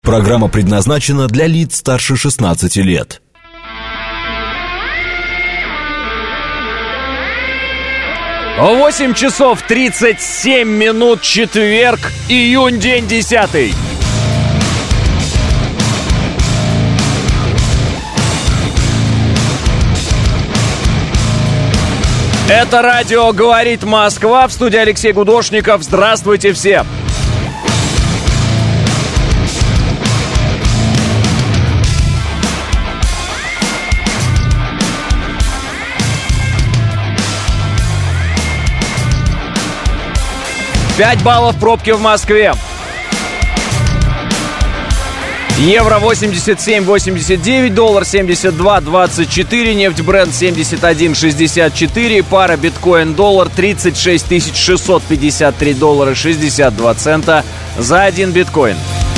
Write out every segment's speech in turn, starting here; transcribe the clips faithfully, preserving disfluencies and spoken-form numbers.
Программа предназначена для лиц старше шестнадцати лет. восемь часов тридцать семь минут, четверг, июнь, день десятый. Это радио «Говорит Москва», в студии Алексей Гудошников. Здравствуйте всем! пять баллов пробки в Москве. Евро восемьдесят семь восемьдесят девять, доллар семьдесят два двадцать четыре, нефть Брент семьдесят один шестьдесят четыре, пара биткоин-доллар тридцать шесть тысяч шестьсот пятьдесят три доллара шестьдесят два цента за один биткоин.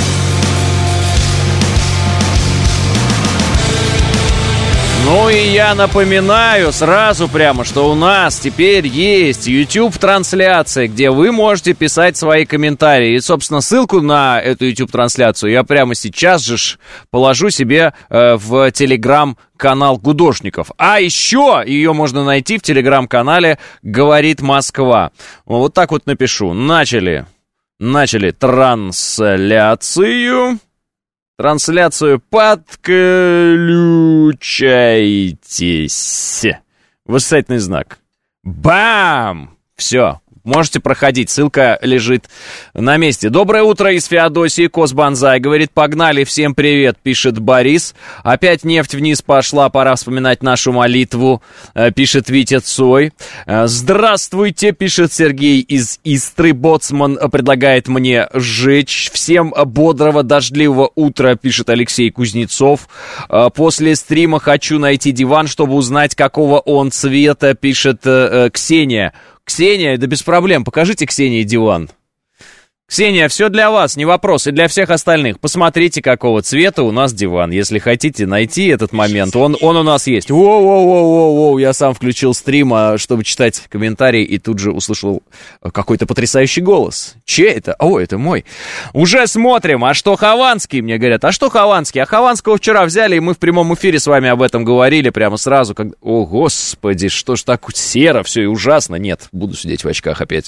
Ну и я напоминаю сразу прямо, что у нас теперь есть YouTube-трансляция, где вы можете писать свои комментарии. И, собственно, ссылку на эту YouTube-трансляцию я прямо сейчас же положу себе э, в Telegram-канал Гудошников. А еще ее можно найти в Telegram-канале «Говорит Москва». Вот так вот напишу. Начали. Начали трансляцию. Трансляцию подключайтесь. Восклицательный знак. Бам! Все. Можете проходить, ссылка лежит на месте. Доброе утро из Феодосии, Косбанзай. Говорит, погнали, всем привет, пишет Борис. Опять нефть вниз пошла, пора вспоминать нашу молитву, пишет Витя Цой. Здравствуйте, пишет Сергей из Истры. Боцман предлагает мне сжечь. Всем бодрого, дождливого утра, пишет Алексей Кузнецов. После стрима хочу найти диван, чтобы узнать, какого он цвета, пишет Ксения. Ксения, да без проблем, покажите Ксении диван. Ксения, все для вас, не вопрос, и для всех остальных. Посмотрите, какого цвета у нас диван. Если хотите найти этот момент, он, он у нас есть. Воу-воу-воу-воу, я сам включил стрим, чтобы читать комментарии, и тут же услышал какой-то потрясающий голос. Чей это? О, это мой. Уже смотрим, а что Хованский? Мне говорят, а что Хованский? А Хованского вчера взяли, и мы в прямом эфире с вами об этом говорили прямо сразу. Как... О, господи, что ж так серо, все и ужасно. Нет, буду сидеть в очках опять.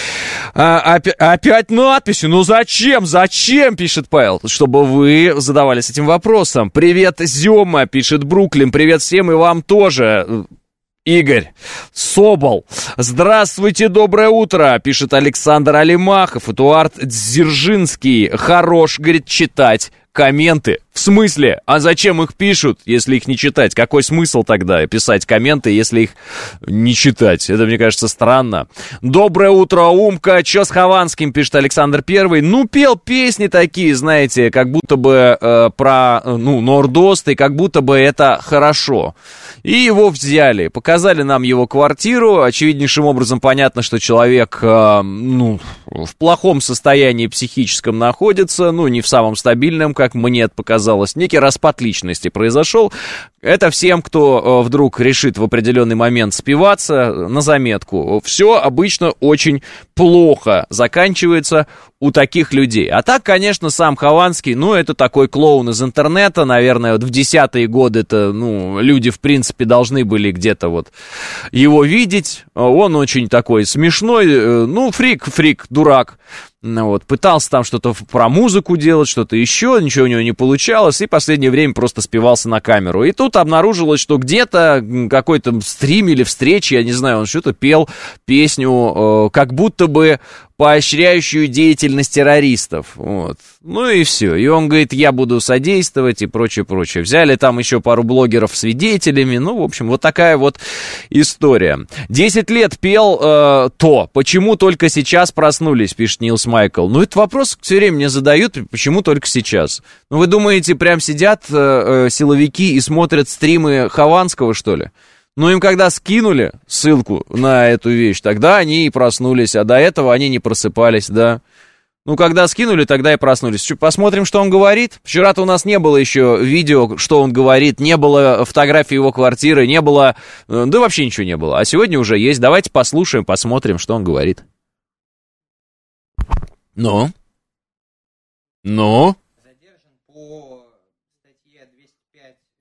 А, опять, опять, ну, надписью. Ну зачем? Зачем, пишет Павел? Чтобы вы задавались этим вопросом. Привет, Зёма, пишет Бруклин. Привет всем и вам тоже. Игорь Собол. Здравствуйте, доброе утро, пишет Александр Алимахов. Эдуард Дзержинский. Хорош, говорит, читать комменты. В смысле? А зачем их пишут, если их не читать? Какой смысл тогда писать комменты, если их не читать? Это, мне кажется, странно. Доброе утро, Умка. Чё с Хованским, пишет Александр Первый. Ну, пел песни такие, знаете, как будто бы э, про, ну, Нордост, и как будто бы это хорошо. И его взяли, показали нам его квартиру. Очевиднейшим образом понятно, что человек, э, ну, в плохом состоянии психическом находится, ну, не в самом стабильном, как мне это показалось. Некий распад личности произошел. Это всем, кто э, вдруг решит в определенный момент спиваться, на заметку. Все обычно очень плохо заканчивается у таких людей. А так, конечно, сам Хованский, ну, это такой клоун из интернета, наверное, вот в десятые годы это, ну, люди, в принципе, должны были где-то вот его видеть. Он очень такой смешной, э, ну, фрик, фрик, дурак. Вот, пытался там что-то про музыку делать, что-то еще, ничего у него не получалось, и в последнее время просто спивался на камеру. И тут обнаружилось, что где-то какой-то стрим или встрече, я не знаю, он что-то пел песню, э, как будто бы поощряющую деятельность террористов. Вот. Ну и все. И он говорит, я буду содействовать и прочее, прочее. Взяли там еще пару блогеров свидетелями. Ну, в общем, вот такая вот история. Десять лет пел э, то. Почему только сейчас проснулись, пишет Нилс Майкл. Ну, этот вопрос все время мне задают, почему только сейчас. Ну, вы думаете, прям сидят э, э, силовики и смотрят стримы Хованского, что ли? Ну, им когда скинули ссылку на эту вещь, тогда они и проснулись, а до этого они не просыпались, да. Ну, когда скинули, тогда и проснулись. Посмотрим, что он говорит. Вчера-то у нас не было еще видео, что он говорит, не было фотографии его квартиры, не было... Да вообще ничего не было. А сегодня уже есть. Давайте послушаем, посмотрим, что он говорит. Ну? Ну?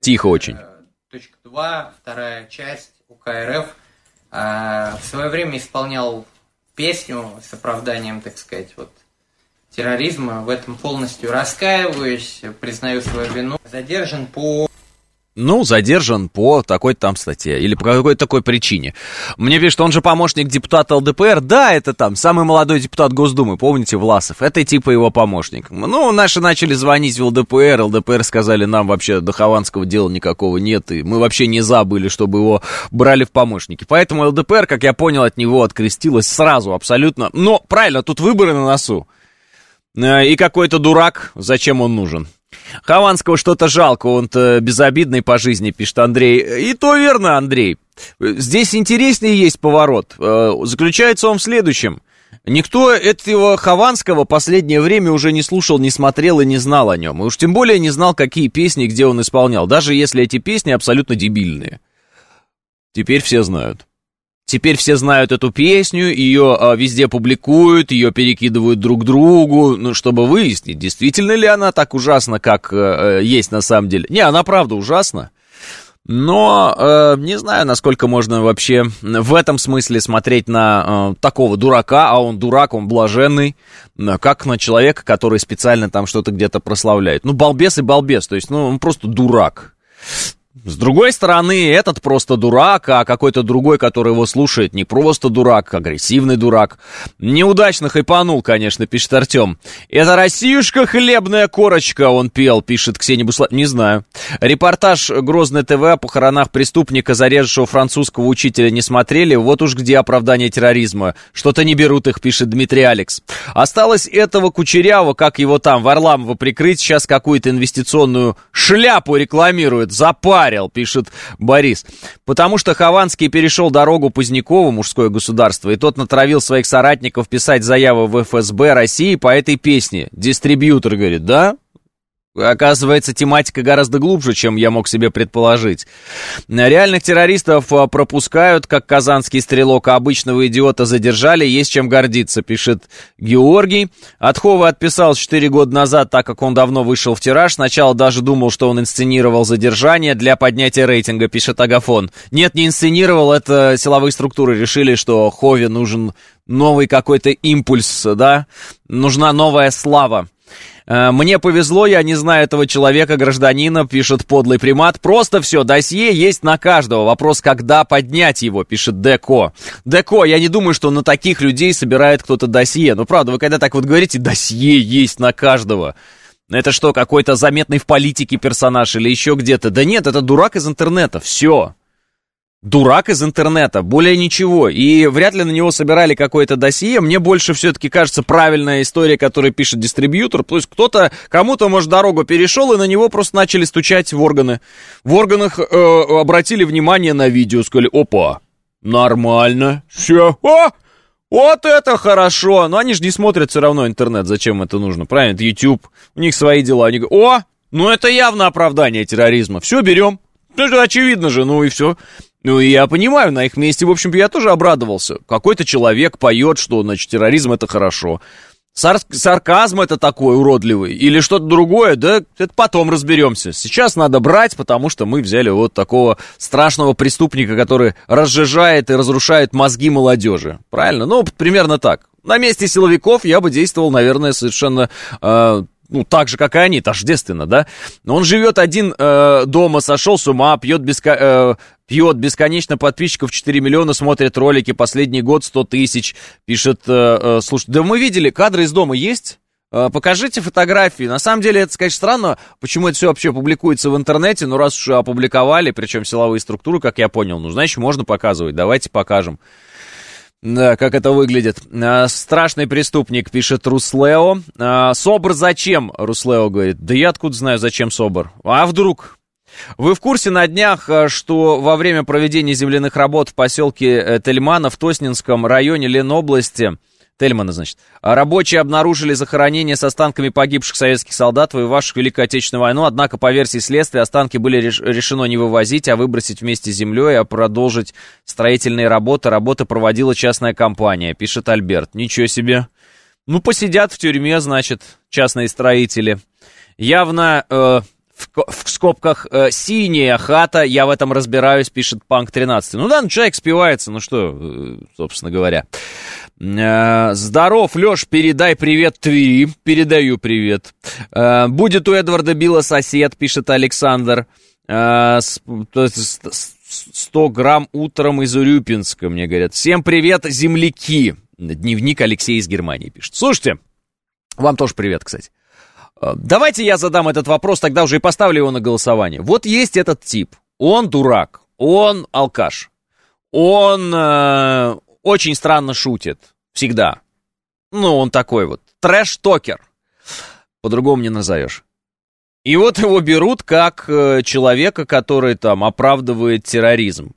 Тихо очень. Точка два, вторая часть УК РФ. В свое время исполнял песню с оправданием, так сказать, вот терроризма. В этом полностью раскаиваюсь, признаю свою вину. Задержан по... Ну, задержан по такой-то там статье или по какой-то такой причине. Мне пишут, он же помощник депутата ЛДПР. Да, это там самый молодой депутат Госдумы, помните, Власов. Это типа его помощник. Ну, наши начали звонить в ЛДПР. ЛДПР сказали, нам вообще до Хованского дела никакого нет. И мы вообще не забыли, чтобы его брали в помощники. Поэтому ЛДПР, как я понял, от него открестилась сразу абсолютно. Но правильно, тут выборы на носу. И какой-то дурак, зачем он нужен? Хованского что-то жалко, он-то безобидный по жизни, пишет Андрей. И то верно, Андрей. Здесь интереснее есть поворот. Заключается он в следующем. Никто этого Хованского последнее время уже не слушал, не смотрел и не знал о нем. И уж тем более не знал, какие песни, где он исполнял. Даже если эти песни абсолютно дебильные. Теперь все знают. Теперь все знают эту песню, ее а, везде публикуют, ее перекидывают друг другу, ну, чтобы выяснить, действительно ли она так ужасна, как э, есть на самом деле. Не, она правда ужасна, но э, не знаю, насколько можно вообще в этом смысле смотреть на э, такого дурака, а он дурак, он блаженный, как на человека, который специально там что-то где-то прославляет. Ну, балбес и балбес, то есть, ну, он просто дурак. С другой стороны, этот просто дурак, а какой-то другой, который его слушает, не просто дурак, агрессивный дурак. Неудачно хайпанул, конечно, пишет Артем. Это Россиюшка хлебная корочка, он пел, пишет Ксения Буслав. Не знаю. Репортаж Грозное ТВ о похоронах преступника, зарезавшего французского учителя, не смотрели. Вот уж где оправдание терроризма. Что-то не берут их, пишет Дмитрий Алекс. Осталось этого Кучерява, как его там, Варламова прикрыть. Сейчас какую-то инвестиционную шляпу рекламирует. Запарил, пишет Борис. Потому что Хованский перешел дорогу Позднякову, мужское государство, и тот натравил своих соратников писать заявы в эф эс бэ России по этой песне. Дистрибьютор говорит, да? Оказывается, тематика гораздо глубже, чем я мог себе предположить. Реальных террористов пропускают, как казанский стрелок, а обычного идиота задержали, есть чем гордиться, пишет Георгий. Отхова отписал четыре года назад, так как он давно вышел в тираж. Сначала даже думал, что он инсценировал задержание для поднятия рейтинга, пишет Агафон. Нет, не инсценировал, это силовые структуры решили, что Хове нужен новый какой-то импульс, да, нужна новая слава. Мне повезло, я не знаю этого человека, гражданина, пишет подлый примат. Просто все, досье есть на каждого. Вопрос, когда поднять его, пишет Деко. Деко, я не думаю, что на таких людей собирает кто-то досье. Ну, правда, вы когда так вот говорите, досье есть на каждого. Это что, какой-то заметный в политике персонаж или еще где-то? Да нет, это дурак из интернета, все. Дурак из интернета, более ничего. И вряд ли на него собирали какое-то досье. Мне больше все-таки кажется правильная история, которую пишет дистрибьютор. То есть кто-то, кому-то, может, дорогу перешел, и на него просто начали стучать в органы. В органах э, обратили внимание на видео, сказали, опа, нормально, все, о, вот это хорошо. Но они же не смотрят все равно интернет, зачем это нужно, правильно, это YouTube, у них свои дела. Они говорят, о, ну это явно оправдание терроризма, все, берем. Ну, это очевидно же, ну и все. Ну, и я понимаю, на их месте, в общем, я тоже обрадовался. Какой-то человек поет, что, значит, терроризм — это хорошо. Сар- сарказм — это такой уродливый. Или что-то другое, да, это потом разберемся. Сейчас надо брать, потому что мы взяли вот такого страшного преступника, который разжижает и разрушает мозги молодежи. Правильно? Ну, примерно так. На месте силовиков я бы действовал, наверное, совершенно... Э- Ну, так же, как и они, тождественно, да? Он живет один э, дома, сошел с ума, пьет, беско... э, пьет бесконечно подписчиков четыре миллиона, смотрит ролики, последний год сто тысяч, пишет, э, э, слушай, да мы видели, кадры из дома есть? Э, покажите фотографии. На самом деле, это, конечно, странно, почему это все вообще публикуется в интернете, но раз уж опубликовали, причем силовые структуры, как я понял, ну, значит, можно показывать, давайте покажем. Да, как это выглядит. А, страшный преступник, пишет Руслео. А, СОБР зачем? Руслео говорит. Да я откуда знаю, зачем СОБР? А вдруг? Вы в курсе на днях, что во время проведения земляных работ в поселке Тельмана в Тоснинском районе Ленобласти, Тельмана, значит, рабочие обнаружили захоронение с останками погибших советских солдат, воевавших в Великую Отечественную войну, однако, по версии следствия, останки были реш- решено не вывозить, а выбросить вместе с землей, а продолжить строительные работы. Работы проводила частная компания, пишет Альберт. Ничего себе. Ну, посидят в тюрьме, значит, частные строители. Явно... Э- В в скобках э, синяя хата, я в этом разбираюсь, пишет Панк тринадцать. Ну да, ну, человек спивается, ну что, э, собственно говоря. Э, здоров, Леш, передай привет Твери. Передаю привет. Э, будет у Эдварда Билла сосед, пишет Александр. Э, сто грамм утром из Урюпинска, мне говорят. Всем привет, земляки. Дневник Алексей из Германии пишет. Слушайте, вам тоже привет, кстати. Давайте я задам этот вопрос, тогда уже и поставлю его на голосование. Вот есть этот тип. Он дурак, он алкаш. Он э, очень странно шутит. Всегда. Ну, он такой вот. Трэш-токер. По-другому не назовешь. И вот его берут как э, человека, который там оправдывает терроризм.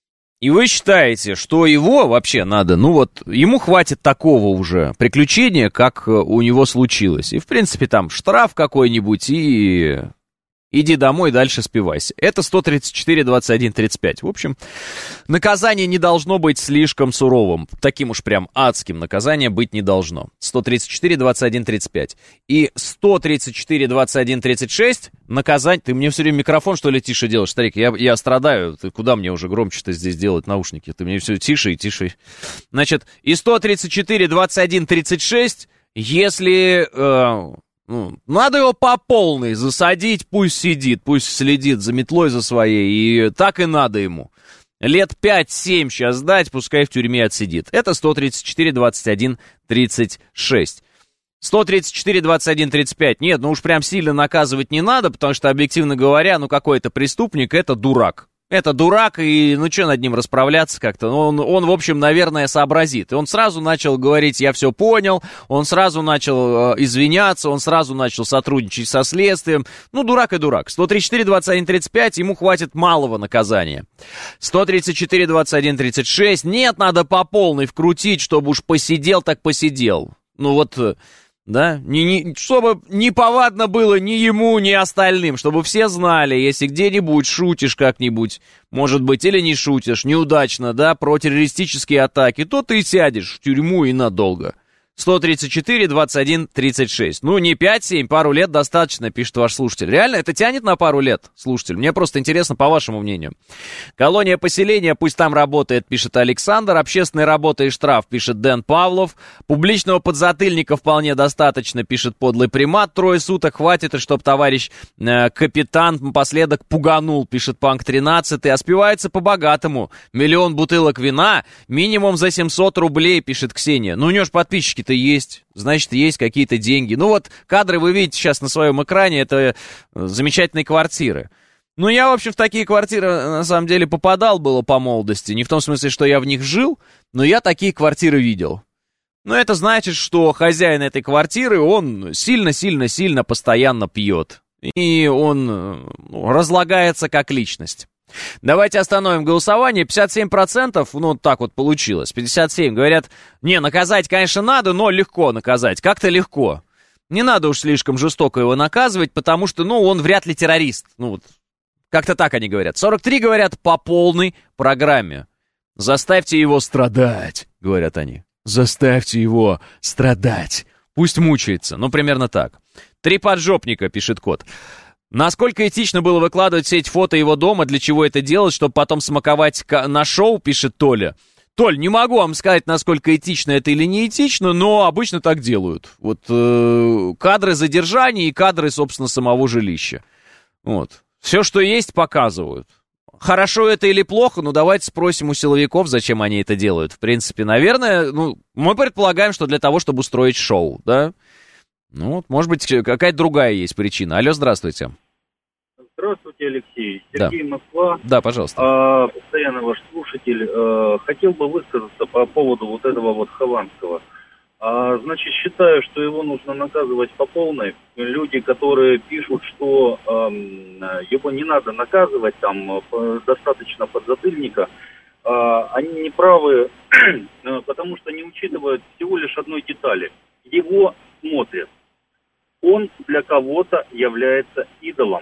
И вы считаете, что его вообще надо, ну вот, ему хватит такого уже приключения, как у него случилось. И, в принципе, там штраф какой-нибудь, и иди домой, дальше спивайся. Это сто тридцать четыре двадцать один тридцать пять. В общем, наказание не должно быть слишком суровым. Таким уж прям адским наказание быть не должно. сто тридцать четыре двадцать один тридцать пять. И сто тридцать четыре двадцать один тридцать шесть наказание... Ты мне все время микрофон, что ли, тише делаешь? Старик, я, я страдаю. Ты куда мне уже громче-то здесь делать наушники? Ты мне все тише и тише. Значит, и сто тридцать четыре двадцать один тридцать шесть, если... Э, Ну, надо его по полной засадить, пусть сидит, пусть следит за метлой за своей, и так и надо ему. Лет пять-семь сейчас дать, пускай в тюрьме отсидит. Это сто тридцать четыре двадцать один тридцать шесть. сто тридцать четыре двадцать один тридцать пять. Нет, ну уж прям сильно наказывать не надо, потому что, объективно говоря, ну какой-то преступник, это дурак. Это дурак, и ну что над ним расправляться как-то? Он, он, в общем, наверное, сообразит. И он сразу начал говорить, я все понял, он сразу начал э, извиняться, он сразу начал сотрудничать со следствием. Ну, дурак и дурак. сто тридцать четыре двадцать один тридцать пять, ему хватит малого наказания. сто тридцать четыре двадцать один тридцать шесть, нет, надо по полной вкрутить, чтобы уж посидел, так посидел. Ну вот... Да, не, не, чтобы не повадно было ни ему, ни остальным, чтобы все знали, если где-нибудь шутишь как-нибудь, может быть, или не шутишь, неудачно, да, про террористические атаки, то ты сядешь в тюрьму и надолго. сто тридцать четыре двадцать один тридцать шесть. Ну, не пять-семь, пару лет достаточно, пишет ваш слушатель. Реально, это тянет на пару лет, слушатель? Мне просто интересно, по вашему мнению. Колония поселения, пусть там работает, пишет Александр. Общественная работа и штраф, пишет Дэн Павлов. Публичного подзатыльника вполне достаточно, пишет подлый примат. Трое суток хватит, и чтоб товарищ э, капитан напоследок пуганул, пишет Панк тринадцать. А спивается по-богатому. Миллион бутылок вина, минимум за семьсот рублей, пишет Ксения. Ну, у нее ж подписчики-то есть, значит, есть какие-то деньги. Ну вот, кадры вы видите сейчас на своем экране, это замечательные квартиры. Ну, я, в общем, в такие квартиры, на самом деле, попадал было по молодости. Не в том смысле, что я в них жил, но я такие квартиры видел. Но это значит, что хозяин этой квартиры, он сильно-сильно-сильно постоянно пьет. И он ну, разлагается как личность. Давайте остановим голосование. пятьдесят семь процентов, ну, так вот получилось. пятьдесят семь говорят, не, наказать, конечно, надо, но легко наказать. Как-то легко. Не надо уж слишком жестоко его наказывать, потому что, ну, он вряд ли террорист. Ну, вот, как-то так они говорят. сорок три говорят по полной программе. Заставьте его страдать, говорят они. Заставьте его страдать. Пусть мучается. Ну, примерно так. Три поджопника, пишет кот. Насколько этично было выкладывать все эти фото его дома, для чего это делать, чтобы потом смаковать на шоу, пишет Толя. Толь, не могу вам сказать, насколько этично это или не этично, но обычно так делают. Вот э, кадры задержания и кадры, собственно, самого жилища. Вот. Все, что есть, показывают. Хорошо это или плохо, ну давайте спросим у силовиков, зачем они это делают. В принципе, наверное, ну, мы предполагаем, что для того, чтобы устроить шоу, да? Ну, вот, может быть, какая-то другая есть причина. Алло, здравствуйте. Здравствуйте, Алексей. Сергей, да. Москва. Да, пожалуйста. А, постоянно ваш слушатель. А, хотел бы высказаться по поводу вот этого вот Хованского. А, значит, считаю, что его нужно наказывать по полной. Люди, которые пишут, что а, его не надо наказывать, там достаточно подзатыльника, а, они не правы, потому что не учитывают всего лишь одной детали. Его смотрят. Он для кого-то является идолом.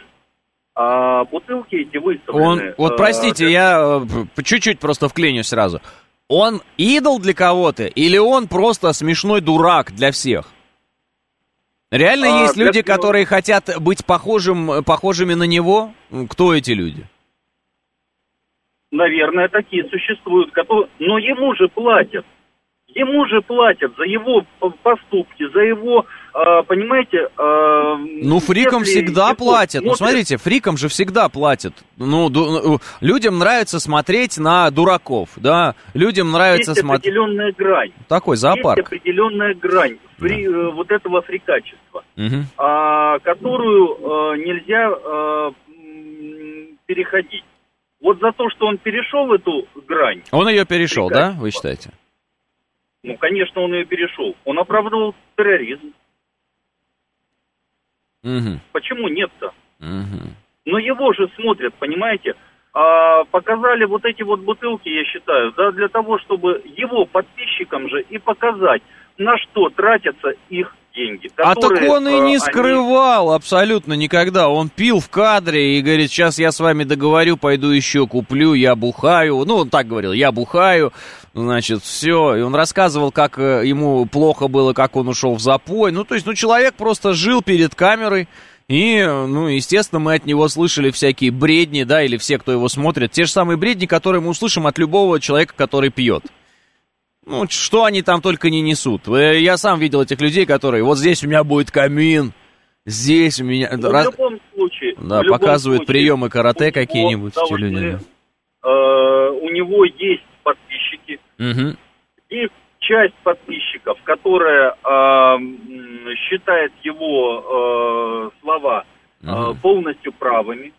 А бутылки эти выставлены... Он, вот простите, а, я э, чуть-чуть просто вклинюсь сразу. Он идол для кого-то или он просто смешной дурак для всех? Реально А, есть для люди, всего- которые хотят быть похожим, похожими на него? Кто эти люди? Наверное, такие существуют, которые... но ему же платят. Ему же платят за его п- поступки, за его, э, понимаете... э, Ну, фрикам если всегда его платят. Ну, смотрят- смотрите, фрикам же всегда платят. Ну, ду- людям нравится смотреть на дураков, да? Людям нравится Есть смотреть... определенная грань. Такой зоопарк. Есть определенная грань фри- э, вот этого фрикачества, Мгм. а, которую э, нельзя э, м, переходить. Вот за то, что он перешел эту грань, Он ее перешел, да, Фрикачество. вы считаете? ну, конечно, он ее перешел. Он оправдывал терроризм. Угу. Почему нет-то? Угу. Но его же смотрят, понимаете? А, показали вот эти вот бутылки, я считаю, да, для того, чтобы его подписчикам же и показать, на что тратятся их деньги. А так которые, он и а, не они- скрывал абсолютно никогда. Он пил в кадре и говорит, сейчас я с вами договорю, пойду еще куплю, я бухаю. Ну, он так говорил, я бухаю, значит, все. И он рассказывал, как э, ему плохо было, как он ушел в запой. Ну, то есть, ну, человек просто жил перед камерой. И, э, ну, естественно, мы от него слышали всякие бредни, да, или все, кто его смотрит. Те же самые бредни, которые мы услышим от любого человека, который пьет. Ну, что они там только не несут. Э, Я сам видел этих людей, которые, вот здесь у меня будет камин, здесь у меня... Ну, Раз- в любом случае... Да, в любом показывают случае, приемы у карате него какие-нибудь эти должны, люди. э, у него есть подписчики, Угу. и часть подписчиков, которая э, м, считает его э, слова э, Мгм. полностью правыми.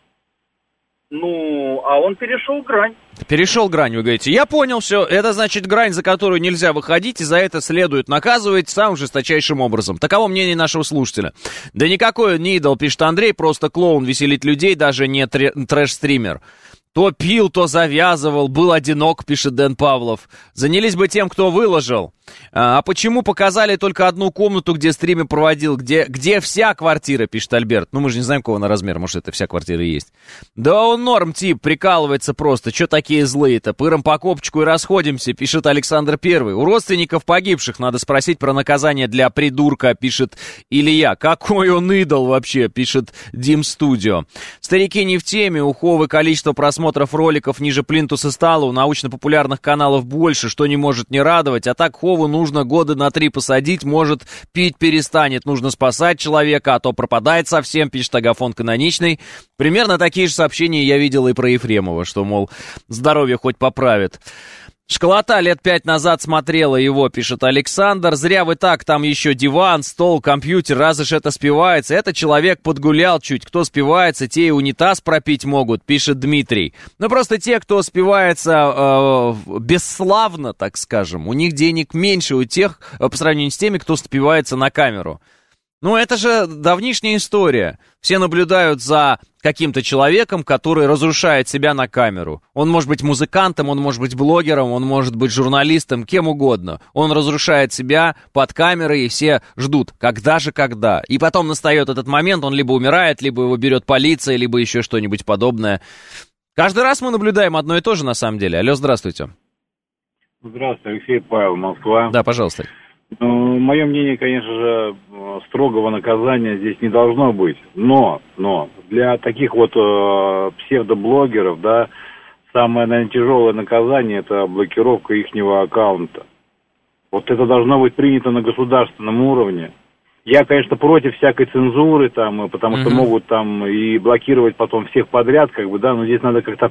Ну, а он перешел грань. Перешел грань, вы говорите. Я понял все. Это значит грань, за которую нельзя выходить, и за это следует наказывать самым жесточайшим образом. Таково мнение нашего слушателя. Да никакой он не идол, пишет Андрей, просто клоун, веселит людей, даже не тре- трэш-стример. То пил, то завязывал, был одинок, пишет Дэн Павлов. Занялись бы тем, кто выложил. А, а почему показали только одну комнату, где стримы проводил? Где, где вся квартира, пишет Альберт. Ну, мы же не знаем, какого она размера, может, это вся квартира и есть. Да он норм тип, прикалывается просто. Че такие злые-то? Пыром по копчику и расходимся, пишет Александр Первый. У родственников погибших надо спросить про наказание для придурка, пишет Илья. Какой он идол вообще, пишет Дим Студио. Старики не в теме, у Ховы количество просмотров роликов ниже плинтуса стало, у научно-популярных каналов больше, что не может не радовать, а так Хову нужно года на три посадить, может, пить перестанет, нужно спасать человека, а то пропадает совсем, пишет Агафон Каноничный. Примерно такие же сообщения я видел и про Ефремова, что, мол, здоровье хоть поправит. Школота лет пять назад смотрела его, пишет Александр. Зря вы так, там еще диван, стол, компьютер, разве ж это спивается? Это человек подгулял чуть. Кто спивается, те и унитаз пропить могут, пишет Дмитрий. Ну, просто те, кто спивается э, бесславно, так скажем, у них денег меньше у тех, э, по сравнению с теми, кто спивается на камеру. Ну, это же давнишняя история. Все наблюдают за каким-то человеком, который разрушает себя на камеру. Он может быть музыкантом, он может быть блогером, он может быть журналистом, кем угодно. Он разрушает себя под камерой, и все ждут, когда же, когда. И потом настает этот момент, он либо умирает, либо его берет полиция, либо еще что-нибудь подобное. Каждый раз мы наблюдаем одно и то же, на самом деле. Алло, здравствуйте. Здравствуйте, Алексей, Павел, Москва. Да, пожалуйста. Ну, мое мнение, конечно же, строгого наказания здесь не должно быть. Но, но для таких вот э, псевдоблогеров, да, самое, наверное, тяжелое наказание – это блокировка ихнего аккаунта. Вот это должно быть принято на государственном уровне. Я, конечно, против всякой цензуры, там, потому что Мгм. могут там и блокировать потом всех подряд, как бы, да, но здесь надо как-то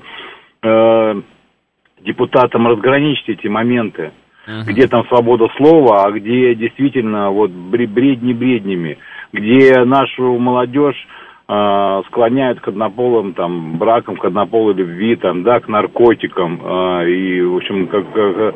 э, депутатам разграничить эти моменты. Мгм. Где там свобода слова, а где действительно вот бредни бреднями, где нашу молодежь э, склоняют к однополым там бракам, к однополой любви, там, да, к наркотикам э, и, в общем, к, к,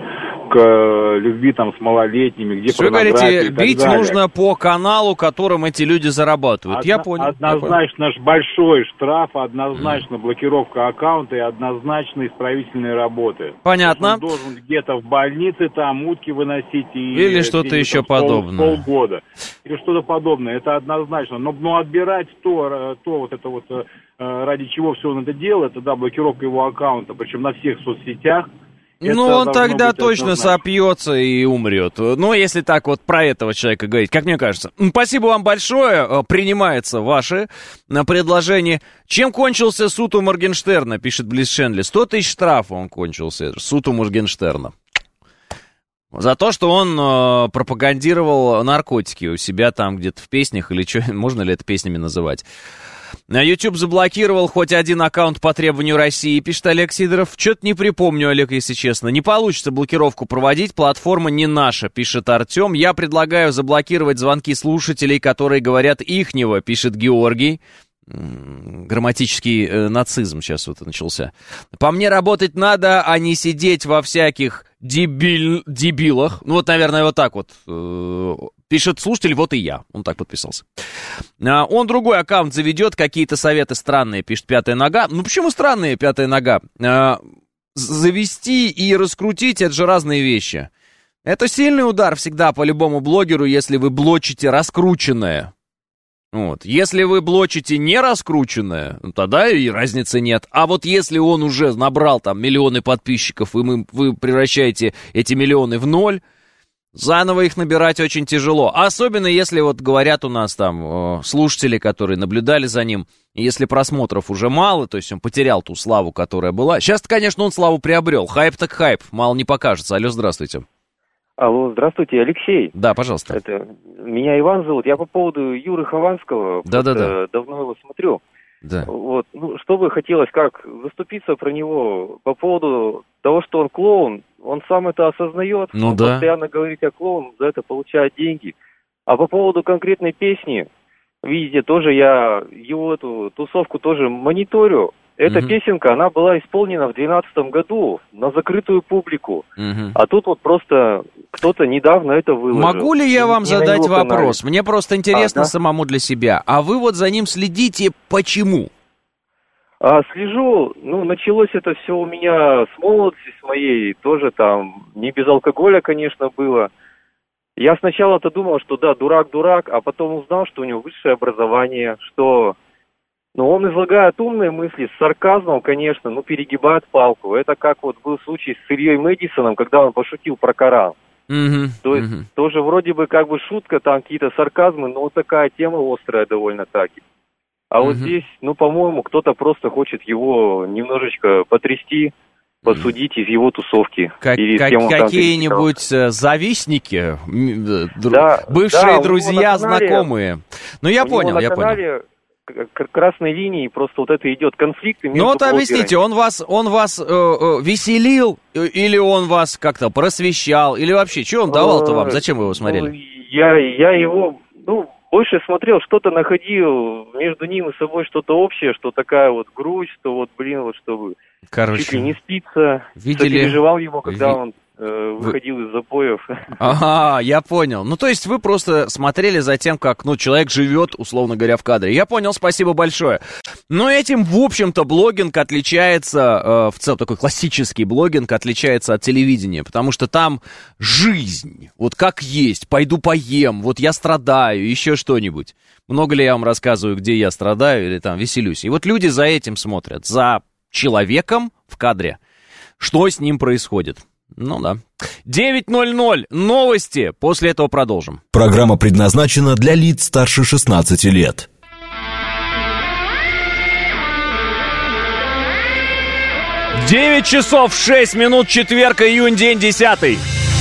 к любви там с малолетними, где Вы порнография говорите, и так бить далее. нужно по каналу, которым эти люди зарабатывают. Я Одно- понял. я понял. Однозначно ж большой штраф, однозначно блокировка аккаунта и однозначно исправительные работы. Понятно. Он должен где-то в больнице там утки выносить и Или что-то где-нибудь еще там пол- подобное. полгода. Или что-то подобное, это однозначно. Но, но отбирать то, то вот это вот, э, ради чего все он это делает, это, да, блокировка его аккаунта, причем на всех соцсетях, Ну, он тогда точно сопьется и умрет. Ну, если так вот про этого человека говорить, как мне кажется. Спасибо вам большое. Принимается ваше предложение. Чем кончился суд у Моргенштерна, пишет Близ Шенли. сто тысяч штрафа он кончился, суд у Моргенштерна. За то, что он э, пропагандировал наркотики у себя там где-то в песнях, или что, можно ли это песнями называть. YouTube заблокировал хоть один аккаунт по требованию России, пишет Олег Сидоров. Что-то не припомню, Олег, если честно. Не получится блокировку проводить, платформа не наша, пишет Артем. Я предлагаю заблокировать звонки слушателей, которые говорят ихнего, пишет Георгий. Грамматический э, нацизм сейчас вот начался. По мне работать надо, а не сидеть во всяких дебиль... дебилах. Ну вот, наверное, вот так вот э, пишет слушатель, вот и я. Он так подписался. А, он другой аккаунт заведет, какие-то советы странные, пишет Пятая Нога. Ну почему странные, Пятая Нога? А, завести и раскрутить — это же разные вещи. Это сильный удар всегда по любому блогеру, если вы блочите раскрученное. Вот. Если вы блочите не раскрученное, тогда и разницы нет. А вот если он уже набрал там миллионы подписчиков, и мы, вы превращаете эти миллионы в ноль, заново их набирать очень тяжело. Особенно если вот говорят у нас там слушатели, которые наблюдали за ним, и если просмотров уже мало, то есть он потерял ту славу, которая была. Сейчас-то, конечно, он славу приобрел. Хайп так хайп, мало не покажется. Алло, здравствуйте. Алло, здравствуйте, Алексей. Да, пожалуйста. Это, меня Иван зовут. Я по поводу Юры Хованского. Да-да-да. Давно его смотрю. Да. Вот, ну, что бы хотелось, как заступиться про него по поводу того, что он клоун. Он сам это осознает. Ну он да. постоянно говорит о клоун, за это получает деньги. А по поводу конкретной песни, видите, тоже я его эту тусовку тоже мониторю. Эта mm-hmm. песенка, она была исполнена в две тысячи двенадцатом году на закрытую публику. Mm-hmm. А тут вот просто кто-то недавно это выложил. Могу ли я вам не задать вопрос? канале. Мне просто интересно а, да? самому для себя. А вы вот за ним следите почему? А, слежу, ну, началось это все у меня с молодости, с моей, тоже там, не без алкоголя, конечно, было. Я сначала-то думал, что да, дурак-дурак, а потом узнал, что у него высшее образование, что... Ну, он излагает умные мысли с сарказмом, конечно, но перегибает палку. Это как вот был случай с Ильей Мэдисоном, когда он пошутил про Коран. Mm-hmm. То есть, mm-hmm. тоже вроде бы как бы шутка, там какие-то сарказмы, но вот такая тема острая довольно-таки. А mm-hmm. вот здесь, ну, по-моему, кто-то просто хочет его немножечко потрясти, посудить из его тусовки. Как, или как, какие-нибудь завистники, да, бывшие да, друзья, канале, знакомые. Ну, я понял, я понял. Красной линии просто вот это идет конфликт. Ну вот объясните, он вас, он вас э, э, веселил, или он вас как-то просвещал, или вообще, что он давал-то вам, зачем вы его смотрели? Ну, я, я его, ну, больше смотрел, что-то находил между ним и собой, что-то общее, что такая вот грусть, что вот, блин, вот чтобы Короче, чуть ли не спится, видели... переживал его, когда Ви... он э, выходил вы... из запоев. Ага, я понял. Ну, то есть вы просто смотрели за тем, как, ну, человек живет, условно говоря, в кадре. Я понял, спасибо большое. Но этим, в общем-то, блогинг отличается, э, в целом такой классический блогинг отличается от телевидения, потому что там жизнь, вот как есть, пойду поем, вот я страдаю, еще что-нибудь. Много ли я вам рассказываю, где я страдаю или там веселюсь? И вот люди за этим смотрят, за человеком в кадре, что с ним происходит. Ну да. девять ноль ноль. Новости. После этого продолжим. Программа предназначена для лиц старше шестнадцати лет. девять часов шесть минут, четверг, июнь, день десятый.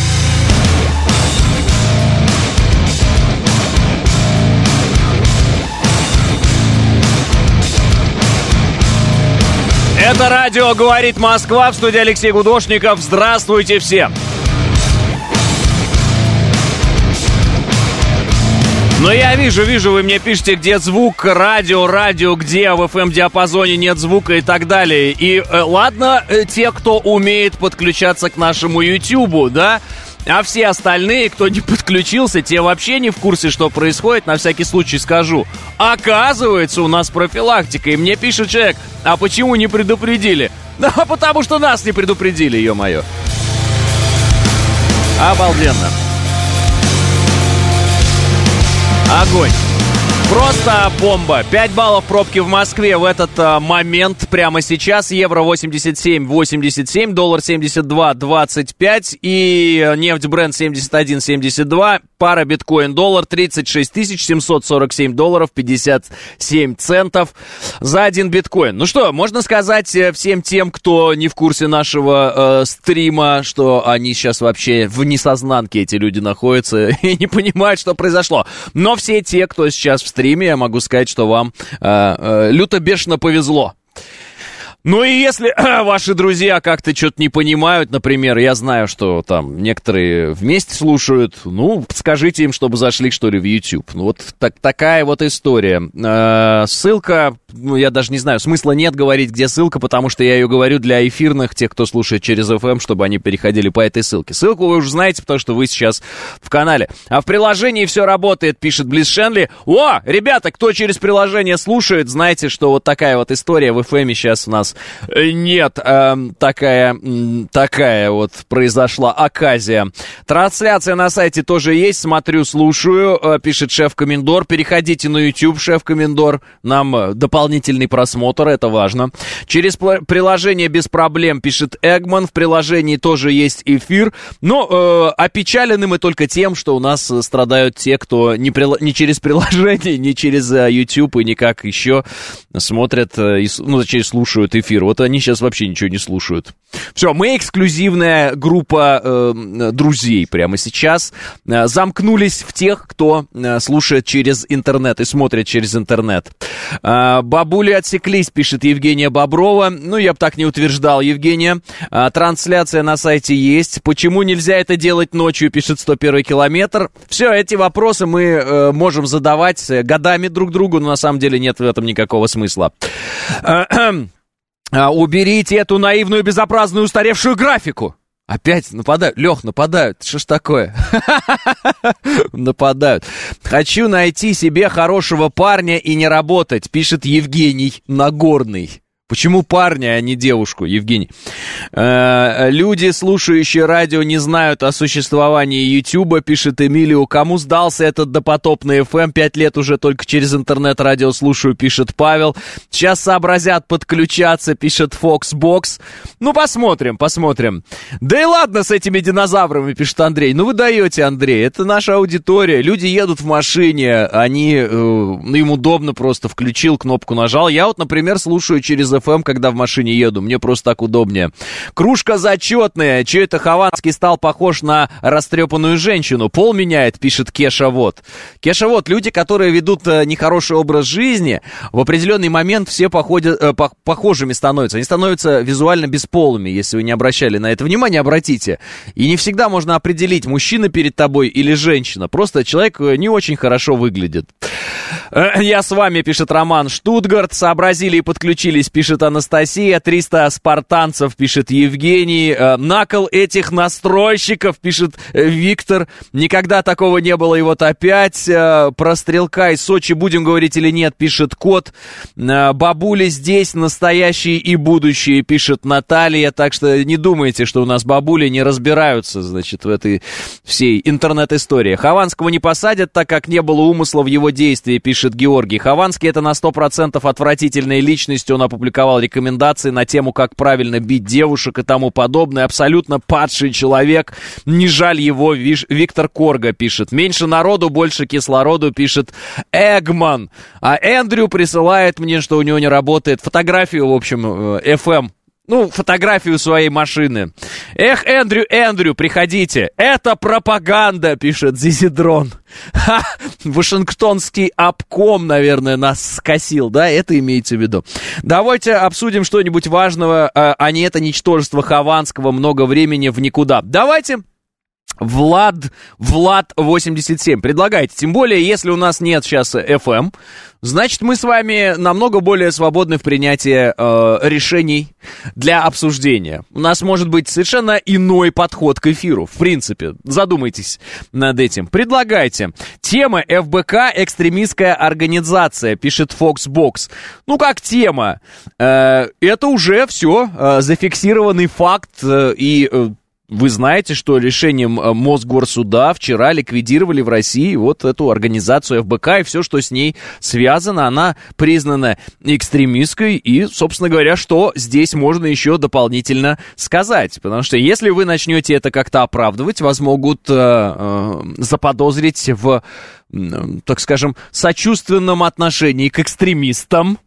Это радио «Говорит Москва», в студии Алексей Гудошников. Здравствуйте всем! Но я вижу, вижу, вы мне пишете, где звук, радио, радио, где в эф эм-диапазоне нет звука и так далее. И э, ладно, э, те, кто умеет подключаться к нашему Ютубу, да? А все остальные, кто не подключился, те вообще не в курсе, что происходит. На всякий случай скажу. Оказывается, у нас профилактика. И мне пишет человек, а почему не предупредили? Да потому что нас не предупредили, ё-моё. Обалденно. Огонь. Просто бомба. пять баллов пробки в Москве в этот а, момент, прямо сейчас. Евро восемьдесят семь восемьдесят семь, доллар семьдесят два двадцать пять и нефть Brent семьдесят один семьдесят два. Пара биткоин-доллар тридцать шесть тысяч семьсот сорок семь долларов пятьдесят семь центов за один биткоин. Ну что, можно сказать всем тем, кто не в курсе нашего э, стрима, что они сейчас вообще в несознанке, эти люди находятся и не понимают, что произошло. Но все те, кто сейчас в стриме, я могу сказать, что вам э, э, люто-бешено повезло. Ну и если э, ваши друзья как-то что-то не понимают, например, я знаю, что там некоторые вместе слушают, ну, скажите им, чтобы зашли, что ли, в YouTube. Ну, вот так, такая вот история. Э, ссылка, ну, я даже не знаю, смысла нет говорить, где ссылка, потому что я ее говорю для эфирных, тех, кто слушает через эф эм, чтобы они переходили по этой ссылке. Ссылку вы уже знаете, потому что вы сейчас в канале. А в приложении все работает, пишет Близ Шенли. О, ребята, кто через приложение слушает, знаете, что вот такая вот история в эф эм сейчас у нас нет, э, такая, такая вот произошла оказия. Трансляция на сайте тоже есть, смотрю, слушаю, э, пишет шеф-комендор. Переходите на YouTube, шеф-комендор, нам дополнительный просмотр, это важно. Через пл- приложение без проблем, пишет Эгман, в приложении тоже есть эфир. Но э, опечалены мы только тем, что у нас страдают те, кто не, прил- не через приложение, не через э, YouTube и никак еще смотрят, э, и, ну, через слушают эфир. Вот они сейчас вообще ничего не слушают. Все, мы эксклюзивная группа э, друзей прямо сейчас. Э, замкнулись в тех, кто э, слушает через интернет и смотрит через интернет. Э, бабули отсеклись, пишет Евгения Боброва. Ну, я бы так не утверждал, Евгения. Э, трансляция на сайте есть. Почему нельзя это делать ночью, пишет сто первый километр. Все, эти вопросы мы э, можем задавать годами друг другу, но на самом деле нет в этом никакого смысла. Уберите эту наивную, безобразную, устаревшую графику. Опять нападают. Лех, нападают. Что ж такое? Нападают. Хочу найти себе хорошего парня и не работать, пишет Евгений Нагорный. Почему парня, а не девушку, Евгений? Э, люди, слушающие радио, не знают о существовании Ютуба, пишет Эмилио. Кому сдался этот допотопный эф эм? Пять лет уже только через интернет радио слушаю, пишет Павел. Сейчас сообразят подключаться, пишет Foxbox. Ну, посмотрим, посмотрим. Да и ладно с этими динозаврами, пишет Андрей. Ну, вы даете, Андрей, это наша аудитория. Люди едут в машине, они, э, им удобно просто, включил, кнопку нажал. Я вот, например, слушаю через эф эм, когда в машине еду, мне просто так удобнее. Кружка зачетная, че это Хованский стал похож на растрепанную женщину, пол меняет, пишет Кеша Вот. Кеша Вот, люди, которые ведут нехороший образ жизни, в определенный момент все походят, э, по, похожими становятся, они становятся визуально бесполыми, если вы не обращали на это внимание, обратите. И не всегда можно определить, мужчина перед тобой или женщина, просто человек не очень хорошо выглядит. Я с вами, пишет Роман Штутгарт, сообразили и подключились, пишет Анастасия, триста спартанцев, пишет Евгений, накол этих настройщиков, пишет Виктор, никогда такого не было, и вот опять, про стрелка из Сочи будем говорить или нет, пишет Кот, бабули здесь настоящие и будущие, пишет Наталья, так что не думайте, что у нас бабули не разбираются, значит, в этой всей интернет-истории. Хованского не посадят, так как не было умысла в его действии, пишет Георгий. Хованский это на сто процентов отвратительная личность, он опубликовал рекомендации на тему, как правильно бить девушек и тому подобное. Абсолютно падший человек, не жаль его, Виш... Виктор Корга пишет. Меньше народу, больше кислороду, пишет Эгман. А Эндрю присылает мне, что у него не работает фотографию, в общем, эф эм. Ну, фотографию своей машины. Эх, Эндрю, Эндрю, приходите. Это пропаганда, пишет Зизидрон. Ха, Вашингтонский обком, наверное, нас скосил, да? Это имеется в виду. Давайте обсудим что-нибудь важного, а не это ничтожество Хованского, много времени в никуда. Давайте... Влад, Влад восемьдесят семь, предлагайте. Тем более, если у нас нет сейчас эф эм, значит, мы с вами намного более свободны в принятии э, решений для обсуждения. У нас может быть совершенно иной подход к эфиру. В принципе, задумайтесь над этим. Предлагайте. Тема эф бэ ка «Экстремистская организация», пишет Foxbox. Ну, как тема? Э, это уже все, э, зафиксированный факт э, и... Э, Вы знаете, что решением Мосгорсуда вчера ликвидировали в России вот эту организацию эф бэ ка, и все, что с ней связано, она признана экстремистской, и, собственно говоря, что здесь можно еще дополнительно сказать, потому что если вы начнете это как-то оправдывать, вас могут э, э, заподозрить в, э, так скажем, сочувственном отношении к экстремистам.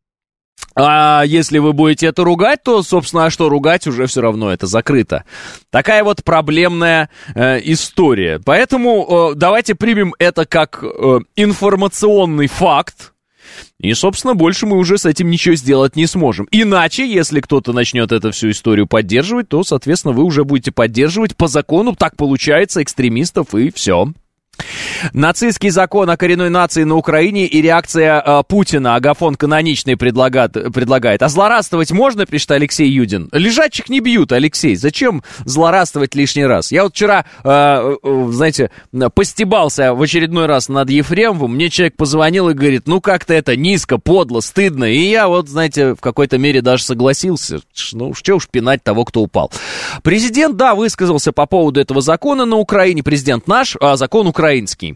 А если вы будете это ругать, то, собственно, а что ругать, уже все равно это закрыто. Такая вот проблемная э, история. Поэтому э, давайте примем это как э, информационный факт. И, собственно, больше мы уже с этим ничего сделать не сможем. Иначе, если кто-то начнет эту всю историю поддерживать, то, соответственно, вы уже будете поддерживать по закону, так получается, экстремистов, и все. Нацистский закон о коренной нации на Украине и реакция э, Путина. Агафон каноничный предлагает, предлагает. А злорадствовать можно, пишет Алексей Юдин? Лежачих не бьют, Алексей. Зачем злорадствовать лишний раз? Я вот вчера, э, э, знаете, постебался в очередной раз над Ефремовым. Мне человек позвонил и говорит, ну как-то это низко, подло, стыдно. И я вот, знаете, в какой-то мере даже согласился. Ну, что уж пинать того, кто упал. Президент, да, высказался по поводу этого закона на Украине. Президент наш, а закон украинский.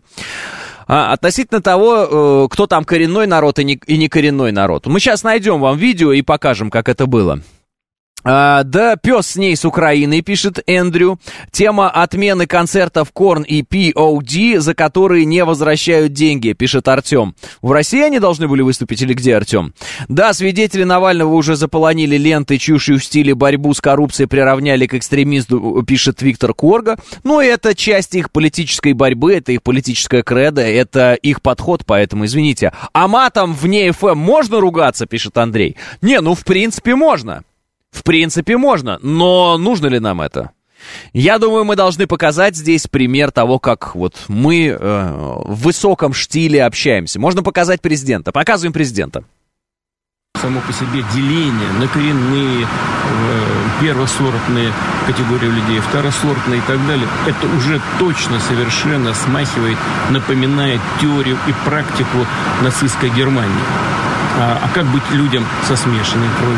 А, относительно того, кто там коренной народ и не, и не коренной народ. Мы сейчас найдем вам видео и покажем, как это было. А, да, пес с ней с Украины, пишет Эндрю. Тема отмены концертов Корн и пи о ди, за которые не возвращают деньги, пишет Артем. В России они должны были выступить или где, Артем? Да, свидетели Навального уже заполонили ленты чушью в стиле борьбу с коррупцией приравняли к экстремисту, пишет Виктор Корга. Ну, это часть их политической борьбы, это их политическая кредо, это их подход, поэтому извините. А матом вне эф эм можно ругаться, пишет Андрей? Не, ну, в принципе, можно. В принципе, можно, но нужно ли нам это? Я думаю, мы должны показать здесь пример того, как вот мы э, в высоком штиле общаемся. Можно показать президента. Показываем президента. Само по себе деление на коренные, первосортные категории людей, второсортные и так далее, это уже точно совершенно смахивает, напоминает теорию и практику нацистской Германии. А, а как быть людям со смешанной кровью?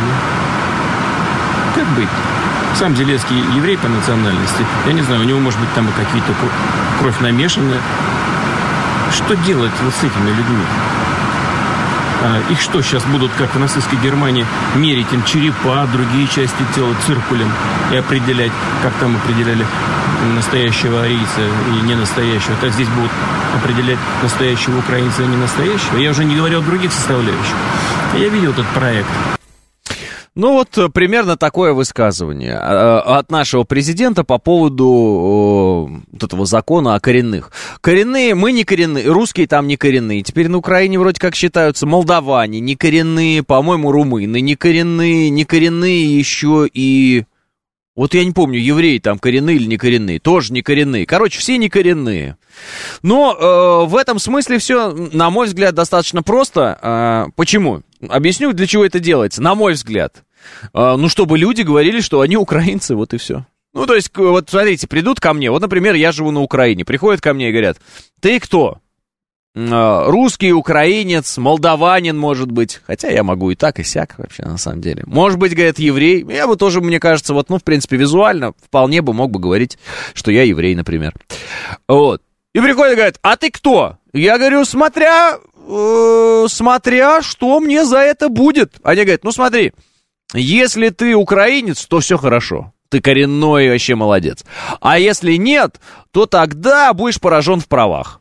Как быть? Сам Зеленский еврей по национальности. Я не знаю, у него, может быть, там и какие-то кровь намешанная. Что делать вот с этими людьми? А, их что, сейчас будут, как в нацистской Германии, мерить им черепа, другие части тела циркулем и определять, как там определяли настоящего арийца и ненастоящего. Так здесь будут определять настоящего украинца и ненастоящего. Я уже не говорю о других составляющих. Я видел этот проект. Ну вот примерно такое высказывание от нашего президента по поводу вот этого закона о коренных. Коренные, мы не коренные, русские там не коренные. Теперь на Украине вроде как считаются молдаване, не коренные, по-моему, румыны, не коренные, не коренные еще и... Вот я не помню, евреи там коренные или не коренные, тоже не коренные. Короче, все не коренные. Но э, в этом смысле все, на мой взгляд, достаточно просто. Э, почему? Объясню, для чего это делается, на мой взгляд. Э, ну, чтобы люди говорили, что они украинцы, вот и все. Ну, то есть, вот смотрите, придут ко мне, вот, например, я живу на Украине, приходят ко мне и говорят, ты кто? Русский, украинец, молдаванин, может быть. Хотя я могу и так, и сяк вообще, на самом деле. Может быть, говорят, еврей. Я бы тоже, мне кажется, вот, ну, в принципе, визуально вполне бы мог бы говорить, что я еврей, например. Вот. И приходят и говорят, а ты кто? Я говорю, смотря, э, смотря, что мне за это будет. Они говорят, ну, смотри, если ты украинец, то все хорошо. Ты коренной, вообще молодец. А если нет, то тогда будешь поражен в правах.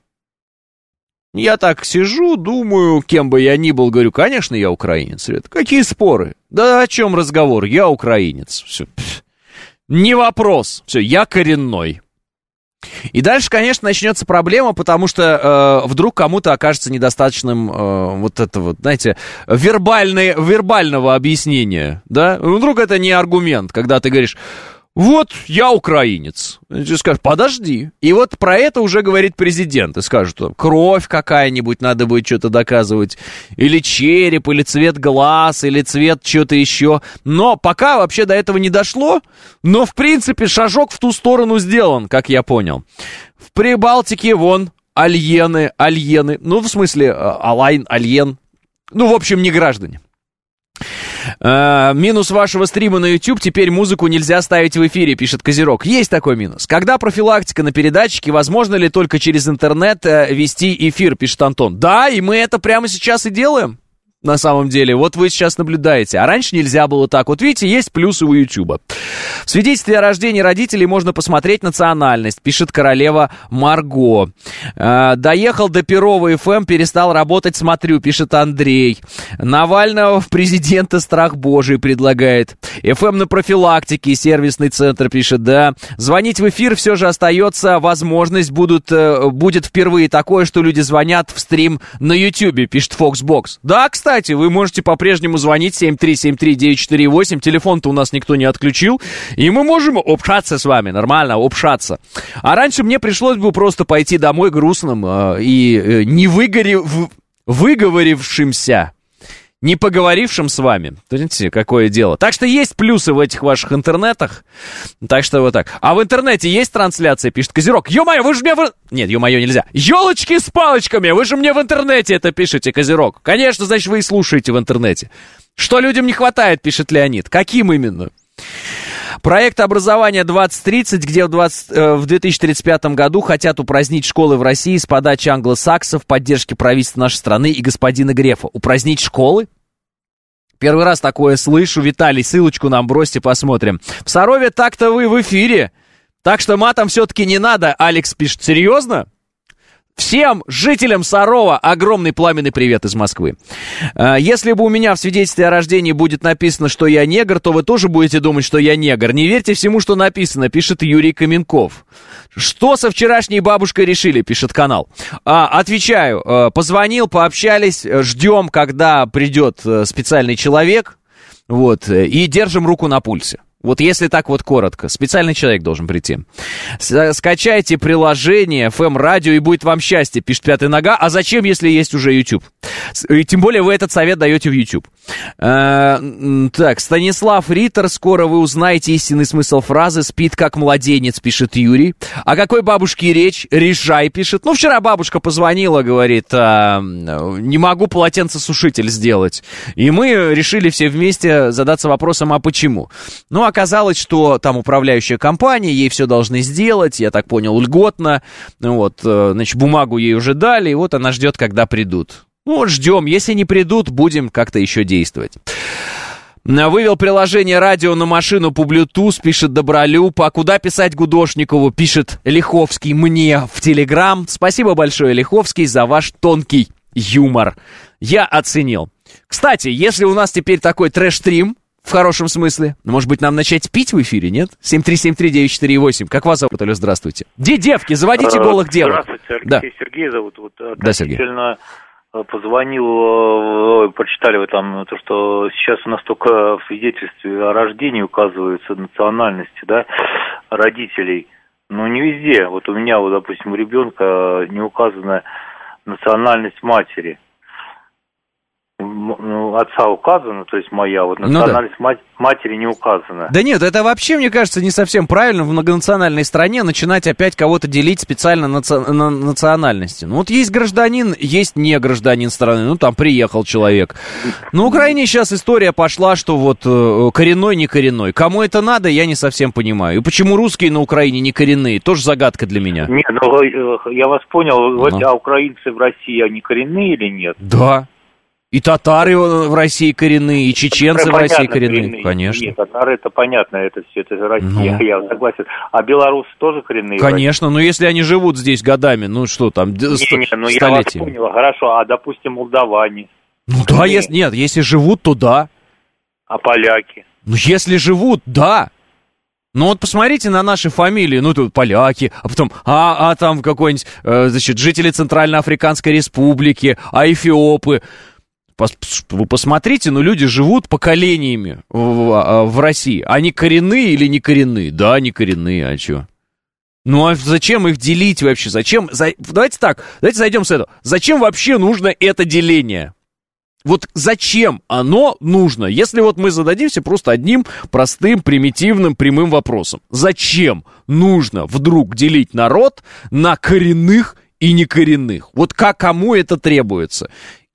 Я так сижу, думаю, кем бы я ни был, говорю, конечно, я украинец. Какие споры? Да о чем разговор? Я украинец. Все. Не вопрос. Все, я коренной. И дальше, конечно, начнется проблема, потому что э, вдруг кому-то окажется недостаточным э, вот этого, знаете, вербальное, вербального объяснения, да? Вдруг это не аргумент, когда ты говоришь... Вот, я украинец. Ты скажешь, подожди. И вот про это уже говорит президент. И скажет, кровь какая-нибудь, надо будет что-то доказывать. Или череп, или цвет глаз, или цвет чего-то еще. Но пока вообще до этого не дошло. Но, в принципе, шажок в ту сторону сделан, как я понял. В Прибалтике, вон, альены, альены. Ну, в смысле, алайн, альен. Ну, в общем, не граждане. Э, минус вашего стрима на YouTube, теперь музыку нельзя ставить в эфире, пишет Козерог. Есть такой минус. Когда профилактика на передатчике, возможно ли только через интернет э, вести эфир, пишет Антон. Да, и мы это прямо сейчас и делаем. На самом деле, вот вы сейчас наблюдаете. А раньше нельзя было так. Вот видите, есть плюсы у Ютуба. В свидетельстве о рождении родителей можно посмотреть национальность, пишет королева Марго. Э, доехал до Перова эф эм, перестал работать, смотрю, пишет Андрей. Навального в президента страх божий предлагает. эф эм на профилактике, сервисный центр пишет, да. Звонить в эфир все же остается возможность. Будут, э, будет впервые такое, что люди звонят в стрим на Ютубе, пишет Foxbox. Да, кстати. Кстати, вы можете по-прежнему звонить семь три семь три девять четыре восемь. Телефон-то у нас никто не отключил. И мы можем общаться с вами, нормально, общаться. А раньше мне пришлось бы просто пойти домой грустным э, и э, не выгорев, выговорившимся, не поговорившим с вами. Понимаете, какое дело. Так что есть плюсы в этих ваших интернетах. Так что вот так. А в интернете есть трансляция, пишет Козерог. Ё-моё, вы же мне в... Нет, ё-моё, нельзя. Ёлочки с палочками, вы же мне в интернете это пишете, Козерог. Конечно, значит, вы и слушаете в интернете. Что людям не хватает, пишет Леонид. Каким именно? Проект образования двадцать тридцать, где в, двадцать, э, в две тысячи тридцать пятом году хотят упразднить школы в России с подачи англосаксов, поддержки правительства нашей страны и господина Грефа. Упразднить школы? Первый раз такое слышу. Виталий, ссылочку нам бросьте, посмотрим. В Сарове так-то вы в эфире. Так что матом все-таки не надо. Алекс пишет. Серьезно? Всем жителям Сарова огромный пламенный привет из Москвы. Если бы у меня в свидетельстве о рождении будет написано, что я негр, то вы тоже будете думать, что я негр. Не верьте всему, что написано, пишет Юрий Каменков. Что со вчерашней бабушкой решили, пишет канал. А, отвечаю, позвонил, пообщались, ждем, когда придет специальный человек, вот, и держим руку на пульсе. Вот если так вот коротко, специальный человек должен прийти. Скачайте приложение эф эм-радио, и будет вам счастье, пишет Пятая Нога. А зачем, если есть уже YouTube? И тем более вы этот совет даете в YouTube. Э, так, Станислав Риттер, скоро вы узнаете истинный смысл фразы «спит как младенец», пишет Юрий. О какой бабушке речь? Решай, пишет. Ну, вчера бабушка позвонила, говорит, а, не могу полотенцесушитель сделать. И мы решили все вместе задаться вопросом, а почему? Ну, оказалось, что там управляющая компания, ей все должны сделать, я так понял, льготно. Вот, значит, бумагу ей уже дали, и вот она ждет, когда придут. Ну, вот ждем. Если не придут, будем как-то еще действовать. Вывел приложение радио на машину по Bluetooth, пишет Добролюб. А куда писать Гудошникову, пишет Лиховский мне в Телеграм. Спасибо большое, Лиховский, за ваш тонкий юмор. Я оценил. Кстати, если у нас теперь такой трэш-стрим, в хорошем смысле, может быть, нам начать пить в эфире, нет? семь три семь три девять четыре восемь. Как вас зовут? Алло, здравствуйте. Где девки? Заводите голых девок. Здравствуйте, Алексей. Да. Сергей зовут. Вот, да, Сергей. Позвонил, прочитали вы там, то, что сейчас у нас только в свидетельстве о рождении указываются национальности, да, родителей. Но не везде. Вот у меня, вот, допустим, у ребенка не указана национальность матери. Ну, отца указано, то есть моя, вот национальность ну, да. матери не указана. Да нет, это вообще, мне кажется, не совсем правильно в многонациональной стране начинать опять кого-то делить специально на, на национальности. Ну вот есть гражданин, есть не гражданин страны, ну там приехал человек. На Украине сейчас история пошла, что вот э, коренной, не коренной. Кому это надо, я не совсем понимаю. И почему русские на Украине не коренные, тоже загадка для меня. Нет, ну я вас понял, ну. А украинцы в России, они коренные или нет? Да. И татары в России коренные, и чеченцы в России коренные. коренные. Конечно. Нет, татары это понятно, это все, это Россия, ну. Я согласен. А белорусы тоже коренные? Конечно, но если они живут здесь годами, ну что там, не, ст- не, ну я вас понял, хорошо, а допустим молдаване? Ну да, если, нет, если живут, то да. А поляки? Ну если живут, да. Ну вот посмотрите на наши фамилии, ну тут поляки, а потом, а, а там какой-нибудь, э, значит, жители Центральноафриканской Республики, а эфиопы. Вы посмотрите, ну люди живут поколениями в, в России. Они коренные или не коренные? Да, они коренные, а что? Ну а зачем их делить вообще? Зачем? За... Давайте так, давайте зайдем с этого. Зачем вообще нужно это деление? Вот зачем оно нужно? Если вот мы зададимся просто одним простым, примитивным, прямым вопросом. Зачем нужно вдруг делить народ на коренных и некоренных? Вот как кому это требуется?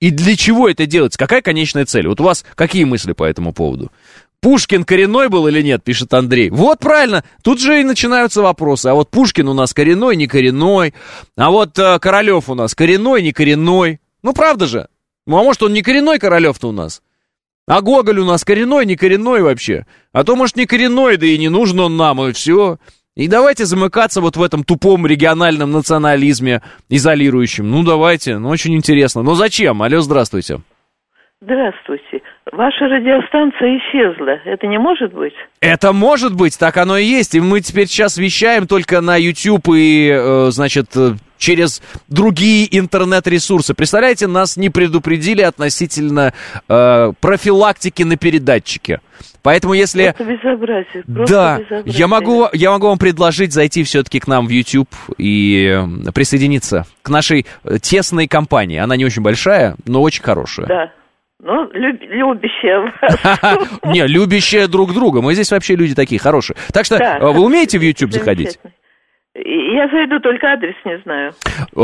И для чего это делается? Какая конечная цель? Вот у вас какие мысли по этому поводу? Пушкин коренной был или нет, пишет Андрей. Вот правильно, тут же и начинаются вопросы. А вот Пушкин у нас коренной, не коренной. А вот э, Королев у нас коренной, не коренной. Ну, правда же? Ну, а может, он не коренной Королев-то у нас? А Гоголь у нас коренной, не коренной вообще? А то, может, не коренной, да и не нужен он нам, и все. И давайте замыкаться вот в этом тупом региональном национализме изолирующем. Ну, давайте, ну, очень интересно. Но зачем? Алло, здравствуйте. Здравствуйте. Ваша радиостанция исчезла. Это не может быть? Это может быть, так оно и есть. И мы теперь сейчас вещаем только на YouTube и, э, значит, через другие интернет-ресурсы. Представляете, нас не предупредили относительно э, профилактики на передатчике. Поэтому если... Это безобразие, просто да, безобразие. Я могу, я могу вам предложить зайти все-таки к нам в YouTube и присоединиться к нашей тесной компании. Она не очень большая, но очень хорошая. Да. Ну, люб, любящая вас. Не, любящая друг друга. Мы здесь вообще люди такие хорошие. Так что вы умеете в YouTube заходить? Я зайду, только адрес не знаю.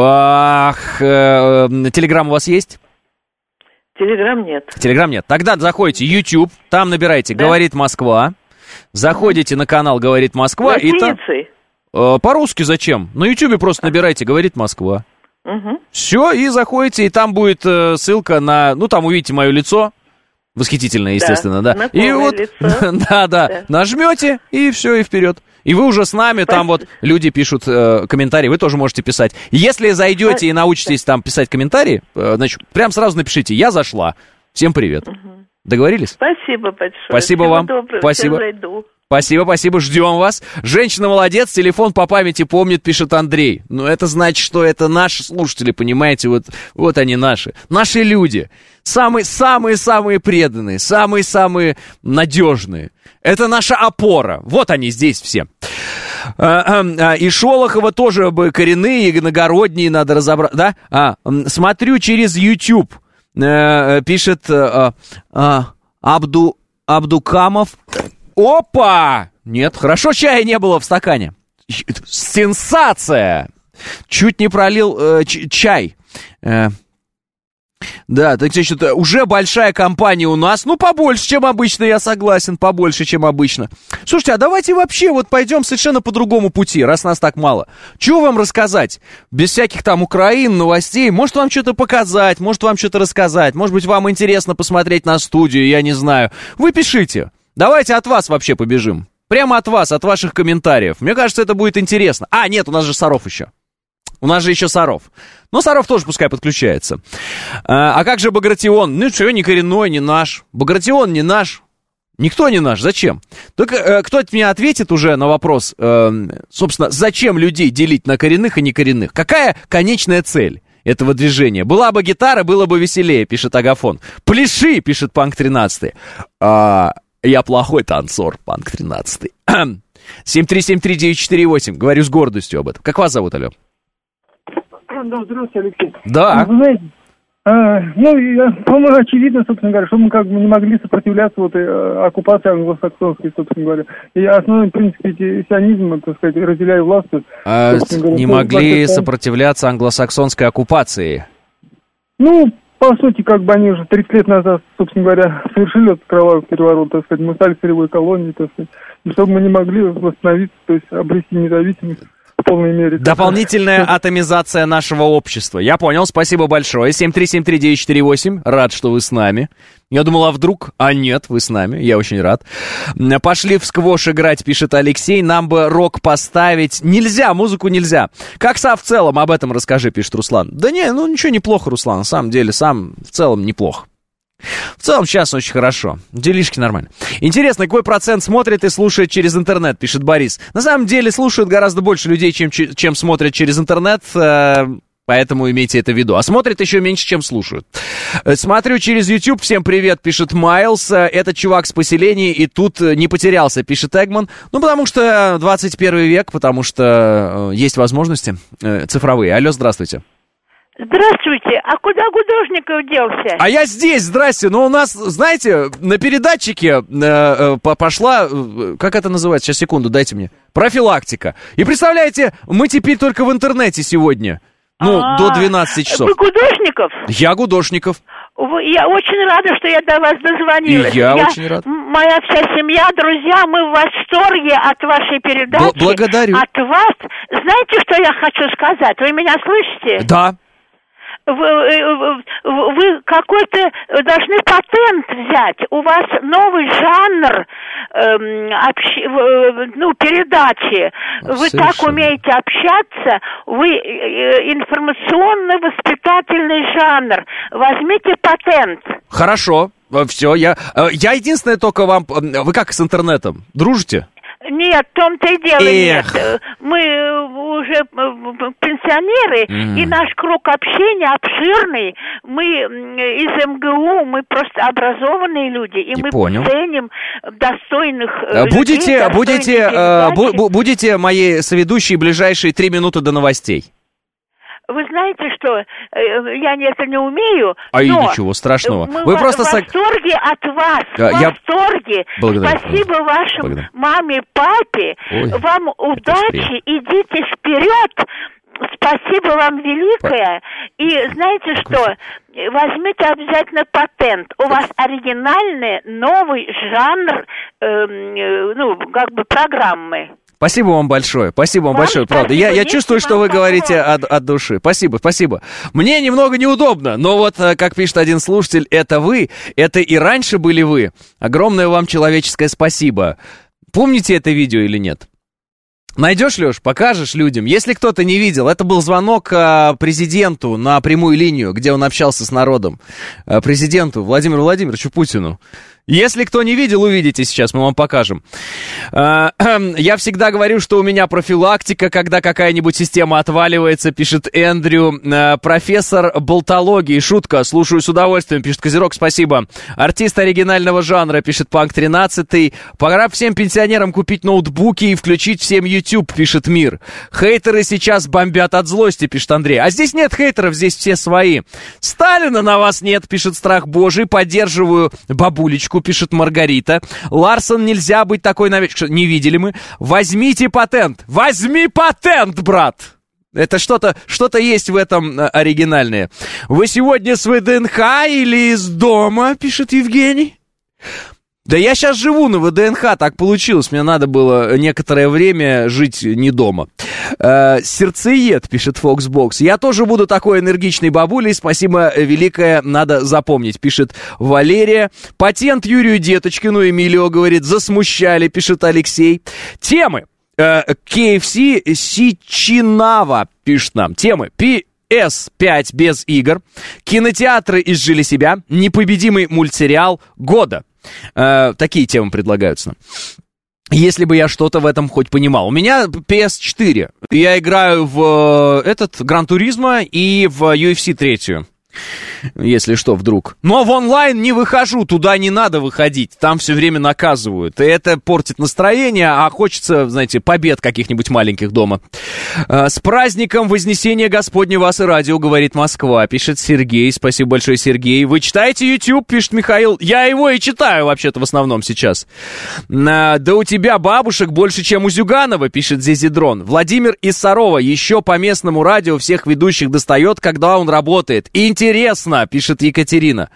Ах, Телеграм у вас есть? Телеграм нет. Телеграм нет. Тогда заходите в YouTube, там набираете «Говорит Москва», заходите на канал «Говорит Москва». Латиницей? По-русски зачем? На YouTube просто набирайте «Говорит Москва». Угу. Все, и заходите, и там будет э, ссылка на... Ну, там увидите мое лицо. Восхитительное, естественно, да. да. И вот, да, да, нажмете, и все, и вперед. И вы уже с нами, Спасибо. Там вот люди пишут э, комментарии, вы тоже можете писать. Если зайдете Спасибо. И научитесь там писать комментарии, э, значит, прям сразу напишите «Я зашла». Всем привет. Угу. Договорились? Спасибо большое. Спасибо Всего вам. Доброго. Спасибо. Спасибо, спасибо, ждем вас. Женщина молодец, телефон по памяти помнит, пишет Андрей. Ну, это значит, что это наши слушатели, понимаете, вот, вот они наши. Наши люди. Самые-самые-самые преданные, самые-самые надежные. Это наша опора. Вот они здесь все. И Шолохова тоже бы коренные, и иногородние надо разобрать. Да? А, смотрю через YouTube, пишет Абду, Абдукамов. Опа! Нет, хорошо чая не было в стакане. Сенсация! Чуть не пролил э, ч- чай. Э, да, так значит, уже большая компания у нас. Ну, побольше, чем обычно, я согласен, побольше, чем обычно. Слушайте, а давайте вообще вот пойдем совершенно по другому пути, раз нас так мало. Чего вам рассказать? Без всяких там Украин, новостей. Может, вам что-то показать, может, вам что-то рассказать. Может быть, вам интересно посмотреть на студию, я не знаю. Вы пишите. Давайте от вас вообще побежим. Прямо от вас, от ваших комментариев. Мне кажется, это будет интересно. А, нет, у нас же Саров еще. У нас же еще Саров. Но Саров тоже пускай подключается. А, а как же Багратион? Ну что, не коренной, не наш. Багратион не наш. Никто не наш. Зачем? Только э, кто-то мне ответит уже на вопрос, э, собственно, зачем людей делить на коренных и некоренных? Какая конечная цель этого движения? Была бы гитара, было бы веселее, пишет Агафон. Пляши, пишет Панк тринадцатый. А... Я плохой танцор, Панк тринадцатый. семь три семь три девять четыре восемь. Говорю с гордостью об этом. Как вас зовут, алло? Да, здравствуйте, Алексей. Да. Вы знаете, а, ну, я, по-моему, очевидно, собственно говоря, что мы как бы не могли сопротивляться вот, э, оккупации англосаксонской, собственно говоря. И основной принцип сионизма, так сказать, разделяя власть. А, не могли сопротивляться англосаксонской оккупации? Ну, по сути, как бы они уже тридцать лет назад, собственно говоря, совершили этот кровавый переворот, так сказать, мы стали сырьевой колонией, так сказать, и чтобы мы не могли восстановиться, то есть обрести независимость в полной мере. Дополнительная атомизация нашего общества. Я понял, спасибо большое. семь три семь три девять четыре восемь, рад, что вы с нами. Я думал, а вдруг? А нет, вы с нами, я очень рад. Пошли в сквош играть, пишет Алексей. Нам бы рок поставить. Нельзя, музыку нельзя. Как сам в целом, об этом расскажи, пишет Руслан. Да не, ну ничего неплохо, Руслан, на самом деле, сам в целом неплохо. В целом сейчас очень хорошо. Делишки нормально. Интересно, какой процент смотрит и слушает через интернет, пишет Борис. На самом деле слушают гораздо больше людей, чем, чем смотрят через интернет. Поэтому имейте это в виду. А смотрят еще меньше, чем слушают. Смотрю через YouTube. Всем привет, пишет Майлз. Это чувак с поселения, и тут не потерялся, пишет Эгман. Ну, потому что двадцать первый век, потому что есть возможности цифровые. Алло, здравствуйте. Здравствуйте. А куда Гудошников делся? А я здесь, здрасте. Но у нас, знаете, на передатчике э, э, пошла, э, как это называется? Сейчас, секунду, дайте мне. Профилактика. И представляете, мы теперь только в интернете сегодня. Ну, А, до двенадцати часов. Вы Гудошников? Я Гудошников. Вы- Я очень рада, что я до вас дозвонилась. И я очень рад. м- Моя вся семья, друзья, мы в восторге от вашей передачи. Бл- благодарю. От вас. Знаете, что я хочу сказать? Вы меня слышите? Да. Вы, вы- вы какой-то должны патент взять. У вас новый жанр эм, общ- э, ну, передачи. Вы так Совершенно. умеете общаться. Вы э, информационно-воспитательный жанр. Возьмите патент. Хорошо. Все, я... э, Я единственное только вам... э, Вы как с интернетом? Дружите? Нет, в том-то и дело Эх. нет. Мы э, уже э, пенсионеры, Мгм. и наш круг общения обширный. Мы м, из эм гэ у, мы просто образованные люди, и Не мы понял. ценим достойных э, Э, людей, Будете, достойных будете, э, передачи. бу- бу- будете моей соведущей ближайшие три минуты до новостей. Вы знаете, что э, я не- это не умею, А и но ничего страшного. мы Вы в просто в сог- восторге от вас, Да, в я- восторге. Благодарю. Спасибо вашим Благодарю. маме, папе. Ой, Вам удачи, идите вперед. Спасибо вам великое. И знаете что? Возьмите обязательно патент. У вас оригинальный новый жанр, эм, э, ну, как бы программы. Спасибо вам большое, спасибо вам, Вам большое, правда. Я, спасибо, я чувствую, если что вам вы говорите помогло. от, от души. Спасибо, спасибо. Мне немного неудобно, но вот, э, как пишет один слушатель, это вы, это и раньше были вы. Огромное вам человеческое спасибо. Помните это видео или нет? Найдешь, Леш, покажешь людям. Если кто-то не видел, это был звонок э, президенту на прямую линию, где он общался с народом. Э, президенту Владимиру Владимировичу Путину. Если кто не видел, увидите сейчас, мы вам покажем. Э, Я всегда говорю, что у меня профилактика, когда какая-нибудь система отваливается, пишет Эндрю. Э, Профессор болтологии, шутка, слушаю с удовольствием, пишет Козерог, спасибо. Артист оригинального жанра, пишет Панк тринадцать. Пора всем пенсионерам купить ноутбуки и включить всем YouTube, пишет Мир. Хейтеры сейчас бомбят от злости, пишет Андрей. А здесь нет хейтеров, здесь все свои. Сталина на вас нет, пишет Страх Божий. Поддерживаю бабулечку, пишет Маргарита. Ларсон, нельзя быть такой навечно. Не видели мы. Возьмите патент. Возьми патент, брат. Это что-то, что-то есть в этом э, оригинальное. Вы сегодня с вэ дэ эн ха или из дома, пишет Евгений. Да я сейчас живу на вэ дэ эн ха, так получилось. Мне надо было некоторое время жить не дома. Э, сердцеед, пишет Фоксбокс. Я тоже буду такой энергичной бабулей. Спасибо великое, надо запомнить, пишет Валерия. Патент Юрию Деточкину, Эмилио говорит, засмущали, пишет Алексей. Темы. Э, кей эф си Сичинава, пишет нам. Темы. Пи эс пять без игр. Кинотеатры изжили себя. Непобедимый мультсериал года. Э, такие темы предлагаются нам. Если бы я что-то в этом хоть понимал. У меня пи эс четыре. Я играю в э, этот Гран Туризмо и в ю эф си третью. Если что, вдруг. Но в онлайн не выхожу, туда не надо выходить. Там все время наказывают. И это портит настроение, а хочется, знаете, побед каких-нибудь маленьких дома. Э, с праздником Вознесения Господня вас и радио, говорит Москва, пишет Сергей. Спасибо большое, Сергей. Вы читаете YouTube, пишет Михаил. Я его и читаю, вообще-то, в основном сейчас. Э, да у тебя бабушек больше, чем у Зюганова, пишет Зизидрон. Владимир из Сарова еще по местному радио всех ведущих достает, когда он работает. Интересно, пишет Екатерина.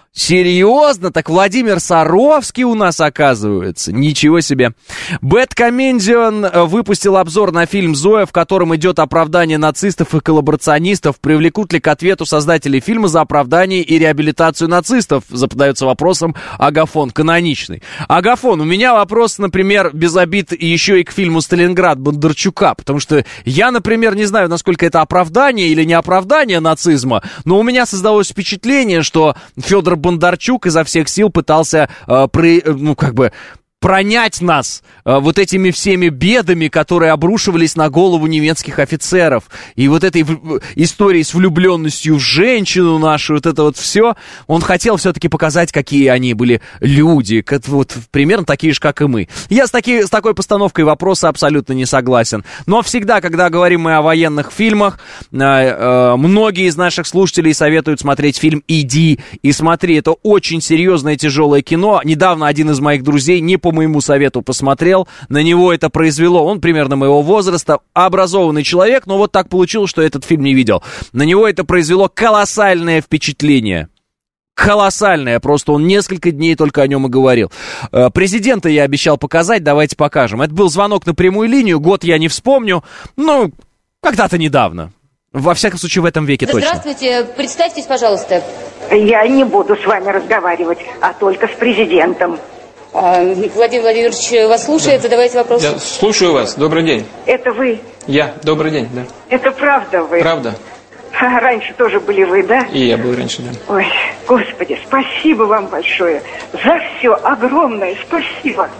Серьезно? Так Владимир Саровский у нас, оказывается. Ничего себе. Бэткомендион выпустил обзор на фильм «Зоя», в котором идет оправдание нацистов и коллаборационистов. Привлекут ли к ответу создатели фильма за оправдание и реабилитацию нацистов? Задается вопросом Агафон, каноничный. Агафон, у меня вопрос, например, без обид еще и к фильму «Сталинград» Бондарчука. Потому что я, например, не знаю, насколько это оправдание или не оправдание нацизма, но у меня создалось впечатление, что Федор Бондарчук изо всех сил пытался, э, при, ну, как бы, пронять нас э, вот этими всеми бедами, которые обрушивались на голову немецких офицеров. И вот этой в, историей с влюбленностью в женщину нашу, вот это вот все, он хотел все-таки показать, какие они были люди, как, вот примерно такие же, как и мы. Я с, таки, с такой постановкой вопроса абсолютно не согласен. Но всегда, когда говорим мы о военных фильмах, э, э, многие из наших слушателей советуют смотреть фильм «Иди и смотри». Это очень серьезное, тяжелое кино. Недавно один из моих друзей, не помню, по моему совету посмотрел, на него это произвело, он примерно моего возраста, образованный человек, но вот так получилось, что этот фильм не видел. На него это произвело колоссальное впечатление. Колоссальное, просто он несколько дней только о нем и говорил. Президента я обещал показать, давайте покажем. Это был звонок на прямую линию, год я не вспомню, ну, когда-то недавно. Во всяком случае, в этом веке да, точно. Здравствуйте, представьтесь, пожалуйста. Я не буду с вами разговаривать, а только с президентом. А, Владимир Владимирович вас слушает, да. Задавайте вопрос. Я слушаю вас, добрый день. Это вы? Я, добрый день, да. Это правда вы? Правда. А раньше тоже были вы, да? И я был раньше, да. Ой, Господи, спасибо вам большое. За все огромное спасибо.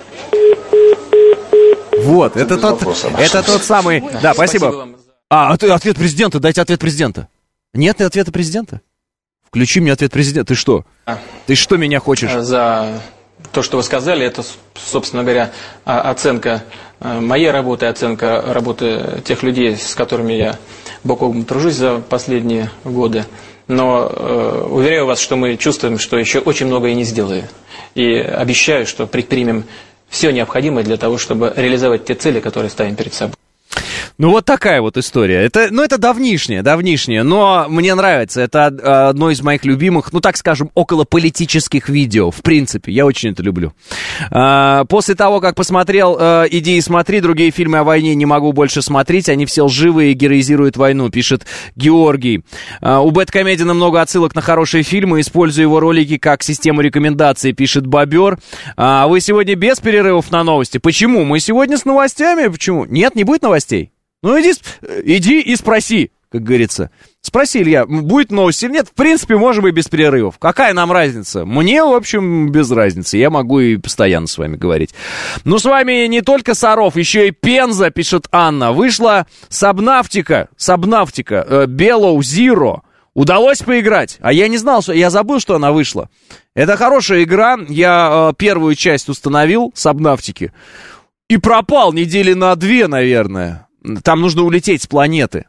Вот, это тот, это тот самый... Да, спасибо. спасибо а, ответ президента, дайте ответ президента. Нет ответа президента? Включи мне ответ президента. Ты что? А. Ты что меня хочешь? За то, что вы сказали, это, собственно говоря, оценка моей работы, оценка работы тех людей, с которыми я бок о бок тружусь за последние годы. Но э, уверяю вас, что мы чувствуем, что еще очень многое не сделали. И обещаю, что предпримем все необходимое для того, чтобы реализовать те цели, которые ставим перед собой. Ну, вот такая вот история. Это, ну, это давнишнее, давнишнее, но мне нравится. Это одно из моих любимых, ну, так скажем, околополитических видео. В принципе, я очень это люблю. После того, как посмотрел «Иди и смотри», другие фильмы о войне не могу больше смотреть. Они все лживые и героизируют войну, пишет Георгий. У Бэдкомедиана много отсылок на хорошие фильмы. Использую его ролики как систему рекомендаций, пишет Бобер. Вы сегодня без перерывов на новости. Почему? Мы сегодня с новостями. Почему? Нет, не будет новостей. Ну, иди, иди и спроси, как говорится. Спроси, Илья, будет новость или нет? В принципе, можем и без перерывов. Какая нам разница? Мне, в общем, без разницы. Я могу и постоянно с вами говорить. Ну, с вами не только Саров, еще и Пенза, пишет Анна. Вышла Сабнавтика, Сабнавтика, э, Below Zero. Удалось поиграть? А я не знал, что... Я забыл, что она вышла. Это хорошая игра. Я э, первую часть установил, Сабнавтики, и пропал недели на две, наверное. Там нужно улететь с планеты.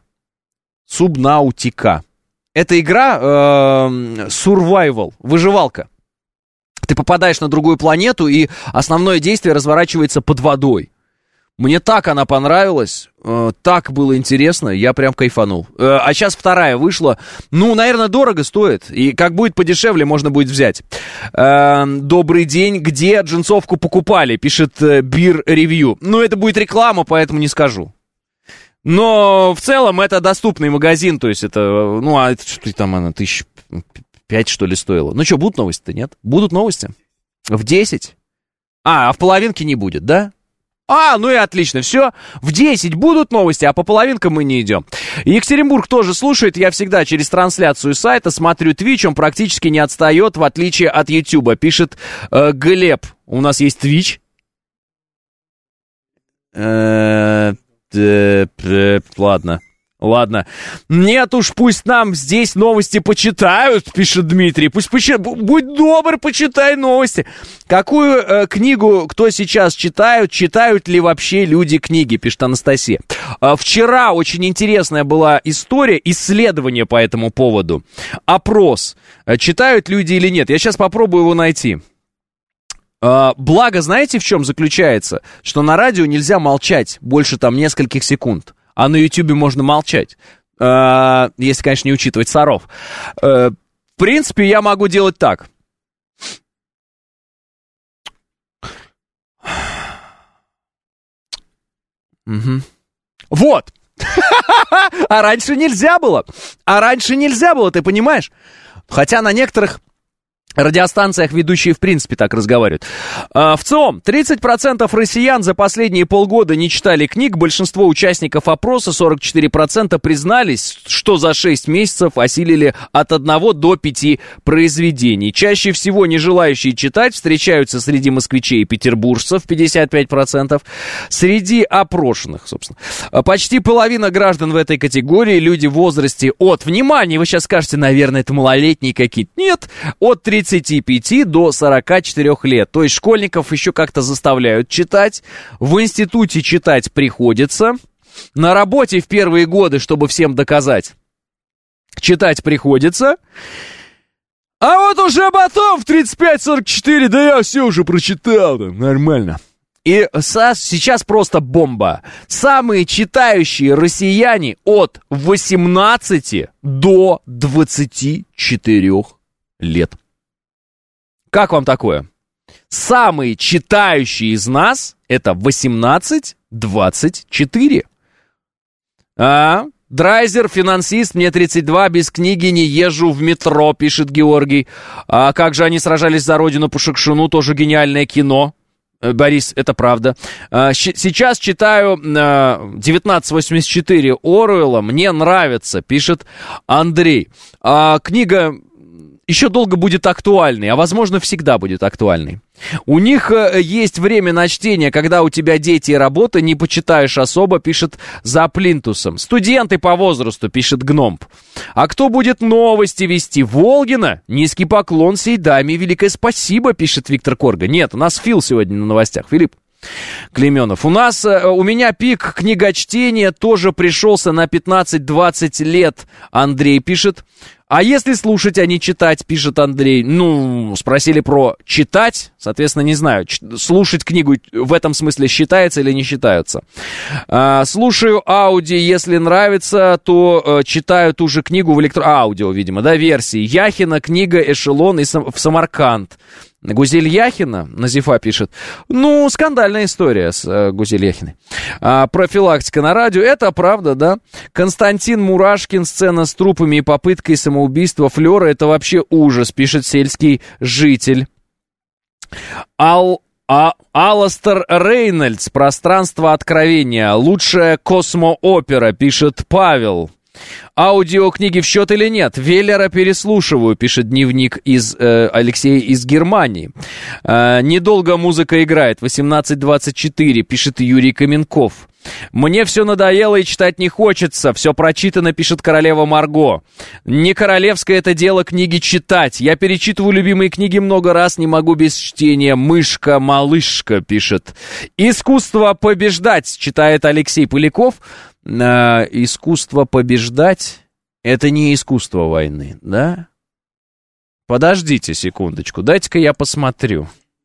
Субнаутика. Это игра э, survival, выживалка. Ты попадаешь на другую планету, и основное действие разворачивается под водой. Мне так она понравилась, э, так было интересно, я прям кайфанул. Э, а сейчас вторая вышла. Ну, наверное, дорого стоит. И как будет подешевле, можно будет взять. Э, добрый день. Где джинсовку покупали? Пишет э, Beer Review. Ну, это будет реклама, поэтому не скажу. Но в целом это доступный магазин, то есть это, ну, а это что там она, тысяч пять, что ли, стоила. Ну что, будут новости-то, нет? Будут новости? В десять? А, а в половинке не будет, да? А, ну и отлично, все, в десять будут новости, а по половинкам мы не идем. Екатеринбург тоже слушает, я всегда через трансляцию сайта смотрю Twitch, он практически не отстает, в отличие от Ютуба, пишет э, Глеб. У нас есть Twitch. Э-э- Ладно, ладно. Нет уж, пусть нам здесь новости почитают, пишет Дмитрий. Пусть почи... будь добр, почитай новости. Какую э, книгу кто сейчас читают? Читают ли вообще люди книги, пишет Анастасия. Э, вчера очень интересная была история, исследование по этому поводу. Опрос. Э, читают люди или нет? Я сейчас попробую его найти. Uh, благо, знаете, в чем заключается? Что на радио нельзя молчать больше там нескольких секунд, а на Ютубе можно молчать, uh, если, конечно, не учитывать Саров. Uh, в принципе, я могу делать так. Угу. Вот! А раньше нельзя было! А раньше нельзя было, ты понимаешь? Хотя на некоторых радиостанциях ведущие в принципе так разговаривают. А, в целом, тридцать процентов россиян за последние полгода не читали книг. Большинство участников опроса, сорок четыре процента, признались, что за шесть месяцев осилили от одного до пяти произведений. Чаще всего не желающие читать встречаются среди москвичей и петербуржцев, пятьдесят пять процентов. Среди опрошенных, собственно, почти половина граждан в этой категории люди в возрасте от, внимание, вы сейчас скажете, наверное, это малолетние какие-то. Нет, от тридцати пяти до сорока четырёх лет. То есть школьников еще как-то заставляют читать. В институте читать приходится. На работе в первые годы, чтобы всем доказать, читать приходится. А вот уже потом в тридцать пять сорок четыре, да я все уже прочитал, да, нормально. И со, сейчас просто бомба. Самые читающие россияне от восемнадцати до двадцати четырёх лет. Как вам такое? Самые читающие из нас это восемнадцать двадцать четыре. А? Драйзер, финансист, мне тридцать два, без книги не езжу в метро, пишет Георгий. А как же они сражались за родину по Шукшину, тоже гениальное кино. Борис, это правда. А, сейчас читаю а, девятнадцать восемьдесят четыре Оруэлла, мне нравится, пишет Андрей. А, книга еще долго будет актуальной, а возможно всегда будет актуальной. У них э, есть время на чтение, когда у тебя дети и работа, не почитаешь особо, пишет за плинтусом. Студенты по возрасту, пишет Гномб. А кто будет новости вести? Волгина? Низкий поклон сей даме, великое спасибо, пишет Виктор Корга. Нет, у нас Фил сегодня на новостях. Филипп Клеменов. У нас, э, у меня пик книгочтения тоже пришелся на пятнадцать-двадцать лет, Андрей пишет. А если слушать, а не читать, пишет Андрей. Ну, спросили про читать, соответственно, не знаю. Ч- слушать книгу в этом смысле считается или не считается. А, слушаю аудио, если нравится, то а, читаю ту же книгу в электро... Аудио, видимо, да, версии. Яхина, книга «Эшелон» и сам... в Самарканд. Гузель Яхина, Назифа пишет. Ну, скандальная история с э, Гузель Яхиной. А, профилактика на радио, это правда, да. Константин Мурашкин, сцена с трупами и попыткой самоубийства Флёра, это вообще ужас, пишет сельский житель. Ал... А Аластер Рейнольдс, пространство откровения, лучшая космоопера, пишет Павел. Аудиокниги в счет или нет? Веллера переслушиваю, пишет дневник из э, Алексея из Германии. Э, недолго музыка играет, восемнадцать двадцать четыре, пишет Юрий Каменков. Мне все надоело и читать не хочется, все прочитано, пишет королева Марго. Не королевское это дело книги читать. Я перечитываю любимые книги много раз, не могу без чтения. Мышка-малышка, пишет. Искусство побеждать, читает Алексей Поляков. Uh, искусство побеждать — это не искусство войны, да? Подождите секундочку, дайте-ка я посмотрю.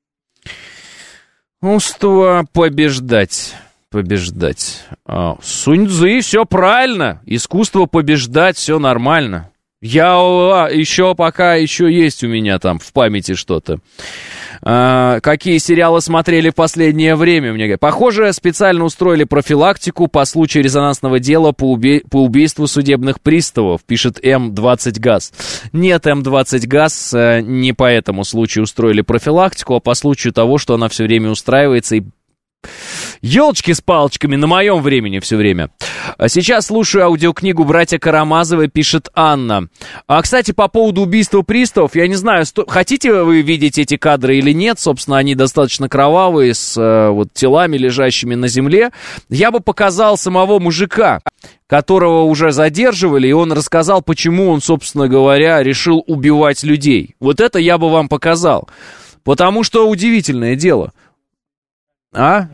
Искусство побеждать, побеждать. Uh, Сунь Цзы, все правильно. Искусство побеждать, все нормально. Я еще пока еще есть у меня там в памяти что-то. А, какие сериалы смотрели в последнее время? Мне говорят. Похоже, специально устроили профилактику по случаю резонансного дела по, убе... по убийству судебных приставов, пишет эм двадцать газ. Нет, эм двадцать газ не по этому случаю устроили профилактику, а по случаю того, что она все время устраивается и елочки с палочками на моем времени все время. Сейчас слушаю аудиокнигу «Братья Карамазовы», пишет Анна. А, кстати, по поводу убийства приставов, я не знаю, сто... хотите вы видеть эти кадры или нет, собственно, они достаточно кровавые, с э, вот, телами, лежащими на земле. Я бы показал самого мужика, которого уже задерживали, и он рассказал, почему он, собственно говоря, решил убивать людей. Вот это я бы вам показал. Потому что удивительное дело. А?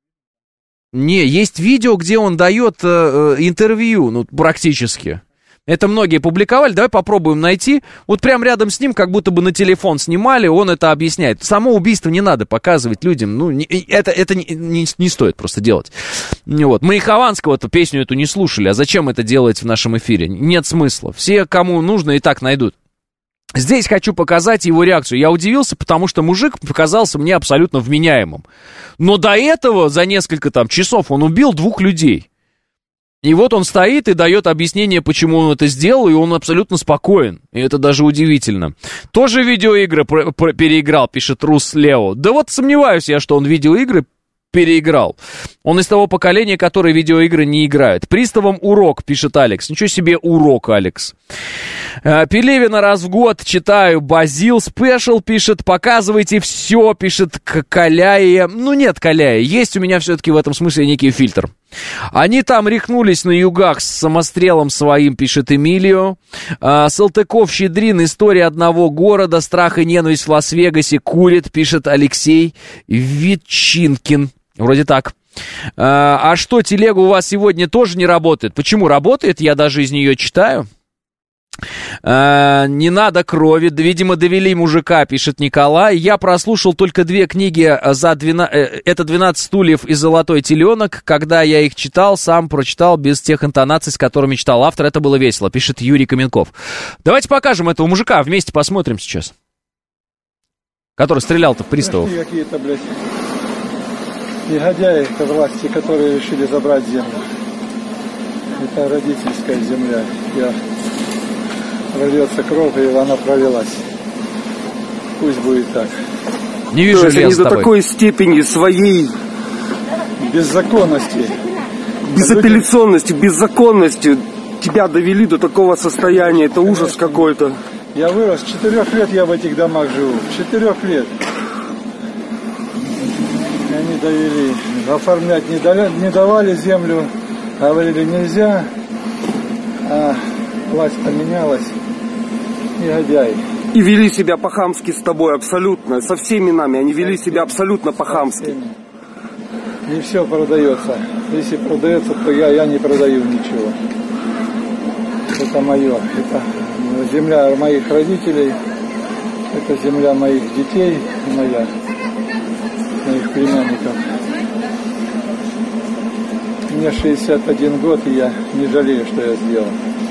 Не, есть видео, где он дает э, интервью, ну, практически. Это многие публиковали, давай попробуем найти. Вот прям рядом с ним, как будто бы на телефон снимали, он это объясняет. Само убийство не надо показывать людям, ну, не, это, это не, не, не стоит просто делать. Вот. Мы и Хованского-то песню эту не слушали, а зачем это делать в нашем эфире? Нет смысла. Все, кому нужно, и так найдут. Здесь хочу показать его реакцию. Я удивился, потому что мужик показался мне абсолютно вменяемым. Но до этого за несколько там часов он убил двух людей. И вот он стоит и дает объяснение, почему он это сделал, и он абсолютно спокоен. И это даже удивительно. Тоже видеоигры про- про- переиграл, пишет Рус Лео. Да вот сомневаюсь я, что он видеоигры переиграл. Он из того поколения, которое видеоигры не играет. Приставам урок, пишет Алекс. Ничего себе урок, Алекс. Пелевина раз в год читаю. Базил Спешл пишет. Показывайте все, пишет Каляя. Ну нет, Каляя. Есть у меня все-таки в этом смысле некий фильтр. Они там рехнулись на югах с самострелом своим, пишет Эмилио. а, Салтыков-Щедрин, история одного города, страх и ненависть в Лас-Вегасе курит, пишет Алексей Ветчинкин. Вроде так. А, а что, телега у вас сегодня тоже не работает? Почему работает? Я даже из нее читаю. А, не надо крови, видимо, довели мужика, пишет Николай. Я прослушал только две книги за двенадцать, это «двенадцать стульев» и «Золотой теленок». Когда я их читал, сам прочитал без тех интонаций, с которыми читал автор. Это было весело, пишет Юрий Каменков. Давайте покажем этого мужика, вместе посмотрим сейчас. Который стрелял-то в приставов. Какие-то, блядь, негодяи к власти, которые решили забрать землю. Это родительская земля. Я... Прольется кровь, и она пролилась. Пусть будет так. Не вижу, то есть они до тобой. Такой степени своей беззаконности, безапелляционности, беззаконности тебя довели до такого состояния. Это конечно, ужас какой-то. Я вырос, с четырех лет я в этих домах живу. С четырех лет. И они довели. Оформлять не, дали, не давали землю. Говорили, нельзя. А власть поменялась. Негодяи. И вели себя по-хамски с тобой абсолютно. Со всеми нами. Они вели себя абсолютно по-хамски. Не все продается. Если продается, то я, я не продаю ничего. Это мое. Это земля моих родителей. Это земля моих детей. Моя. Моих племянников. Мне шестьдесят один год, и я не жалею, что я сделал.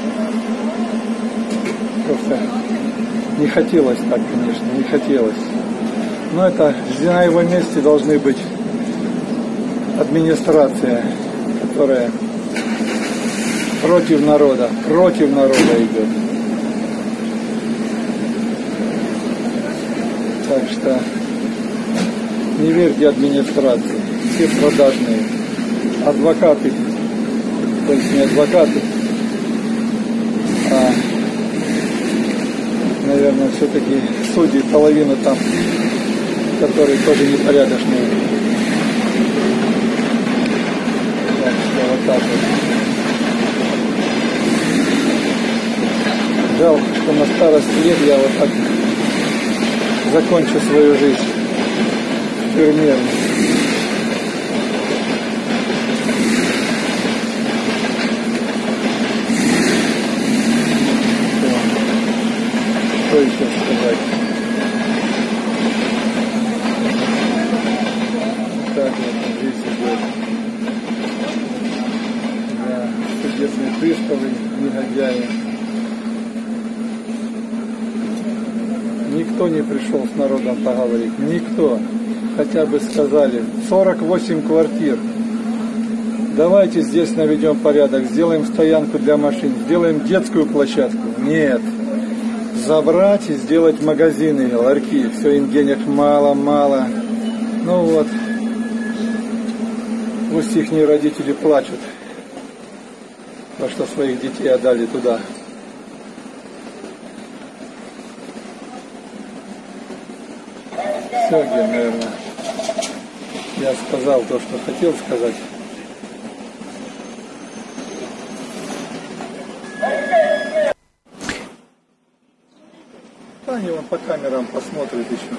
Просто не хотелось так, конечно, не хотелось. Но это на его месте должны быть администрация, которая против народа, против народа идет. Так что не верьте администрации, все продажные. Адвокаты, то есть не адвокаты, а наверное, все-таки судьи, половина там, которые тоже непорядочные. Так что вот так вот. Жалко, что на старость лет я вот так закончу свою жизнь в тюрьме. Что еще сказать? Так вот, здесь идет. Да, судебные приставы, негодяи. Никто не пришел с народом поговорить. Никто. Хотя бы сказали. сорок восемь квартир. Давайте здесь наведем порядок. Сделаем стоянку для машин. Сделаем детскую площадку. Нет. Забрать и сделать магазины, ларьки. Все, им денег мало-мало. Ну вот. Пусть их родители плачут. Потому что своих детей отдали туда. Все, где, наверное, я сказал то, что хотел сказать. Они вон по камерам посмотрят еще.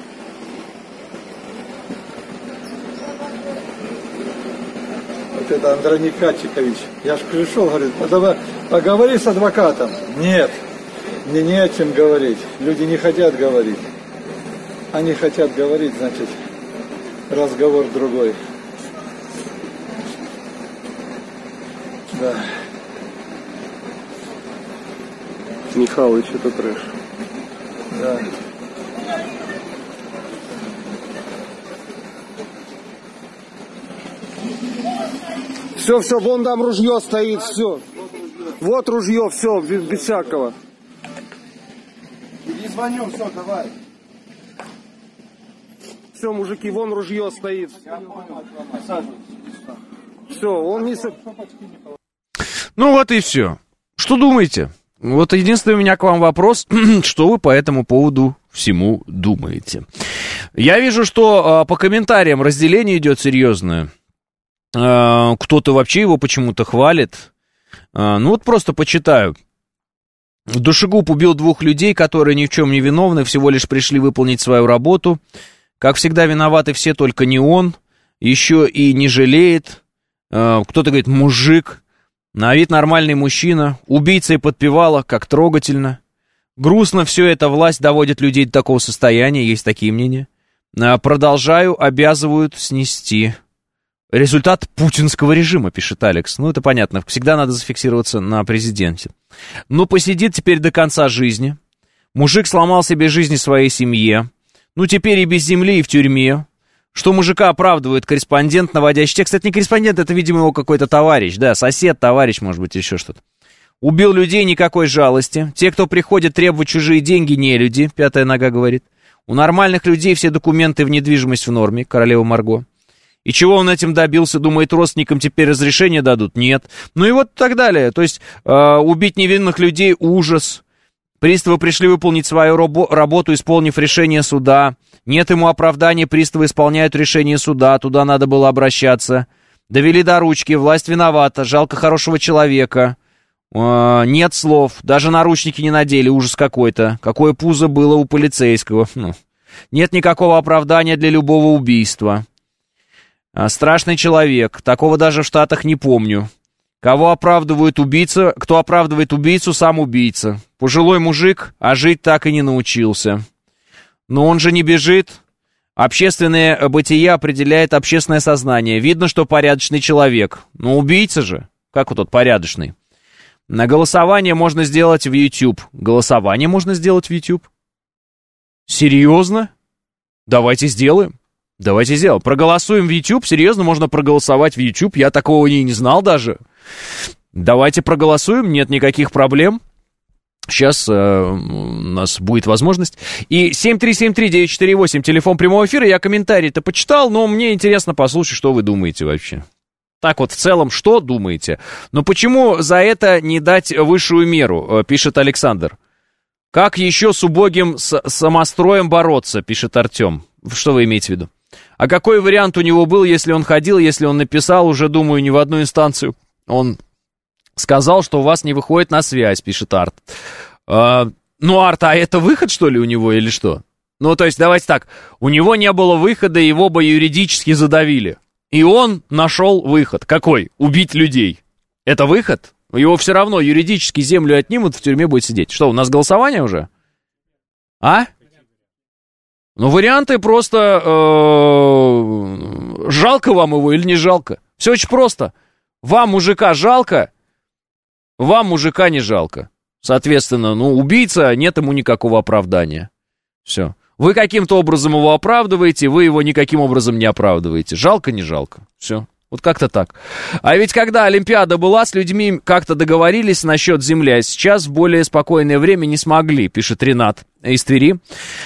Вот это Андрей Катчикович. Я ж пришел, говорит, давай поговори с адвокатом. Нет, мне не о чем говорить. Люди не хотят говорить. Они хотят говорить, значит, разговор другой. Да. Михалыч, это трэш. Да. Все, все, вон там ружье стоит, все. Вот ружье, все, без, без всякого. Иди звоню, все, давай. Все, мужики, вон ружье стоит. Все, он не... Ну вот и все. Что думаете? Вот единственный у меня к вам вопрос, что вы по этому поводу всему думаете? Я вижу, что э, по комментариям разделение идет серьезное. Э, кто-то вообще его почему-то хвалит. Э, ну вот просто почитаю. Душегуб убил двух людей, которые ни в чем не виновны, всего лишь пришли выполнить свою работу. Как всегда виноваты все, только не он. Еще и не жалеет. Э, кто-то говорит, мужик. На вид нормальный мужчина, убийца и подпевала, как трогательно. Грустно все это, власть доводит людей до такого состояния, есть такие мнения. Продолжаю, обязывают снести. Результат путинского режима, пишет Алекс. Ну, это понятно, всегда надо зафиксироваться на президенте. Ну, посидит теперь до конца жизни. Мужик сломал себе жизнь в своей семье. Ну, теперь и без земли, и в тюрьме. Что мужика оправдывает корреспондент, наводящий текст. Это не корреспондент, это, видимо, его какой-то товарищ. Да, сосед, товарищ, может быть, еще что-то. Убил людей, никакой жалости. Те, кто приходит требовать чужие деньги, не люди, пятая нога говорит. У нормальных людей все документы в недвижимость в норме, королева Марго. И чего он этим добился? Думает, родственникам теперь разрешение дадут? Нет. Ну и вот так далее. То есть э, убить невинных людей — ужас. Приставы пришли выполнить свою рабо- работу, исполнив решение суда. Нет ему оправдания, приставы исполняют решение суда, туда надо было обращаться. Довели до ручки, власть виновата, жалко хорошего человека. Э, нет слов, даже наручники не надели, ужас какой-то. Какое пузо было у полицейского. Ну, нет никакого оправдания для любого убийства. Страшный человек, такого даже в Штатах не помню. Кого оправдывают убийца, кто оправдывает убийцу, сам убийца. Пожилой мужик, а жить так и не научился. Но он же не бежит. Общественное бытие определяет общественное сознание. Видно, что порядочный человек. Но убийца же, как вот тот порядочный. На голосование можно сделать в YouTube. Голосование можно сделать в YouTube? Серьезно? Давайте сделаем. Давайте сделаем. Проголосуем в YouTube. Серьезно, можно проголосовать в YouTube. Я такого и не знал даже. Давайте проголосуем. Нет никаких проблем. Сейчас э, у нас будет возможность. И семь три семь три девять четыре восемь, телефон прямого эфира. Я комментарии-то почитал, но мне интересно послушать, что вы думаете вообще. Так вот, в целом, что думаете? Но почему за это не дать высшую меру, пишет Александр. Как еще с убогим с- самостроем бороться, пишет Артем. Что вы имеете в виду? А какой вариант у него был, если он ходил, если он написал, уже, думаю, не в одну инстанцию? Он сказал, что у вас не выходит на связь, пишет Арт. А, ну, Арт, а это выход, что ли, у него или что? Ну, то есть, давайте так, у него не было выхода, его бы юридически задавили. И он нашел выход. Какой? Убить людей. Это выход? Его все равно юридически землю отнимут, в тюрьме будет сидеть. Что, у нас голосование уже? А? Ну, варианты просто... Э, жалко вам его или не жалко? Все очень просто. Вам мужика жалко, вам мужика не жалко. Соответственно, ну, убийца, нет ему никакого оправдания. Все. Вы каким-то образом его оправдываете, вы его никаким образом не оправдываете. Жалко, не жалко. Все. Вот как-то так. А ведь когда Олимпиада была, с людьми как-то договорились насчет земли, а сейчас в более спокойное время не смогли, пишет Ренат из Твери.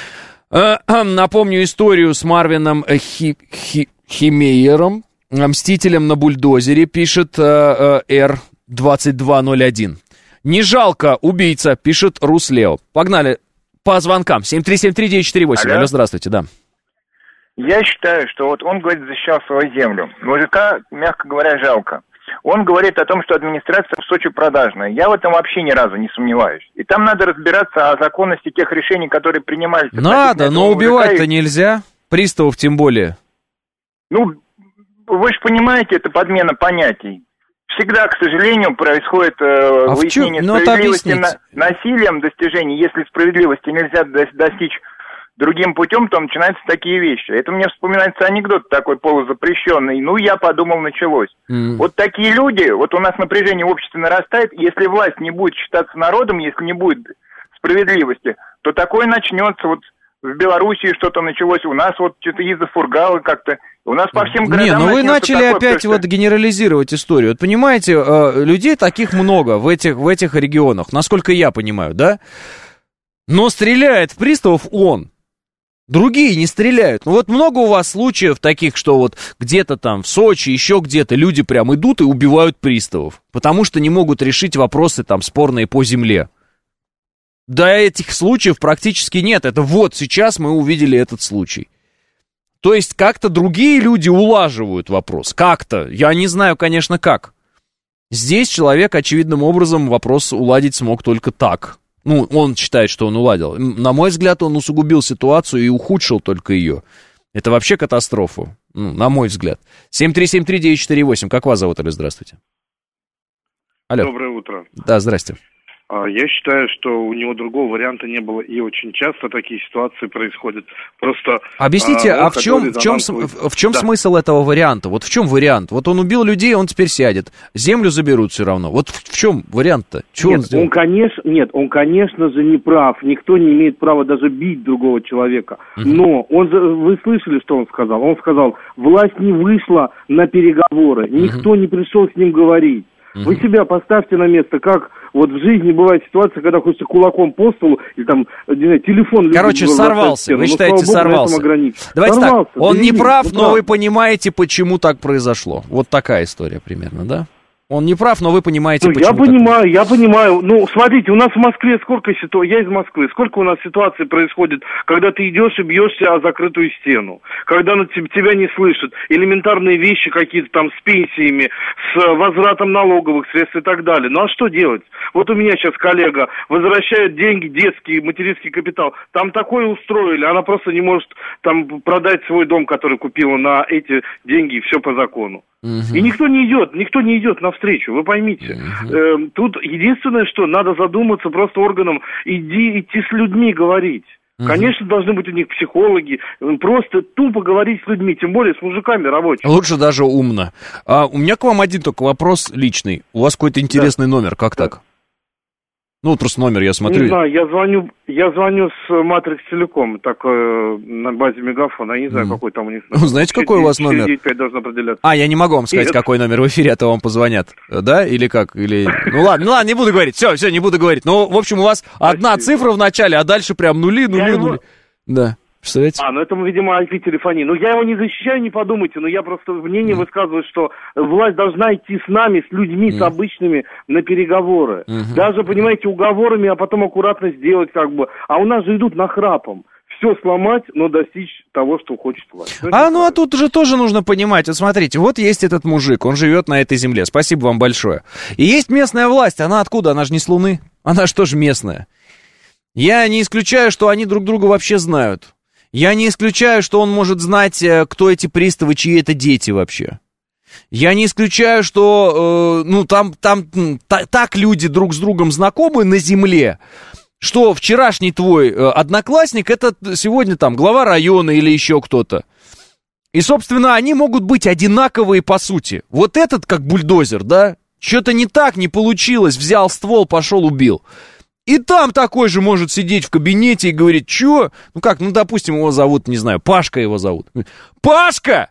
Напомню историю с Марвином Хи- Хи- Химейером, мстителем на бульдозере, пишет Р двадцать два ноль один. Не жалко убийца, пишет Руслео. Погнали по звонкам. семь три семь три девять четыре восемь. Алло, здравствуйте, да. Я считаю, что вот он, говорит, защищал свою землю. Мужика, мягко говоря, жалко. Он говорит о том, что администрация в Сочи продажная. Я в этом вообще ни разу не сомневаюсь. И там надо разбираться о законности тех решений, которые принимались. Надо, но убивать-то и... нельзя. Приставов тем более. Ну, вы же понимаете, это подмена понятий. Всегда, к сожалению, происходит э, а выяснение ну, справедливости на, насилием достижений. Если справедливости нельзя достичь другим путем, то начинаются такие вещи. Это мне вспоминается анекдот такой полузапрещенный. Ну, я подумал, началось. Mm. Вот такие люди, вот у нас напряжение в обществе нарастает, если власть не будет считаться народом, если не будет справедливости, то такое начнется. Вот в Белоруссии что-то началось, у нас вот что-то из-за фургала как-то, у нас по всем городам... Не, ну вы начали такое, опять что... вот генерализировать историю. Вот понимаете, людей таких много в этих, в этих регионах, насколько я понимаю, да? Но стреляет в приставов он. Другие не стреляют. Ну вот много у вас случаев таких, что вот где-то там в Сочи, еще где-то люди прям идут и убивают приставов, потому что не могут решить вопросы там спорные по земле. Да этих случаев практически нет. Это вот сейчас мы увидели этот случай. То есть как-то другие люди улаживают вопрос. Как-то. Я не знаю, конечно, как. Здесь человек очевидным образом вопрос уладить смог только так. Ну, он считает, что он уладил. На мой взгляд, он усугубил ситуацию и ухудшил только ее. Это вообще катастрофа, ну, на мой взгляд. семь три семь три девять четыре восемь. Как вас зовут, Олег? Здравствуйте. Алло. Доброе утро. Да, здрасте. Я считаю, что у него другого варианта не было, и очень часто такие ситуации происходят. Просто объясните, а, а в чем, в чем, в, в чем да. смысл этого варианта? Вот в чем вариант? Вот он убил людей, он теперь сядет. Землю заберут все равно. Вот в, в чем вариант-то? Чего нет, он сделал? Он, конечно, нет, он, конечно же, не прав. Никто не имеет права даже бить другого человека. Uh-huh. Но он, вы слышали, что он сказал? Он сказал, власть не вышла на переговоры. Никто uh-huh. не пришел с ним говорить. Uh-huh. Вы себя поставьте на место, как вот в жизни бывает ситуация, когда хочется кулаком по столу или там, не знаю, телефон... Короче, сорвался, вы считаете, сорвался. Давайте сорвался, так, он не прав, но прав. Вы понимаете, почему так произошло. Вот такая история примерно, да? Он не прав, но вы понимаете, ну, почему. Я понимаю, так. я понимаю. Ну, смотрите, у нас в Москве сколько ситуаций, я из Москвы, сколько у нас ситуаций происходит, когда ты идешь и бьешься о закрытую стену, когда на тебя, тебя не слышат, элементарные вещи какие-то там с пенсиями, с возвратом налоговых средств и так далее. Ну, а что делать? Вот у меня сейчас коллега возвращает деньги, детский, материнский капитал. Там такое устроили, она просто не может там продать свой дом, который купила на эти деньги, и все по закону. Uh-huh. И никто не идет, никто не идет навстречу, вы поймите. Uh-huh. Э, тут единственное, что надо задуматься просто органам, иди, идти с людьми говорить. Uh-huh. Конечно, должны быть у них психологи, просто тупо говорить с людьми, тем более с мужиками рабочими. Лучше даже умно. А у меня к вам один только вопрос личный. У вас какой-то интересный да. номер, как да. так? Ну, просто номер я смотрю. Не знаю, я звоню, я звоню с Матрикс Телеком, так, э, на базе Мегафона, я не знаю, mm. какой там у них номер. Ну, знаете, какой у вас номер? четыре девять пять должен определяться. А, я не могу вам сказать, Нет. какой номер в эфире, а то вам позвонят. Да, или как? Или... Ну, ладно, ну, ладно, не буду говорить, все, все, не буду говорить. Ну, в общем, у вас одна Спасибо. цифра в начале, а дальше прям нули, нули, я нули. Его... Да. Представляете? А, ну это, видимо, ай пи-телефония. Ну, я его не защищаю, не подумайте, но я просто мнение mm. высказываю, что власть должна идти с нами, с людьми, mm. с обычными на переговоры. Mm-hmm. Даже, понимаете, уговорами, а потом аккуратно сделать как бы. А у нас же идут нахрапом. Все сломать, но достичь того, что хочет власть. Ну, а, ну, а тут же тоже нужно понимать. Вот смотрите, вот есть этот мужик, он живет на этой земле. Спасибо вам большое. И есть местная власть. Она откуда? Она же не с Луны. Она же тоже местная. Я не исключаю, что они друг друга вообще знают. Я не исключаю, что он может знать, кто эти приставы, чьи это дети вообще. Я не исключаю, что э, ну, там, там та, так люди друг с другом знакомы на земле, что вчерашний твой э, одноклассник, это сегодня там глава района или еще кто-то. И, собственно, они могут быть одинаковые по сути. Вот этот как бульдозер, да, что-то не так, не получилось, взял ствол, пошел, убил. И там такой же может сидеть в кабинете и говорить, что? Ну как, ну допустим, его зовут, не знаю, Пашка его зовут. Пашка!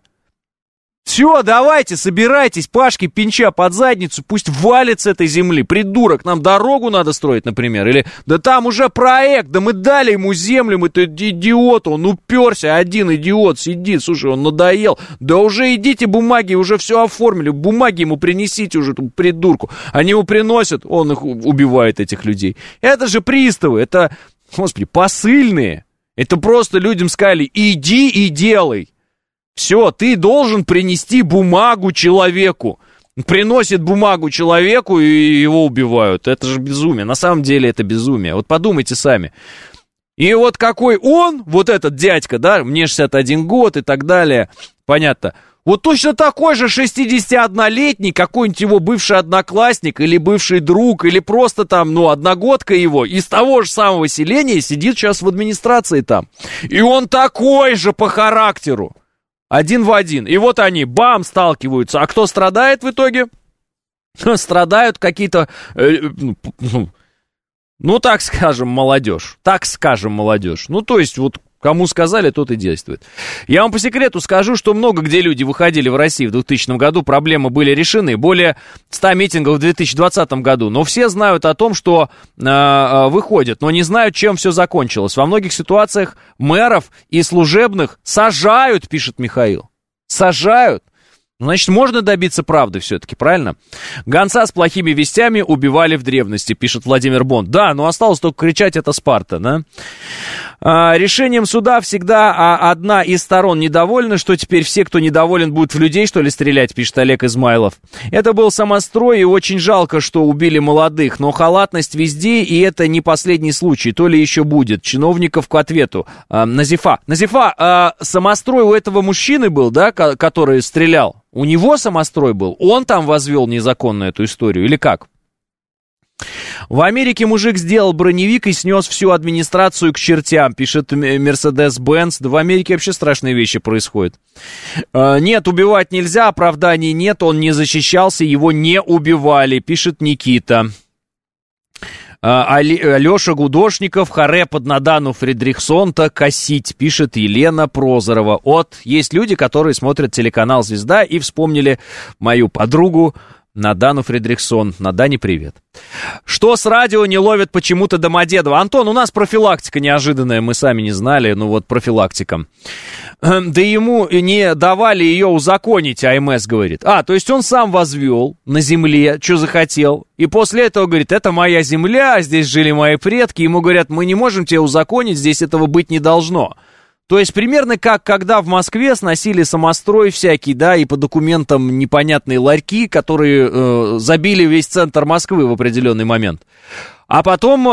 Все, давайте, собирайтесь, Пашке пинча под задницу, пусть валит с этой земли. Придурок, нам дорогу надо строить, например. Или, да там уже проект, да мы дали ему землю, мы-то идиот, он уперся, один идиот сидит, слушай, он надоел. Да уже идите, бумаги, уже все оформили, бумаги ему принесите уже, эту придурку. Они ему приносят, он их убивает, этих людей. Это же приставы, это, господи, посыльные. Это просто людям сказали, иди и делай. Все, ты должен принести бумагу человеку. Приносит бумагу человеку, и его убивают. Это же безумие. На самом деле это безумие. Вот подумайте сами. И вот какой он, вот этот дядька, да, мне шестьдесят один год и так далее, понятно. Вот точно такой же шестидесятиоднолетний, какой-нибудь его бывший одноклассник или бывший друг, или просто там, ну, одногодка его, из того же самого селения сидит сейчас в администрации там. И он такой же по характеру. Один в один. И вот они, бам, сталкиваются. А кто страдает в итоге? Страдают какие-то, э, ну, ну, так скажем, молодежь. Так скажем, молодежь. Ну, то есть, вот кому сказали, тот и действует. Я вам по секрету скажу, что много где люди выходили в России в двухтысячном году, проблемы были решены. Более ста митингов в две тысячи двадцатом году. Но все знают о том, что э, выходят, но не знают, чем все закончилось. Во многих ситуациях мэров и служебных сажают, пишет Михаил. Сажают. Значит, можно добиться правды все-таки, правильно? Гонца с плохими вестями убивали в древности, пишет Владимир Бонд. Да, но осталось только кричать, это Спарта, да? А, решением суда всегда а, одна из сторон недовольна, что теперь все, кто недоволен, будут в людей, что ли, стрелять, пишет Олег Измайлов. Это был самострой, и очень жалко, что убили молодых, но халатность везде, и это не последний случай, то ли еще будет. Чиновников к ответу. А, Назифа. Назифа, а, самострой у этого мужчины был, да, который стрелял? У него самострой был? Он там возвел незаконно эту историю или как? В Америке мужик сделал броневик и снес всю администрацию к чертям, пишет Mercedes-Benz. Да в Америке вообще страшные вещи происходят. Нет, убивать нельзя, оправданий нет, он не защищался, его не убивали, пишет Никита. Алеша Гудошников, харе под Надану Фридрихсон-то косить, пишет Елена Прозорова. Вот есть люди, которые смотрят телеканал «Звезда» и вспомнили мою подругу Надану Фридрихсон. Надане привет. Что с радио не ловят почему-то Домодедово? Антон, у нас профилактика неожиданная, мы сами не знали, ну вот профилактика. Да ему не давали ее узаконить, АМС говорит. А, то есть он сам возвел на земле, что захотел, и после этого говорит, это моя земля, здесь жили мои предки, ему говорят, мы не можем тебя узаконить, здесь этого быть не должно. То есть примерно как когда в Москве сносили самострой всякий, да, и по документам непонятные ларьки, которые э, забили весь центр Москвы в определенный момент. А потом,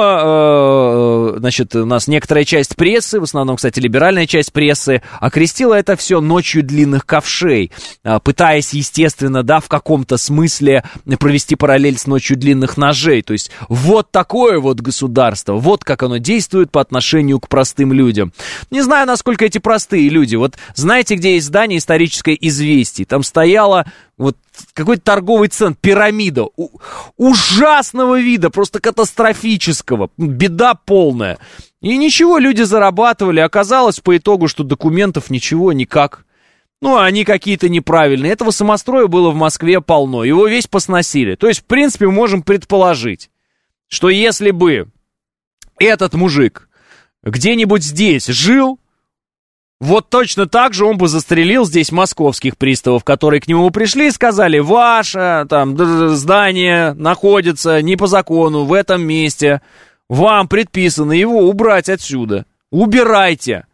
э, значит, у нас некоторая часть прессы, в основном, кстати, либеральная часть прессы, окрестила это все ночью длинных ковшей, пытаясь, естественно, да, в каком-то смысле провести параллель с ночью длинных ножей. То есть вот такое вот государство, вот как оно действует по отношению к простым людям. Не знаю, насколько эти простые люди. Вот знаете, где есть здание историческое «Известий»? Там стояла вот какой-то торговый центр, пирамида, у, ужасного вида, просто катастрофического, беда полная. И ничего, люди зарабатывали, оказалось по итогу, что документов ничего, никак. Ну, они какие-то неправильные. Этого самостроя было в Москве полно, его весь посносили. То есть, в принципе, мы можем предположить, что если бы этот мужик где-нибудь здесь жил, вот точно так же он бы застрелил здесь московских приставов, которые к нему пришли и сказали, ваше там здание находится не по закону в этом месте, вам предписано его убрать отсюда, убирайте.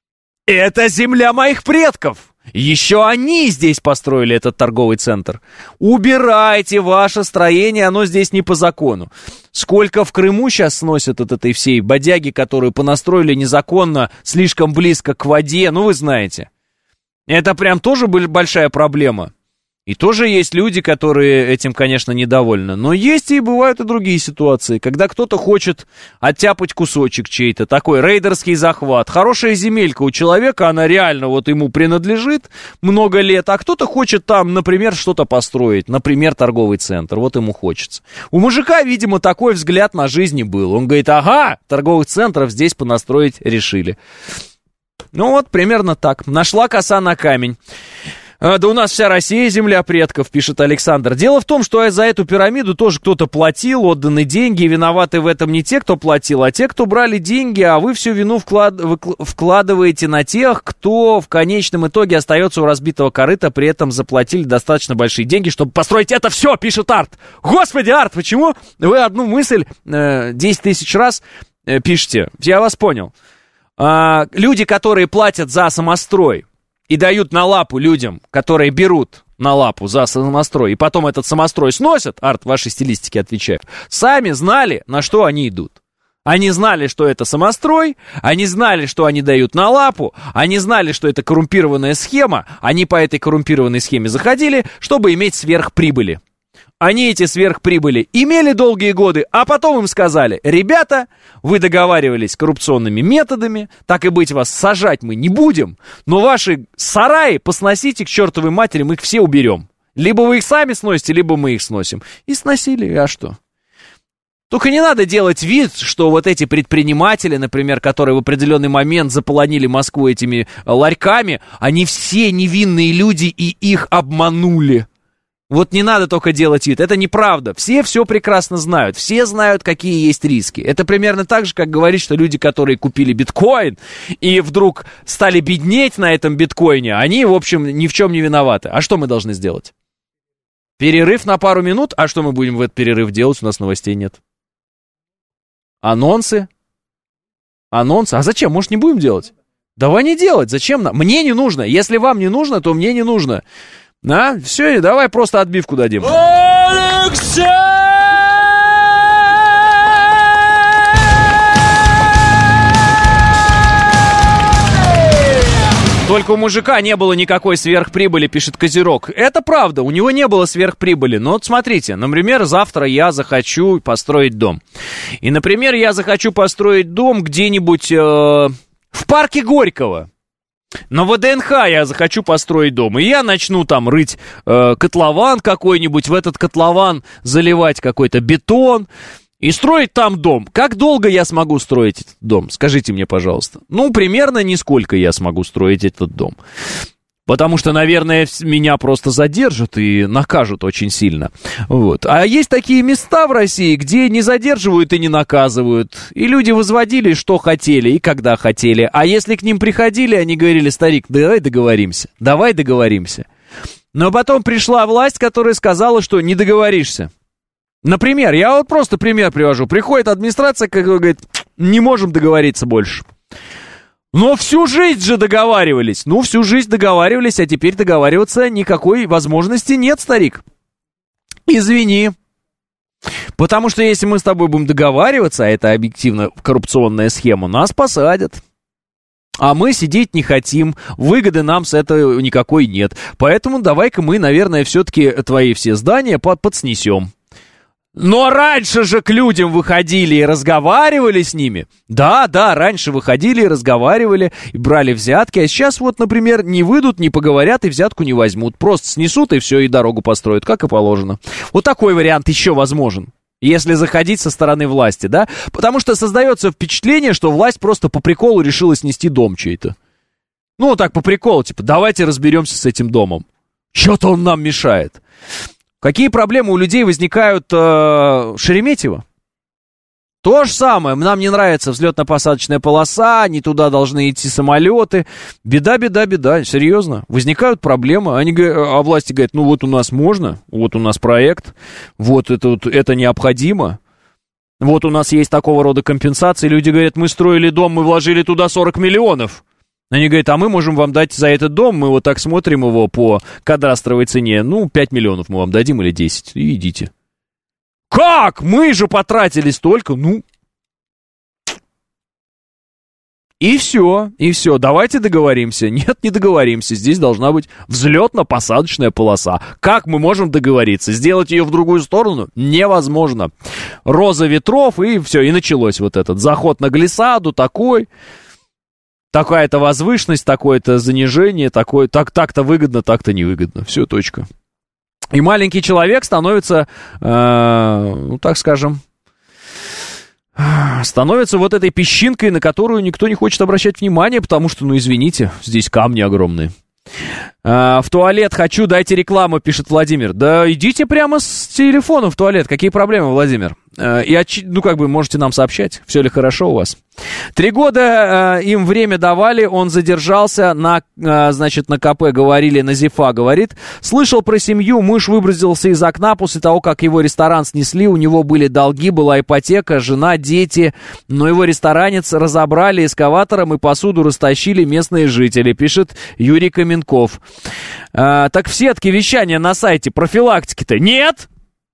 Это земля моих предков. Еще они здесь построили этот торговый центр. Убирайте ваше строение, оно здесь не по закону. Сколько в Крыму сейчас сносят от этой всей бодяги, которую понастроили незаконно, слишком близко к воде, ну вы знаете. Это прям тоже большая проблема. И тоже есть люди, которые этим, конечно, недовольны. Но есть и бывают и другие ситуации, когда кто-то хочет оттяпать кусочек чей-то, такой рейдерский захват. Хорошая земелька у человека, она реально вот ему принадлежит много лет, а кто-то хочет там, например, что-то построить, например, торговый центр, вот ему хочется. У мужика, видимо, такой взгляд на жизнь был. Он говорит, ага, торговых центров здесь понастроить решили. Ну вот, примерно так. Нашла коса на камень. Да у нас вся Россия земля предков, пишет Александр. Дело в том, что за эту пирамиду тоже кто-то платил, отданы деньги, и виноваты в этом не те, кто платил, а те, кто брали деньги, а вы всю вину вклад... вкладываете на тех, кто в конечном итоге остается у разбитого корыта, при этом заплатили достаточно большие деньги, чтобы построить это все, пишет Арт. Господи, Арт, почему вы одну мысль э, десять тысяч раз э, пишете? Я вас понял. А, люди, которые платят за самострой, и дают на лапу людям, которые берут на лапу за самострой, и потом этот самострой сносят, Арт, вашей стилистике отвечаю, сами знали, на что они идут. Они знали, что это самострой, они знали, что они дают на лапу, они знали, что это коррумпированная схема, они по этой коррумпированной схеме заходили, чтобы иметь сверхприбыли. Они эти сверхприбыли имели долгие годы, а потом им сказали, ребята, вы договаривались коррупционными методами, так и быть, вас сажать мы не будем, но ваши сараи посносите к чертовой матери, мы их все уберем. Либо вы их сами сносите, либо мы их сносим. И сносили, а что? Только не надо делать вид, что вот эти предприниматели, например, которые в определенный момент заполонили Москву этими ларьками, они все невинные люди и их обманули. Вот не надо только делать вид, это неправда. Все все прекрасно знают, все знают, какие есть риски. Это примерно так же, как говорить, что люди, которые купили биткоин и вдруг стали беднеть на этом биткоине, они, в общем, ни в чем не виноваты. А что мы должны сделать? Перерыв на пару минут? А что мы будем в этот перерыв делать? У нас новостей нет. Анонсы? Анонсы? А зачем? Может, не будем делать? Давай не делать. Зачем нам? Мне не нужно. Если вам не нужно, то мне не нужно. А, все, давай просто отбивку дадим. Алексей! Только у мужика не было никакой сверхприбыли, пишет Козерог. Это правда, у него не было сверхприбыли. Но вот смотрите, например, завтра я захочу построить дом. И, например, я захочу построить дом где-нибудь э, в парке Горького. На ВДНХ я захочу построить дом. И я начну там рыть э, котлован какой-нибудь, в этот котлован заливать какой-то бетон и строить там дом. Как долго я смогу строить этот дом? Скажите мне, пожалуйста. Ну, примерно нисколько я смогу строить этот дом. Потому что, наверное, меня просто задержат и накажут очень сильно. Вот. А есть такие места в России, где не задерживают и не наказывают. И люди возводили, что хотели и когда хотели. А если к ним приходили, они говорили: старик, давай договоримся, давай договоримся. Но потом пришла власть, которая сказала, что не договоришься. Например, я вот просто пример привожу. Приходит администрация, которая говорит: не можем договориться больше. Но всю жизнь же договаривались. Ну, всю жизнь договаривались, а теперь договариваться никакой возможности нет, старик. Извини. Потому что если мы с тобой будем договариваться, а это объективно коррупционная схема, нас посадят. А мы сидеть не хотим, выгоды нам с этого никакой нет. Поэтому давай-ка мы, наверное, все-таки твои все здания подснесем. Но раньше же к людям выходили и разговаривали с ними. Да, да, раньше выходили и разговаривали, и брали взятки. А сейчас вот, например, не выйдут, не поговорят и взятку не возьмут. Просто снесут и все, и дорогу построят, как и положено. Вот такой вариант еще возможен, если заходить со стороны власти, да? Потому что создается впечатление, что власть просто по приколу решила снести дом чей-то. Ну, вот так по приколу, типа, давайте разберемся с этим домом. Что-то он нам мешает. Какие проблемы у людей возникают э, в Шереметьево? То же самое. Нам не нравится взлетно-посадочная полоса, не туда должны идти самолеты. Беда, беда, беда. Серьезно. Возникают проблемы. Они, а власти говорят: ну вот у нас можно, вот у нас проект, вот это, вот это необходимо. Вот у нас есть такого рода компенсации. Люди говорят: мы строили дом, мы вложили туда сорок миллионов. Они говорят: а мы можем вам дать за этот дом, мы вот так смотрим его по кадастровой цене, ну, пять миллионов мы вам дадим или десять, и идите. Как? Мы же потратили столько, ну... И все, и все, давайте договоримся. Нет, не договоримся, здесь должна быть взлетно-посадочная полоса. Как мы можем договориться? Сделать ее в другую сторону? Невозможно. Роза ветров, и все, и началось вот этот заход на глиссаду такой... Такая-то возвышенность, такое-то занижение, такое, так, так-то выгодно, так-то невыгодно. Все, точка. И маленький человек становится, э, ну, так скажем, становится вот этой песчинкой, на которую никто не хочет обращать внимание, потому что, ну, извините, здесь камни огромные. А, в туалет хочу, дайте рекламу, пишет Владимир. Да идите прямо с телефона в туалет, какие проблемы, Владимир? А, и, ну, как бы, можете нам сообщать, все ли хорошо у вас. Три года а, им время давали, он задержался, на, а, значит, на КП говорили, Назифа говорит. Слышал про семью, муж выбросился из окна после того, как его ресторан снесли, у него были долги, была ипотека, жена, дети, но его ресторанец разобрали эскаватором и посуду растащили местные жители, пишет Юрий Каменков. А, так в сетке вещания на сайте профилактики-то нет?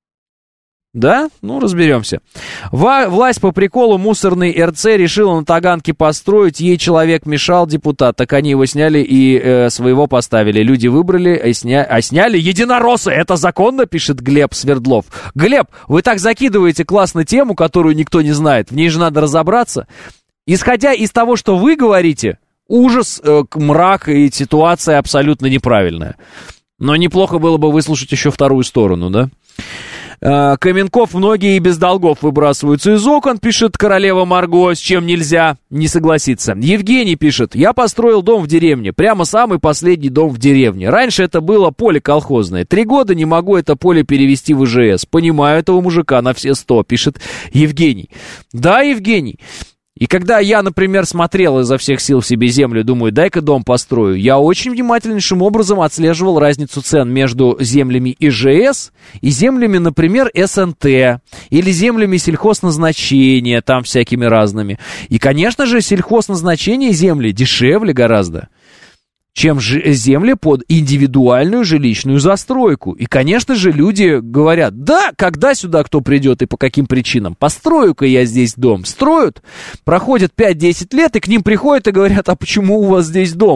Да? Ну, разберемся. Ва- власть по приколу мусорный РЦ решила на Таганке построить. Ей человек мешал, депутат. Так они его сняли и э, своего поставили. Люди выбрали, а, сня... а сняли единороссы. Это законно, пишет Глеб Свердлов. Глеб, вы так закидываете классно тему, которую никто не знает. В ней же надо разобраться. Исходя из того, что вы говорите, ужас, э, мрак и ситуация абсолютно неправильная. Но неплохо было бы выслушать еще вторую сторону, да? Каменков многие и без долгов выбрасываются из окон, пишет королева Марго, с чем нельзя не согласиться. Евгений пишет: я построил дом в деревне, прямо самый последний дом в деревне. Раньше это было поле колхозное. Три года не могу это поле перевести в ИЖС. Понимаю этого мужика на все сто, пишет Евгений. Да, Евгений. И когда я, например, смотрел изо всех сил в себе землю, думаю, дай-ка дом построю, я очень внимательнейшим образом отслеживал разницу цен между землями ИЖС и землями, например, СНТ, или землями сельхозназначения, там всякими разными. И, конечно же, сельхозназначение земли дешевле гораздо, чем земли под индивидуальную жилищную застройку. И, конечно же, люди говорят: да, когда сюда кто придет и по каким причинам? Построю-ка я здесь дом. Строят, проходит пять-десять лет, и к ним приходят и говорят: а почему у вас здесь дом?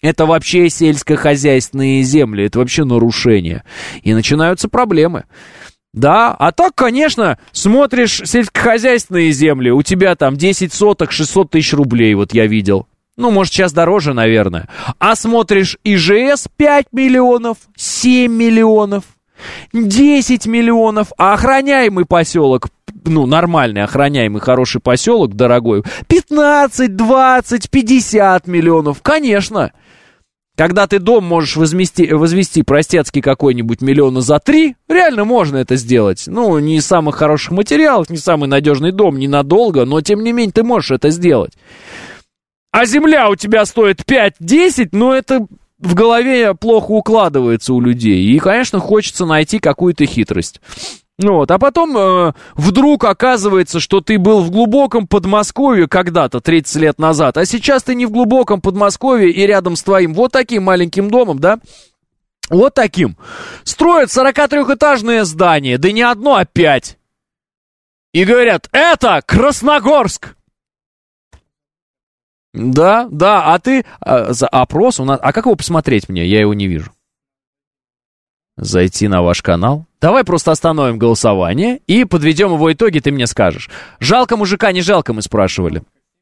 Это вообще сельскохозяйственные земли, это вообще нарушение. И начинаются проблемы. Да, а так, конечно, смотришь сельскохозяйственные земли, у тебя там десять соток, шестьсот тысяч рублей, вот я видел. Ну, может, сейчас дороже, наверное. А смотришь ИЖС пять миллионов, семь миллионов, десять миллионов, а охраняемый поселок, ну, нормальный, охраняемый, хороший поселок, дорогой, пятнадцать, двадцать, пятьдесят миллионов, конечно. Когда ты дом можешь возвести, возвести простецкий какой-нибудь миллиона за три, реально можно это сделать. Ну, не из самых хороших материалов, не самый надежный дом, ненадолго, но тем не менее ты можешь это сделать. А земля у тебя стоит пять-десять, но это в голове плохо укладывается у людей. И, конечно, хочется найти какую-то хитрость. Ну вот, а потом э, вдруг оказывается, что ты был в глубоком Подмосковье когда-то, тридцать лет назад, а сейчас ты не в глубоком Подмосковье и рядом с твоим вот таким маленьким домом, да, вот таким, строят сорокатрёхэтажное здание, да не одно, а пять. И говорят, это Красногорск. Да, да, а ты, а, за опрос у нас, а как его посмотреть мне, я его не вижу. Зайти на ваш канал. Давай просто остановим голосование и подведем его итоги, ты мне скажешь. Жалко мужика, не жалко, мы спрашивали.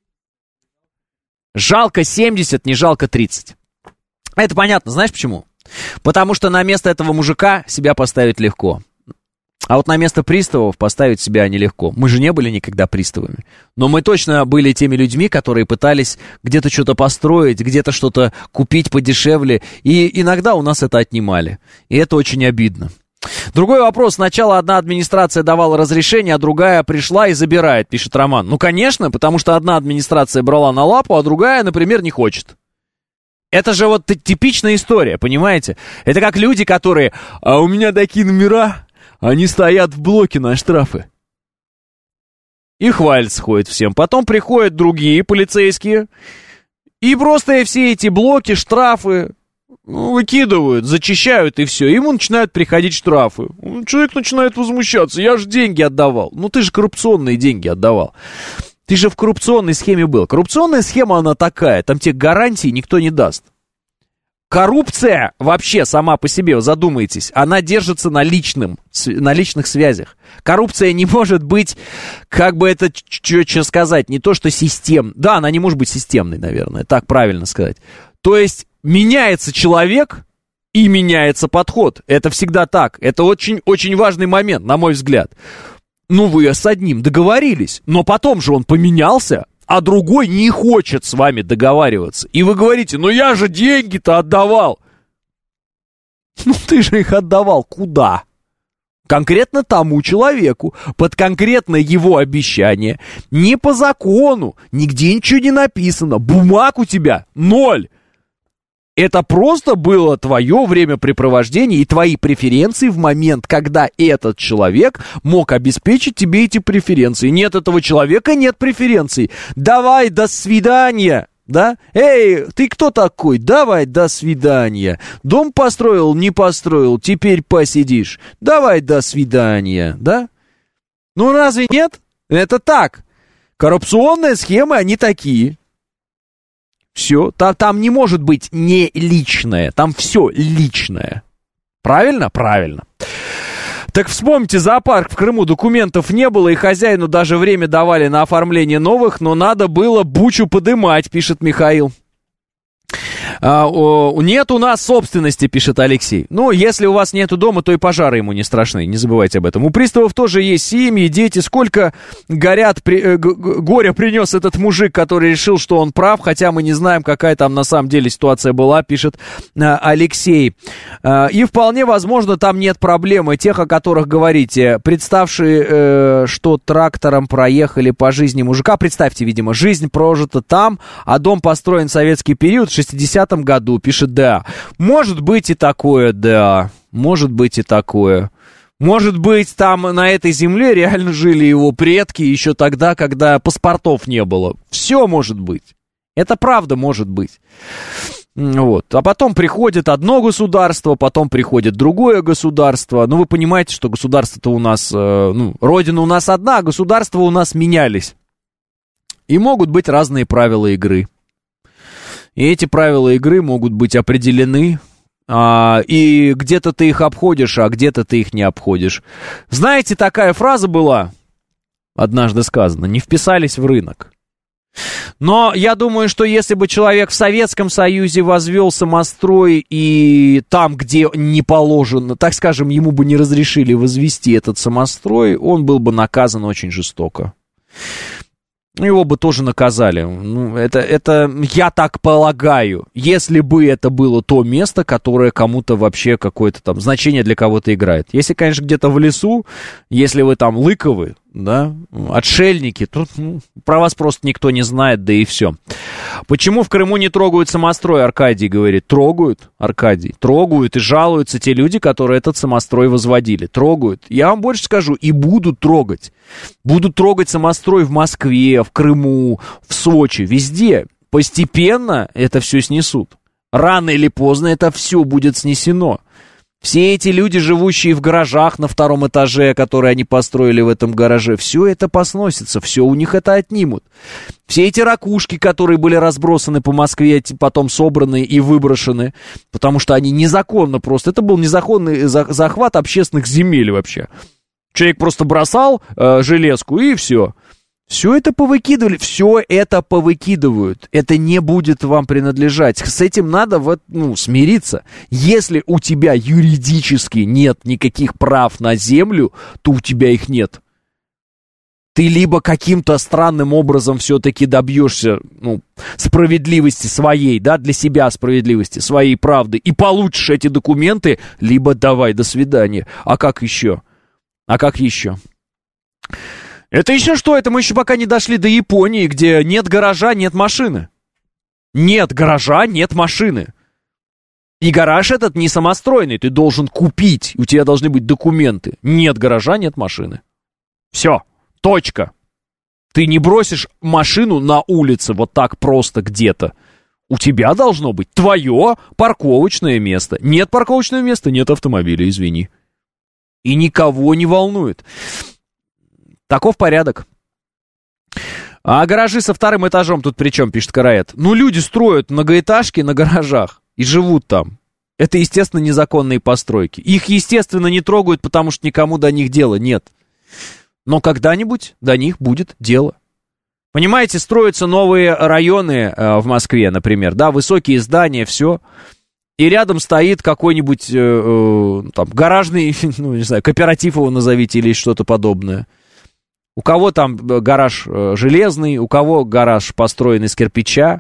Жалко семьдесят, не жалко тридцать. Это понятно, знаешь почему? Потому что на место этого мужика себя поставить легко. А вот на место приставов поставить себя нелегко. Мы же не были никогда приставами. Но мы точно были теми людьми, которые пытались где-то что-то построить, где-то что-то купить подешевле. И иногда у нас это отнимали. И это очень обидно. Другой вопрос. Сначала одна администрация давала разрешение, а другая пришла и забирает, пишет Роман. Ну, конечно, потому что одна администрация брала на лапу, а другая, например, не хочет. Это же вот типичная история, понимаете? Это как люди, которые... А у меня такие номера... Они стоят в блоке на штрафы. И хвалятся, ходят всем. Потом приходят другие полицейские. И просто все эти блоки, штрафы ну, выкидывают, зачищают и все. Ему начинают приходить штрафы. Человек начинает возмущаться. Я же деньги отдавал. Ну ты же коррупционные деньги отдавал. Ты же в коррупционной схеме был. Коррупционная схема, она такая. Там тебе гарантии никто не даст. Коррупция вообще сама по себе, задумайтесь, она держится на, личном, на личных связях. Коррупция не может быть, как бы это что сказать, не то что систем. Да, она не может быть системной, наверное, так правильно сказать. То есть меняется человек и меняется подход. Это всегда так. Это очень-очень важный момент, на мой взгляд. Ну, вы с одним договорились, но потом же он поменялся. А другой не хочет с вами договариваться. И вы говорите, ну я же деньги-то отдавал. Ну ты же их отдавал куда? Конкретно тому человеку, под конкретное его обещание. Не по закону, нигде ничего не написано. Бумаг у тебя ноль. Это просто было твое времяпрепровождение и твои преференции в момент, когда этот человек мог обеспечить тебе эти преференции. Нет этого человека, нет преференций. Давай, до свидания. Да? Эй, ты кто такой? Давай, до свидания. Дом построил, не построил, теперь посидишь. Давай, до свидания. Да? Ну разве нет? Это так. Коррупционные схемы, они такие. Все, там, там не может быть не личное, там все личное. Правильно? Правильно. Так вспомните, зоопарк в Крыму, документов не было, и хозяину даже время давали на оформление новых, но надо было бучу подымать, пишет Михаил. А, о, нет у нас собственности, пишет Алексей. Ну, если у вас нету дома, то и пожары ему не страшны, не забывайте об этом. У приставов тоже есть семьи, дети. Сколько горят, при, э, г- горя принес этот мужик, который решил, что он прав, хотя мы не знаем, какая там на самом деле ситуация была, пишет э, Алексей. Э, и вполне возможно, там нет проблемы тех, о которых говорите. Представшие, э, что трактором проехали по жизни мужика, представьте, видимо, жизнь прожита там, а дом построен в советский период, в шестидесятом году, пишет да. Может быть и такое, да. Может быть и такое. Может быть, там на этой земле реально жили его предки еще тогда, когда паспортов не было. Все может быть. Это правда может быть. Вот. А потом приходит одно государство, потом приходит другое государство. Ну, вы понимаете, что государство-то у нас... Э, ну, родина у нас одна, а государства у нас менялись. И могут быть разные правила игры. И эти правила игры могут быть определены, а, и где-то ты их обходишь, а где-то ты их не обходишь. Знаете, такая фраза была, однажды сказано, не вписались в рынок. Но я думаю, что если бы человек в Советском Союзе возвел самострой и там, где не положено, так скажем, ему бы не разрешили возвести этот самострой, он был бы наказан очень жестоко. Его бы тоже наказали. Ну, это, это я так полагаю, если бы это было то место, которое кому-то вообще какое-то там значение для кого-то играет. Если, конечно, где-то в лесу, если вы там лыковы, да, отшельники, то ну, про вас просто никто не знает, да и все. Почему в Крыму не трогают самострой, Аркадий говорит. Трогают, Аркадий, трогают и жалуются те люди, которые этот самострой возводили. Трогают. Я вам больше скажу, и будут трогать. Будут трогать самострой в Москве, в Крыму, в Сочи, везде. Постепенно это все снесут. Рано или поздно это все будет снесено. Все эти люди, живущие в гаражах на втором этаже, которые они построили в этом гараже, все это посносится, все у них это отнимут. Все эти ракушки, которые были разбросаны по Москве, потом собраны и выброшены, потому что они незаконно просто, это был незаконный захват общественных земель вообще. Человек просто бросал э, железку и все. Все это повыкидывали, все это повыкидывают. Это не будет вам принадлежать. С этим надо вот, ну, смириться. Если у тебя юридически нет никаких прав на землю, то у тебя их нет. Ты либо каким-то странным образом все-таки добьешься, ну, справедливости своей, да, для себя справедливости, своей правды, и получишь эти документы, либо давай, до свидания. А как еще? А как еще? Это еще что? Это мы еще пока не дошли до Японии, где нет гаража, нет машины. Нет гаража, нет машины. И гараж этот не самостройный, ты должен купить, у тебя должны быть документы. Нет гаража, нет машины. Все, точка. Ты не бросишь машину на улице вот так просто где-то. У тебя должно быть твое парковочное место. Нет парковочного места, нет автомобиля, извини. И никого не волнует. Таков порядок. А гаражи со вторым этажом тут при чем, пишет Караэт? Ну, люди строят многоэтажки на гаражах и живут там. Это, естественно, незаконные постройки. Их, естественно, не трогают, потому что никому до них дела нет. Но когда-нибудь до них будет дело. Понимаете, строятся новые районы э, в Москве, например, да, высокие здания, все. И рядом стоит какой-нибудь э, э, там гаражный, ну, не знаю, кооператив его назовите или что-то подобное. У кого там гараж э, железный, у кого гараж построен из кирпича.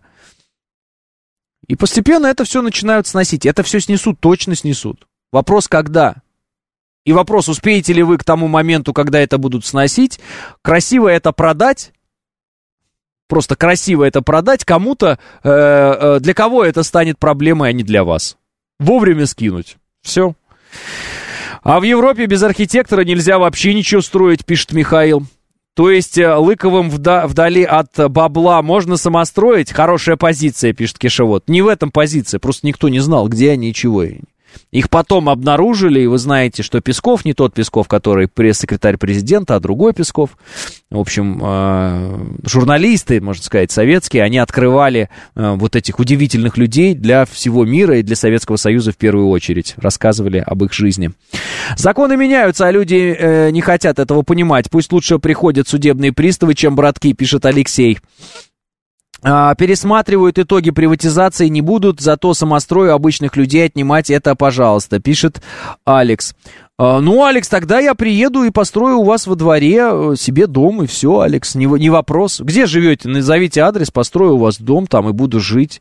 И постепенно это все начинают сносить. Это все снесут, точно снесут. Вопрос, когда? И вопрос, успеете ли вы к тому моменту, когда это будут сносить, красиво это продать, просто красиво это продать кому-то, э, э, для кого это станет проблемой, а не для вас. Вовремя скинуть. Все. А в Европе без архитектора нельзя вообще ничего строить, пишет Михаил. То есть Лыковым вда- вдали от бабла можно самостроить? Хорошая позиция, пишет Кишевод. Не в этом позиция, просто никто не знал, где они и чего. Их потом обнаружили, и вы знаете, что Песков не тот Песков, который пресс-секретарь президента, а другой Песков. В общем, э, журналисты, можно сказать, советские, они открывали э, вот этих удивительных людей для всего мира и для Советского Союза в первую очередь. Рассказывали об их жизни. Законы меняются, а люди э, не хотят этого понимать. Пусть лучше приходят судебные приставы, чем братки, пишет Алексей. Пересматривают итоги приватизации не будут, зато самострою обычных людей отнимать это, пожалуйста, пишет Алекс. Ну, Алекс, тогда я приеду и построю у вас во дворе себе дом, и все, Алекс, не, не вопрос. Где живете? Назовите адрес, построю у вас дом там и буду жить.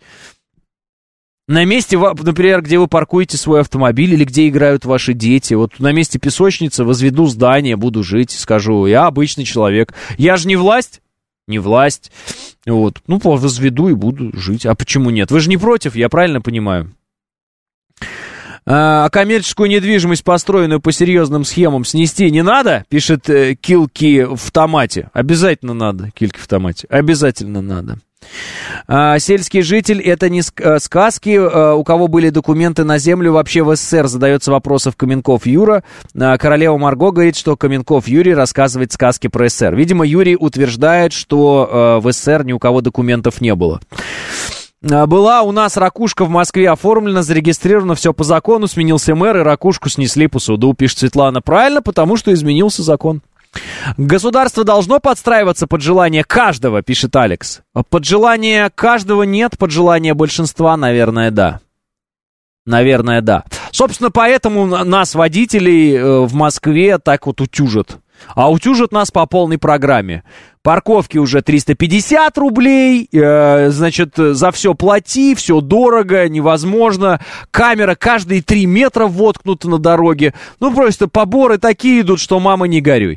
На месте, например, где вы паркуете свой автомобиль или где играют ваши дети. Вот на месте песочницы возведу здание, буду жить, скажу, я обычный человек. Я же не власть. Не власть. Вот. Ну, возведу и буду жить. А почему нет? Вы же не против, я правильно понимаю? А коммерческую недвижимость, построенную по серьезным схемам, снести не надо? Пишет э, Килки в томате. Обязательно надо, Килки в томате. Обязательно надо. А, сельский житель — это не сказки. А, у кого были документы на землю вообще в СССР, задается вопросов Каменков Юра. А, королева Марго говорит, что Каменков Юрий рассказывает сказки про СССР. Видимо, Юрий утверждает, что а, в СССР ни у кого документов не было. Была у нас ракушка в Москве оформлена, зарегистрировано, все по закону, сменился мэр, и ракушку снесли по суду, пишет Светлана. Правильно, потому что изменился закон. Государство должно подстраиваться под желание каждого, пишет Алекс. Под желание каждого нет, под желание большинства, наверное, да. Наверное, да. Собственно, поэтому нас, водителей, в Москве так вот утюжат. А утюжат нас по полной программе. Парковки уже триста пятьдесят рублей, э, значит, за все плати, все дорого, невозможно. Камера каждые три метра воткнута на дороге. Ну, просто поборы такие идут, что мама не горюй.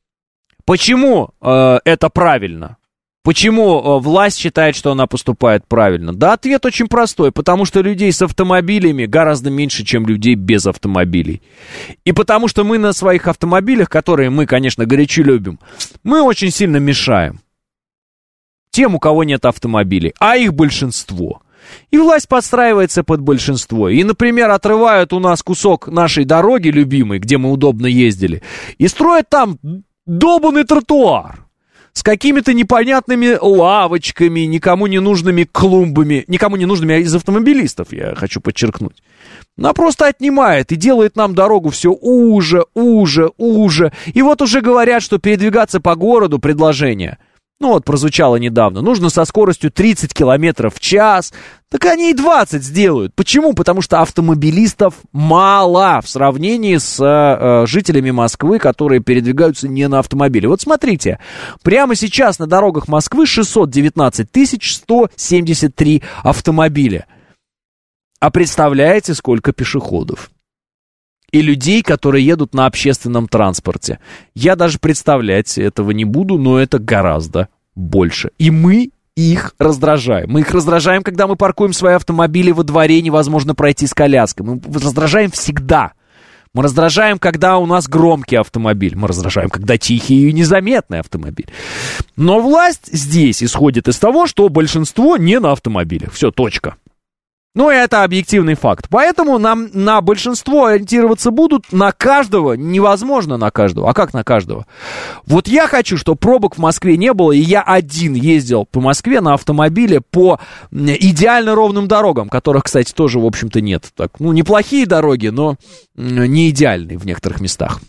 Почему э, это правильно? Почему э, власть считает, что она поступает правильно? Да, ответ очень простой. Потому что людей с автомобилями гораздо меньше, чем людей без автомобилей. И потому что мы на своих автомобилях, которые мы, конечно, горячо любим, мы очень сильно мешаем тем, у кого нет автомобилей, а их большинство. И власть подстраивается под большинство. И, например, отрывают у нас кусок нашей дороги любимой, где мы удобно ездили, и строят там долбанный тротуар с какими-то непонятными лавочками, никому не нужными клумбами, никому не нужными, а из автомобилистов, я хочу подчеркнуть. Она просто отнимает и делает нам дорогу все уже, уже, уже. И вот уже говорят, что передвигаться по городу предложение, ну вот прозвучало недавно, нужно со скоростью тридцать километров в час. Так они и двадцать сделают. Почему? Потому что автомобилистов мало в сравнении с э, жителями Москвы, которые передвигаются не на автомобиле. Вот смотрите, прямо сейчас на дорогах Москвы шестьсот девятнадцать тысяч сто семьдесят три автомобиля. А представляете, сколько пешеходов? И людей, которые едут на общественном транспорте. Я даже представлять этого не буду, но это гораздо больше. И мы их раздражаем. Мы их раздражаем, когда мы паркуем свои автомобили во дворе, невозможно пройти с коляской. Мы раздражаем всегда. Мы раздражаем, когда у нас громкий автомобиль. Мы раздражаем, когда тихий и незаметный автомобиль. Но власть здесь исходит из того, что большинство не на автомобилях. Все, точка. Ну, это объективный факт. Поэтому нам на большинство ориентироваться будут. На каждого невозможно на каждого. А как на каждого? Вот я хочу, чтобы пробок в Москве не было, и я один ездил по Москве на автомобиле по идеально ровным дорогам, которых, кстати, тоже, в общем-то, нет. Так, ну, неплохие дороги, но не идеальные в некоторых местах.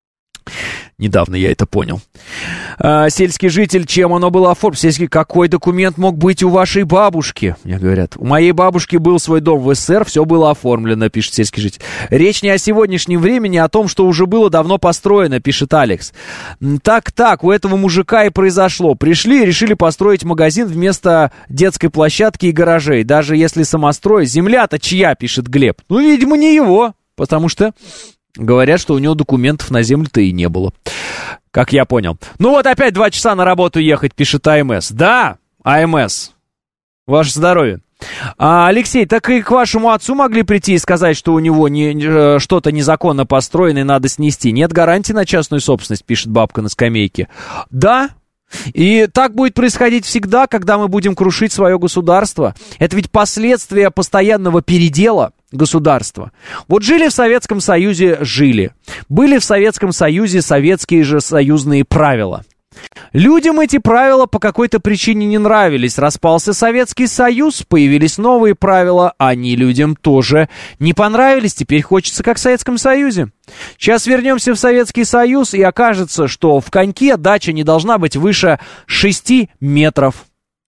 Недавно я это понял. А, сельский житель, чем оно было оформлено? Сельский, какой документ мог быть у вашей бабушки? Мне говорят. У моей бабушки был свой дом в СССР, все было оформлено, пишет сельский житель. Речь не о сегодняшнем времени, а о том, что уже было давно построено, пишет Алекс. Так-так, у этого мужика и произошло. Пришли и решили построить магазин вместо детской площадки и гаражей. Даже если самострой, земля-то чья, пишет Глеб. Ну, видимо, не его, потому что... Говорят, что у него документов на землю-то и не было. Как я понял. Ну вот опять два часа на работу ехать, пишет АМС. Да, АМС. Ваше здоровье. А, Алексей, так и к вашему отцу могли прийти и сказать, что у него не, что-то незаконно построено и надо снести. Нет гарантии на частную собственность, пишет бабка на скамейке. Да. И так будет происходить всегда, когда мы будем крушить свое государство. Это ведь последствия постоянного передела государства. Вот жили в Советском Союзе, жили. Были в Советском Союзе советские же союзные правила. Людям эти правила по какой-то причине не нравились. Распался Советский Союз, появились новые правила. Они людям тоже не понравились. Теперь хочется, как в Советском Союзе. Сейчас вернемся в Советский Союз, и окажется, что в коньке дача не должна быть выше шести метров.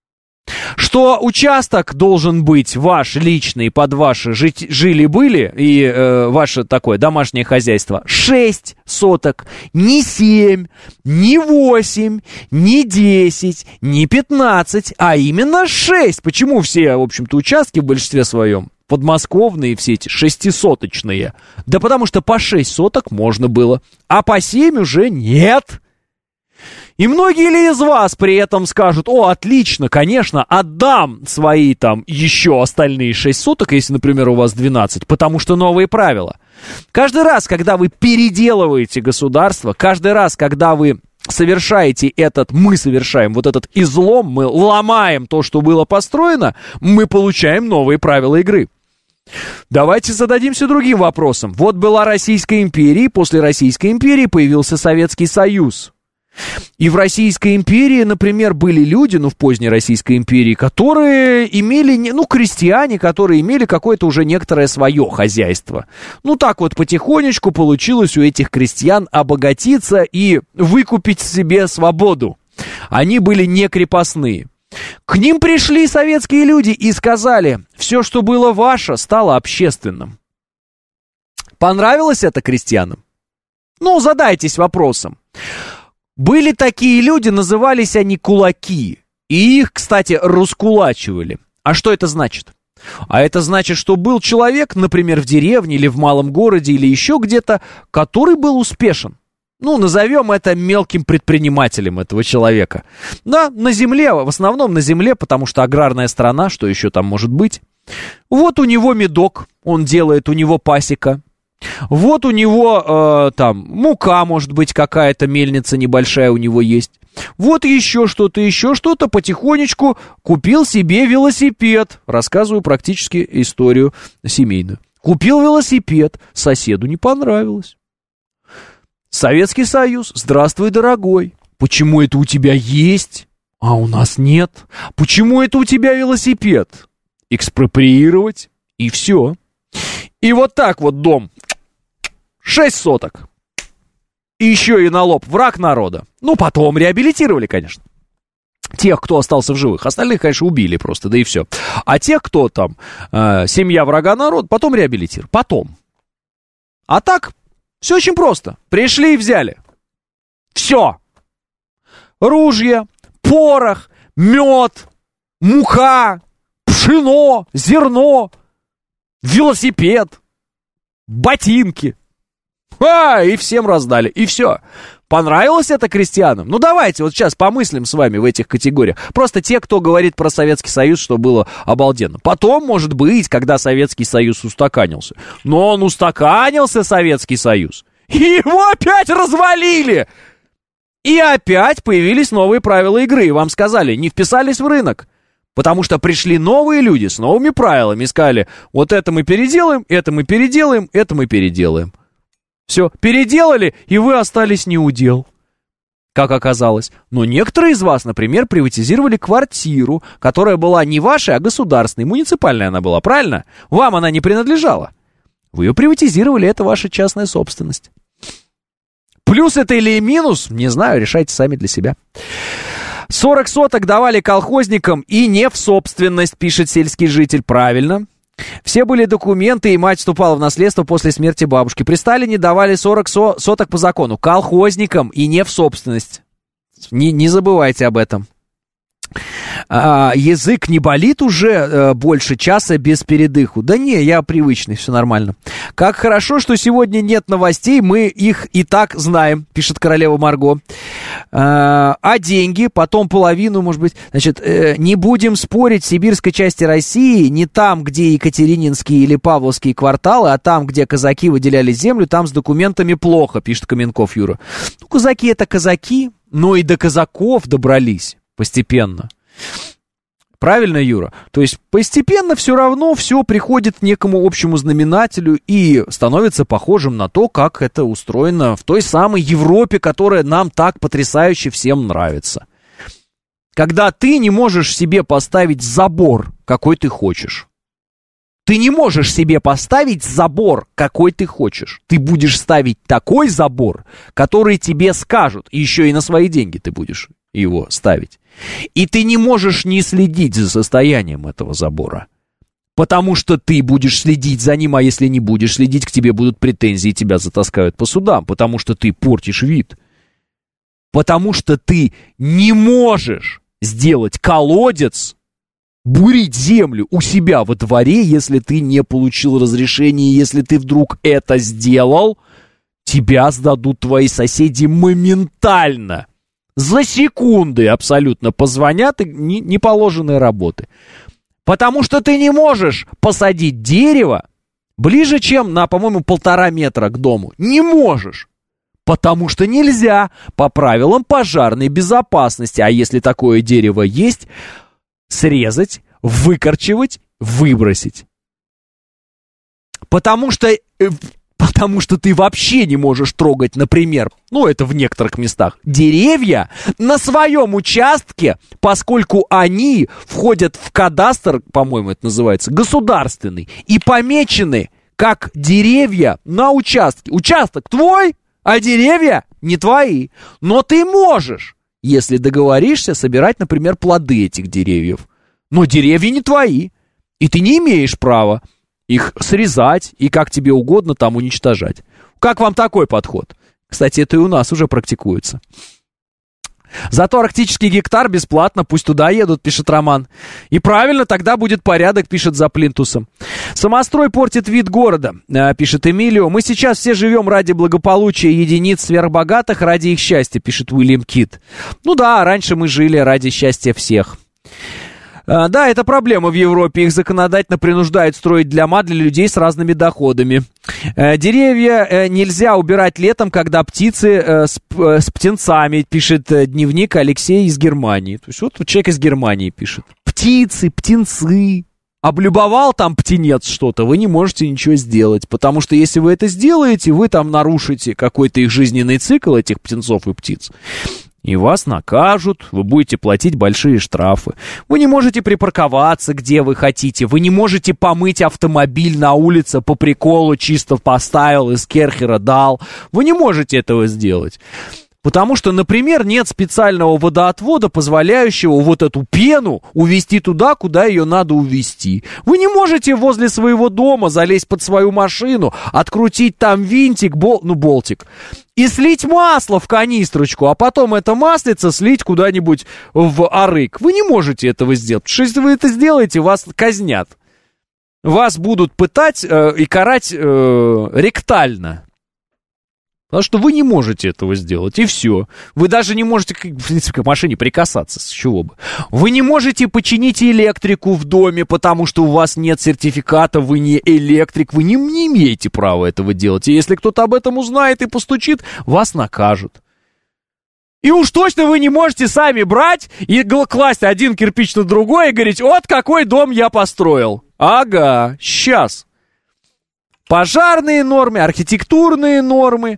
Что участок должен быть ваш личный, под ваши жили-были, и э, ваше такое домашнее хозяйство, шесть соток, не семь, не восемь, не десять, не пятнадцать, а именно шесть. Почему все, в общем-то, участки в большинстве своем подмосковные все эти шестисоточные? Да потому что по шесть соток можно было, а по семь уже нет. И многие ли из вас при этом скажут: о, отлично, конечно, отдам свои там еще остальные шесть соток, если, например, у вас двенадцать, потому что новые правила. Каждый раз, когда вы переделываете государство, каждый раз, когда вы совершаете этот, мы совершаем вот этот излом, мы ломаем то, что было построено, мы получаем новые правила игры. Давайте зададимся другим вопросом. Вот была Российская империя, после Российской империи появился Советский Союз. И в Российской империи, например, были люди, ну, в поздней Российской империи, которые имели, ну, крестьяне, которые имели какое-то уже некоторое свое хозяйство. Ну, так вот потихонечку получилось у этих крестьян обогатиться и выкупить себе свободу. Они были не крепостные. К ним пришли советские люди и сказали: все, что было ваше, стало общественным. Понравилось это крестьянам? Ну, задайтесь вопросом. Были такие люди, назывались они кулаки. И их, кстати, раскулачивали. А что это значит? А это значит, что был человек, например, в деревне или в малом городе или еще где-то, который был успешен. Ну, назовем это мелким предпринимателем этого человека. Да, на земле, в основном на земле, потому что аграрная страна, что еще там может быть. Вот у него медок, он делает, у него пасека. Вот у него э, там мука, может быть, какая-то мельница небольшая у него есть. Вот еще что-то, еще что-то, потихонечку купил себе велосипед. Рассказываю практически историю семейную. Купил велосипед, соседу не понравилось. Советский Союз, здравствуй, дорогой. Почему это у тебя есть, а у нас нет? Почему это у тебя велосипед? Экспроприировать, и все. И вот так вот дом. Шесть соток. И еще и на лоб враг народа. Ну, потом реабилитировали, конечно. Тех, кто остался в живых. Остальных, конечно, убили просто, да и все. А тех, кто там, э, семья врага народа, потом реабилитировали. Потом. А так, все очень просто. Пришли и взяли. Все. Ружья, порох, мед, мука, пшено, зерно, велосипед, ботинки. А, и всем раздали, и все. Понравилось это крестьянам? Ну, давайте вот сейчас помыслим с вами в этих категориях. Просто те, кто говорит про Советский Союз, что было обалденно. Потом, может быть, когда Советский Союз устаканился. Но он устаканился, Советский Союз. И его опять развалили. И опять появились новые правила игры. И вам сказали, не вписались в рынок. Потому что пришли новые люди с новыми правилами. И сказали, вот это мы переделаем, это мы переделаем, это мы переделаем. Все, переделали, и вы остались неудел, как оказалось. Но некоторые из вас, например, приватизировали квартиру, которая была не вашей, а государственной, муниципальная она была, правильно? Вам она не принадлежала. Вы ее приватизировали, это ваша частная собственность. Плюс это или минус, не знаю, решайте сами для себя. сорок соток давали колхозникам и не в собственность, пишет сельский житель, правильно. Все были документы, и мать вступала в наследство после смерти бабушки. При Сталине давали сорок соток по закону. Колхозникам и не в собственность. Не, не забывайте об этом. А, язык не болит уже а, больше часа без передыху? Да не, я привычный, все нормально. Как хорошо, что сегодня нет новостей, мы их и так знаем, пишет королева Марго. А, а деньги, потом половину, может быть. Значит, э, не будем спорить, в сибирской части России, не там, где Екатерининские или Павловские кварталы, а там, где казаки выделяли землю, там с документами плохо, пишет Каменков Юра. Ну, казаки это казаки, но и до казаков добрались. Постепенно. Правильно, Юра? То есть постепенно все равно все приходит к некому общему знаменателю и становится похожим на то, как это устроено в той самой Европе, которая нам так потрясающе всем нравится. Когда ты не можешь себе поставить забор, какой ты хочешь. Ты не можешь себе поставить забор, какой ты хочешь. Ты будешь ставить такой забор, который тебе скажут. И еще и на свои деньги ты будешь его ставить. И ты не можешь не следить за состоянием этого забора. Потому что ты будешь следить за ним, а если не будешь следить, к тебе будут претензии, тебя затаскают по судам. Потому что ты портишь вид. Потому что ты не можешь сделать колодец, бурить землю у себя во дворе, если ты не получил разрешения. Если ты вдруг это сделал, тебя сдадут твои соседи моментально. За секунды абсолютно позвонят и неположенные работы. Потому что ты не можешь посадить дерево ближе, чем на, по-моему, полтора метра к дому. Не можешь. Потому что нельзя по правилам пожарной безопасности. А если такое дерево есть, срезать, выкорчевать, выбросить. Потому что Потому что ты вообще не можешь трогать, например, ну это в некоторых местах, деревья на своем участке, поскольку они входят в кадастр, по-моему, это называется, государственный, и помечены как деревья на участке. Участок твой, а деревья не твои. Но ты можешь, если договоришься, собирать, например, плоды этих деревьев. Но деревья не твои, и ты не имеешь права их срезать и как тебе угодно там уничтожать. Как вам такой подход? Кстати, это и у нас уже практикуется. Зато арктический гектар бесплатно, пусть туда едут, пишет Роман. И правильно, тогда будет порядок, пишет за плинтусом. Самострой портит вид города, пишет Эмилио. Мы сейчас все живем ради благополучия единиц сверхбогатых, ради их счастья, пишет Уильям Кит. Ну да, раньше мы жили ради счастья всех. Да, это проблема в Европе. Их законодательно принуждают строить дома для людей с разными доходами. Деревья нельзя убирать летом, когда птицы с, с птенцами, пишет дневник Алексей из Германии. То есть вот человек из Германии пишет. Птицы, птенцы. Облюбовал там птенец что-то, вы не можете ничего сделать. Потому что если вы это сделаете, вы там нарушите какой-то их жизненный цикл, этих птенцов и птиц. И вас накажут, вы будете платить большие штрафы. Вы не можете припарковаться, где вы хотите. Вы не можете помыть автомобиль на улице по приколу, чисто поставил, из керхера дал. Вы не можете этого сделать. Потому что, например, нет специального водоотвода, позволяющего вот эту пену увезти туда, куда ее надо увезти. Вы не можете возле своего дома залезть под свою машину, открутить там винтик, бол, ну болтик, и слить масло в канистрочку, а потом это маслице слить куда-нибудь в арык. Вы не можете этого сделать, потому что если вы это сделаете, вас казнят. Вас будут пытать э, и карать э, ректально. Потому что вы не можете этого сделать, и все. Вы даже не можете, в принципе, к машине прикасаться, с чего бы. Вы не можете починить электрику в доме, потому что у вас нет сертификата, вы не электрик, вы не, не имеете права этого делать. И если кто-то об этом узнает и постучит, вас накажут. И уж точно вы не можете сами брать и класть один кирпич на другой и говорить, вот какой дом я построил. Ага, сейчас. Пожарные нормы, архитектурные нормы,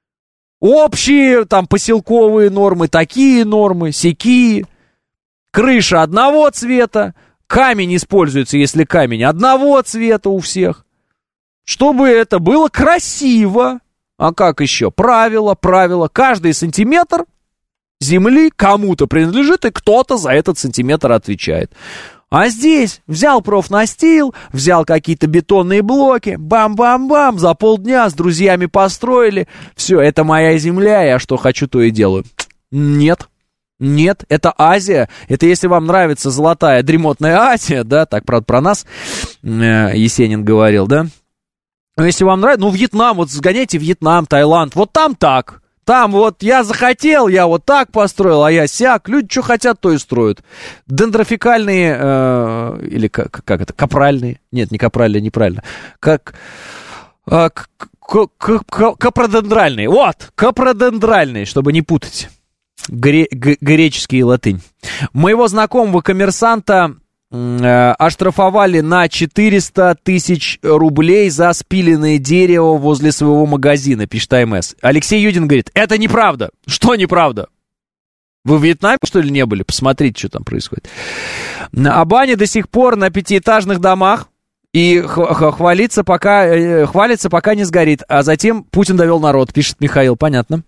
общие, там, поселковые нормы, такие нормы, сякие. Крыша одного цвета, камень используется, если камень одного цвета у всех. Чтобы это было красиво. А как еще? Правило, правило. Каждый сантиметр земли кому-то принадлежит, и кто-то за этот сантиметр отвечает. А здесь взял профнастил, взял какие-то бетонные блоки, бам-бам-бам, за полдня с друзьями построили. Все, это моя земля, я что хочу, то и делаю. Нет, нет, это Азия. Это если вам нравится золотая дремотная Азия, да, так, правда, про нас э, Есенин говорил, да. Но если вам нравится, ну, Вьетнам, вот сгоняйте в Вьетнам, Таиланд, вот там так. Там вот я захотел, я вот так построил, а я сяк. Люди что хотят, то и строят. Дендрофикальные, э, или как, как это, капральные. Нет, не капральные, неправильно. Как э, капродендральные. Вот, капродендральные, чтобы не путать. Гре, г, греческий и латынь. Моего знакомого коммерсанта э, оштрафовали на четыреста тысяч рублей за спиленное дерево возле своего магазина, пишет АМС. Алексей Юдин говорит, это неправда. Что неправда? Вы в Вьетнаме, что ли, не были? Посмотрите, что там происходит. А бани до сих пор на пятиэтажных домах. И хвалится пока, э, хвалится, пока не сгорит. А затем Путин довел народ, пишет Михаил. Понятно.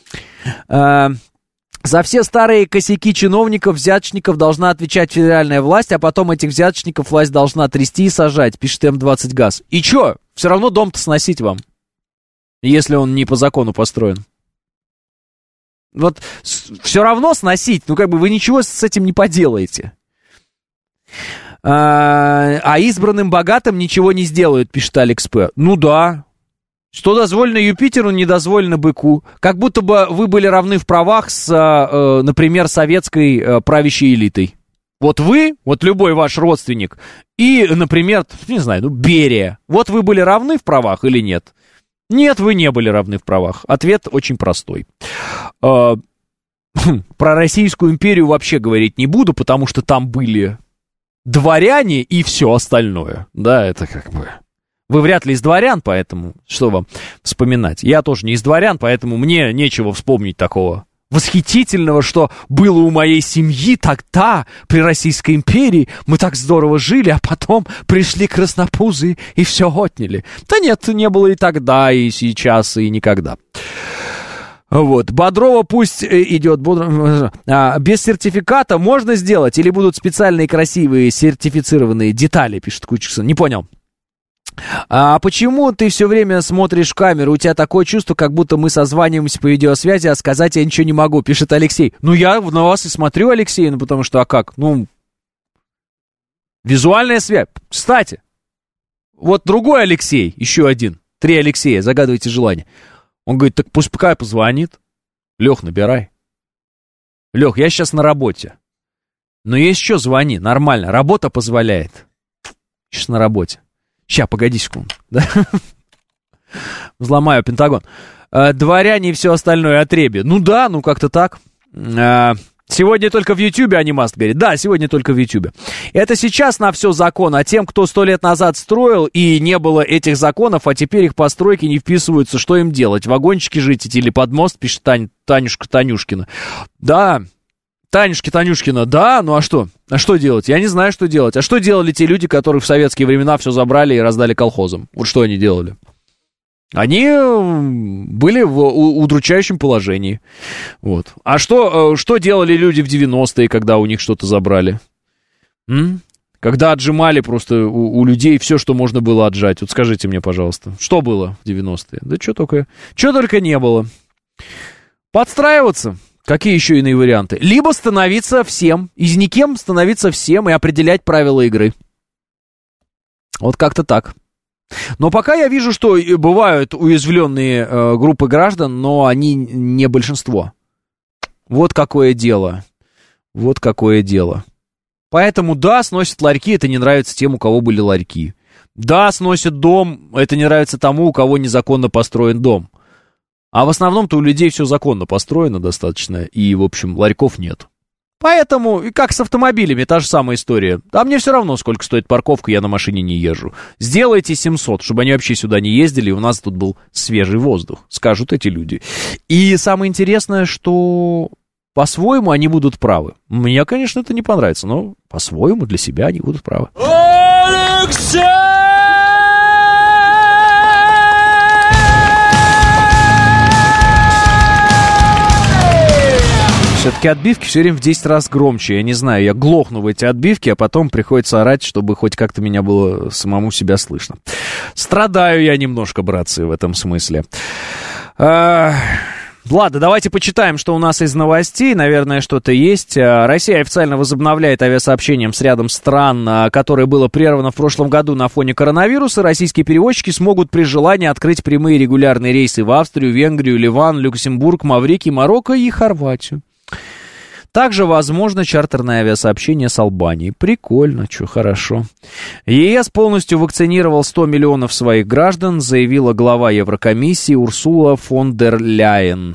А, за все старые косяки чиновников, взяточников должна отвечать федеральная власть, а потом этих взяточников власть должна трясти и сажать, пишет эм двадцать газ. И чё? Все равно дом-то сносить вам, если он не по закону построен. Вот все равно сносить, ну как бы вы ничего с этим не поделаете. А, а избранным богатым ничего не сделают, пишет Алекс П. Ну да. Что дозволено Юпитеру, не дозволено быку. Как будто бы вы были равны в правах с, э, например, советской э, правящей элитой. Вот вы, вот любой ваш родственник, и, например, не знаю, ну, Берия. Вот вы были равны в правах или нет? Нет, вы не были равны в правах. Ответ очень простой. Э, про Российскую империю вообще говорить не буду, потому что там были дворяне и все остальное. Да, это как бы... Вы вряд ли из дворян, поэтому что вам вспоминать? Я тоже не из дворян, поэтому мне нечего вспомнить такого восхитительного, что было у моей семьи тогда, при Российской империи. Мы так здорово жили, а потом пришли краснопузы и все отняли. Да нет, не было и тогда, и сейчас, и никогда. Вот, Бодрова пусть идет. Бодро... А, без сертификата можно сделать? Или будут специальные красивые сертифицированные детали, пишет Кучерсон. Не понял. А почему ты все время смотришь в камеру? У тебя такое чувство, как будто мы созваниваемся по видеосвязи, а сказать я ничего не могу, пишет Алексей. Ну, я на вас и смотрю, Алексей, ну, потому что, а как? Ну, визуальная связь. Кстати, вот другой Алексей, еще один, три Алексея, загадывайте желание. Он говорит, так пускай позвонит. Лех, набирай. Лех, я сейчас на работе. Но есть что, звони, нормально, работа позволяет. Сейчас на работе. Ща, погоди секунду. Да? Взломаю Пентагон. А, дворяне и все остальное отребье. Ну да, ну как-то так. А, сегодня только в Ютьюбе анимаст говорит. Да, сегодня только в Ютьюбе. Это сейчас на все закон, а тем, кто сто лет назад строил, и не было этих законов, а теперь их постройки не вписываются, что им делать? Вагончики жить или под мост, пишет Тань, Танюшка Танюшкина. Да, Танюшки Танюшкина, да, ну а что? А что делать? Я не знаю, что делать. А что делали те люди, которые в советские времена все забрали и раздали колхозам? Вот что они делали? Они были в удручающем положении. Вот. А что, что делали люди в девяностые, когда у них что-то забрали? М? Когда отжимали просто у, у людей все, что можно было отжать. Вот скажите мне, пожалуйста, что было в девяностые? Да что только, что только не было. Подстраиваться. Какие еще иные варианты? Либо становиться всем, из никем становиться всем и определять правила игры. Вот как-то так. Но пока я вижу, что бывают уязвленные э, группы граждан, но они не большинство. Вот какое дело. Вот какое дело. Поэтому, да, сносят ларьки, это не нравится тем, у кого были ларьки. Да, сносят дом, это не нравится тому, у кого незаконно построен дом. А в основном-то у людей все законно построено достаточно, и, в общем, ларьков нет. Поэтому, как с автомобилями, та же самая история. А мне все равно, сколько стоит парковка, я на машине не езжу. Сделайте семьсот, чтобы они вообще сюда не ездили, и у нас тут был свежий воздух, скажут эти люди. И самое интересное, что по-своему они будут правы. Мне, конечно, это не понравится, но по-своему для себя они будут правы. Алексей! Все-таки отбивки все время в десять раз громче. Я не знаю, я глохну в эти отбивки, а потом приходится орать, чтобы хоть как-то меня было самому себя слышно. Страдаю я немножко, братцы, в этом смысле. А... Ладно, давайте почитаем, что у нас из новостей. Наверное, что-то есть. Россия официально возобновляет авиасообщением с рядом стран, которое было прервано в прошлом году на фоне коронавируса. Российские перевозчики смогут при желании открыть прямые регулярные рейсы в Австрию, Венгрию, Ливан, Люксембург, Маврикий, Марокко и Хорватию. Также возможно чартерное авиасообщение с Албанией. Прикольно, что хорошо. ЕС полностью вакцинировал сто миллионов своих граждан, заявила глава Еврокомиссии Урсула фон дер Ляйен.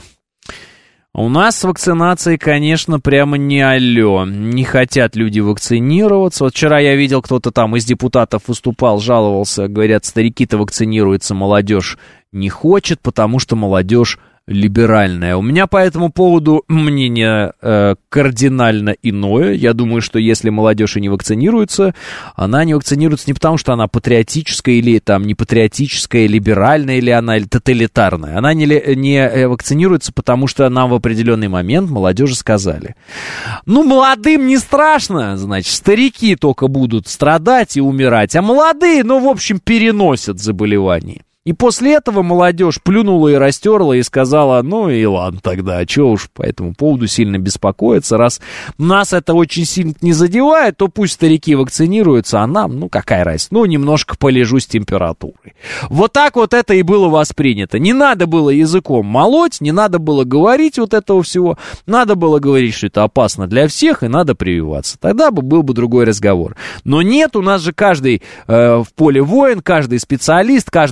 У нас с вакцинацией, конечно, прямо не алло. Не хотят люди вакцинироваться. Вот вчера я видел, кто-то там из депутатов выступал, жаловался. Говорят, старики-то вакцинируются, молодежь не хочет, потому что молодежь либеральная. У меня по этому поводу мнение э, кардинально иное. Я думаю, что если молодежь и не вакцинируется, она не вакцинируется не потому, что она патриотическая или там не патриотическая, либеральная или она или тоталитарная. Она не, не вакцинируется, потому что нам в определенный момент молодежи сказали: ну, молодым не страшно, значит, старики только будут страдать и умирать, а молодые, ну, в общем, переносят заболевания. И после этого молодежь плюнула и растерла и сказала: ну и ладно тогда, а что уж по этому поводу сильно беспокоиться, раз нас это очень сильно не задевает, то пусть старики вакцинируются, а нам, ну какая разница, ну немножко полежу с температурой. Вот так вот это и было воспринято. Не надо было языком молоть, не надо было говорить вот этого всего, надо было говорить, что это опасно для всех и надо прививаться. Тогда бы был бы другой разговор. Но нет, у нас же каждый э, в поле воин, каждый специалист, каждый хочет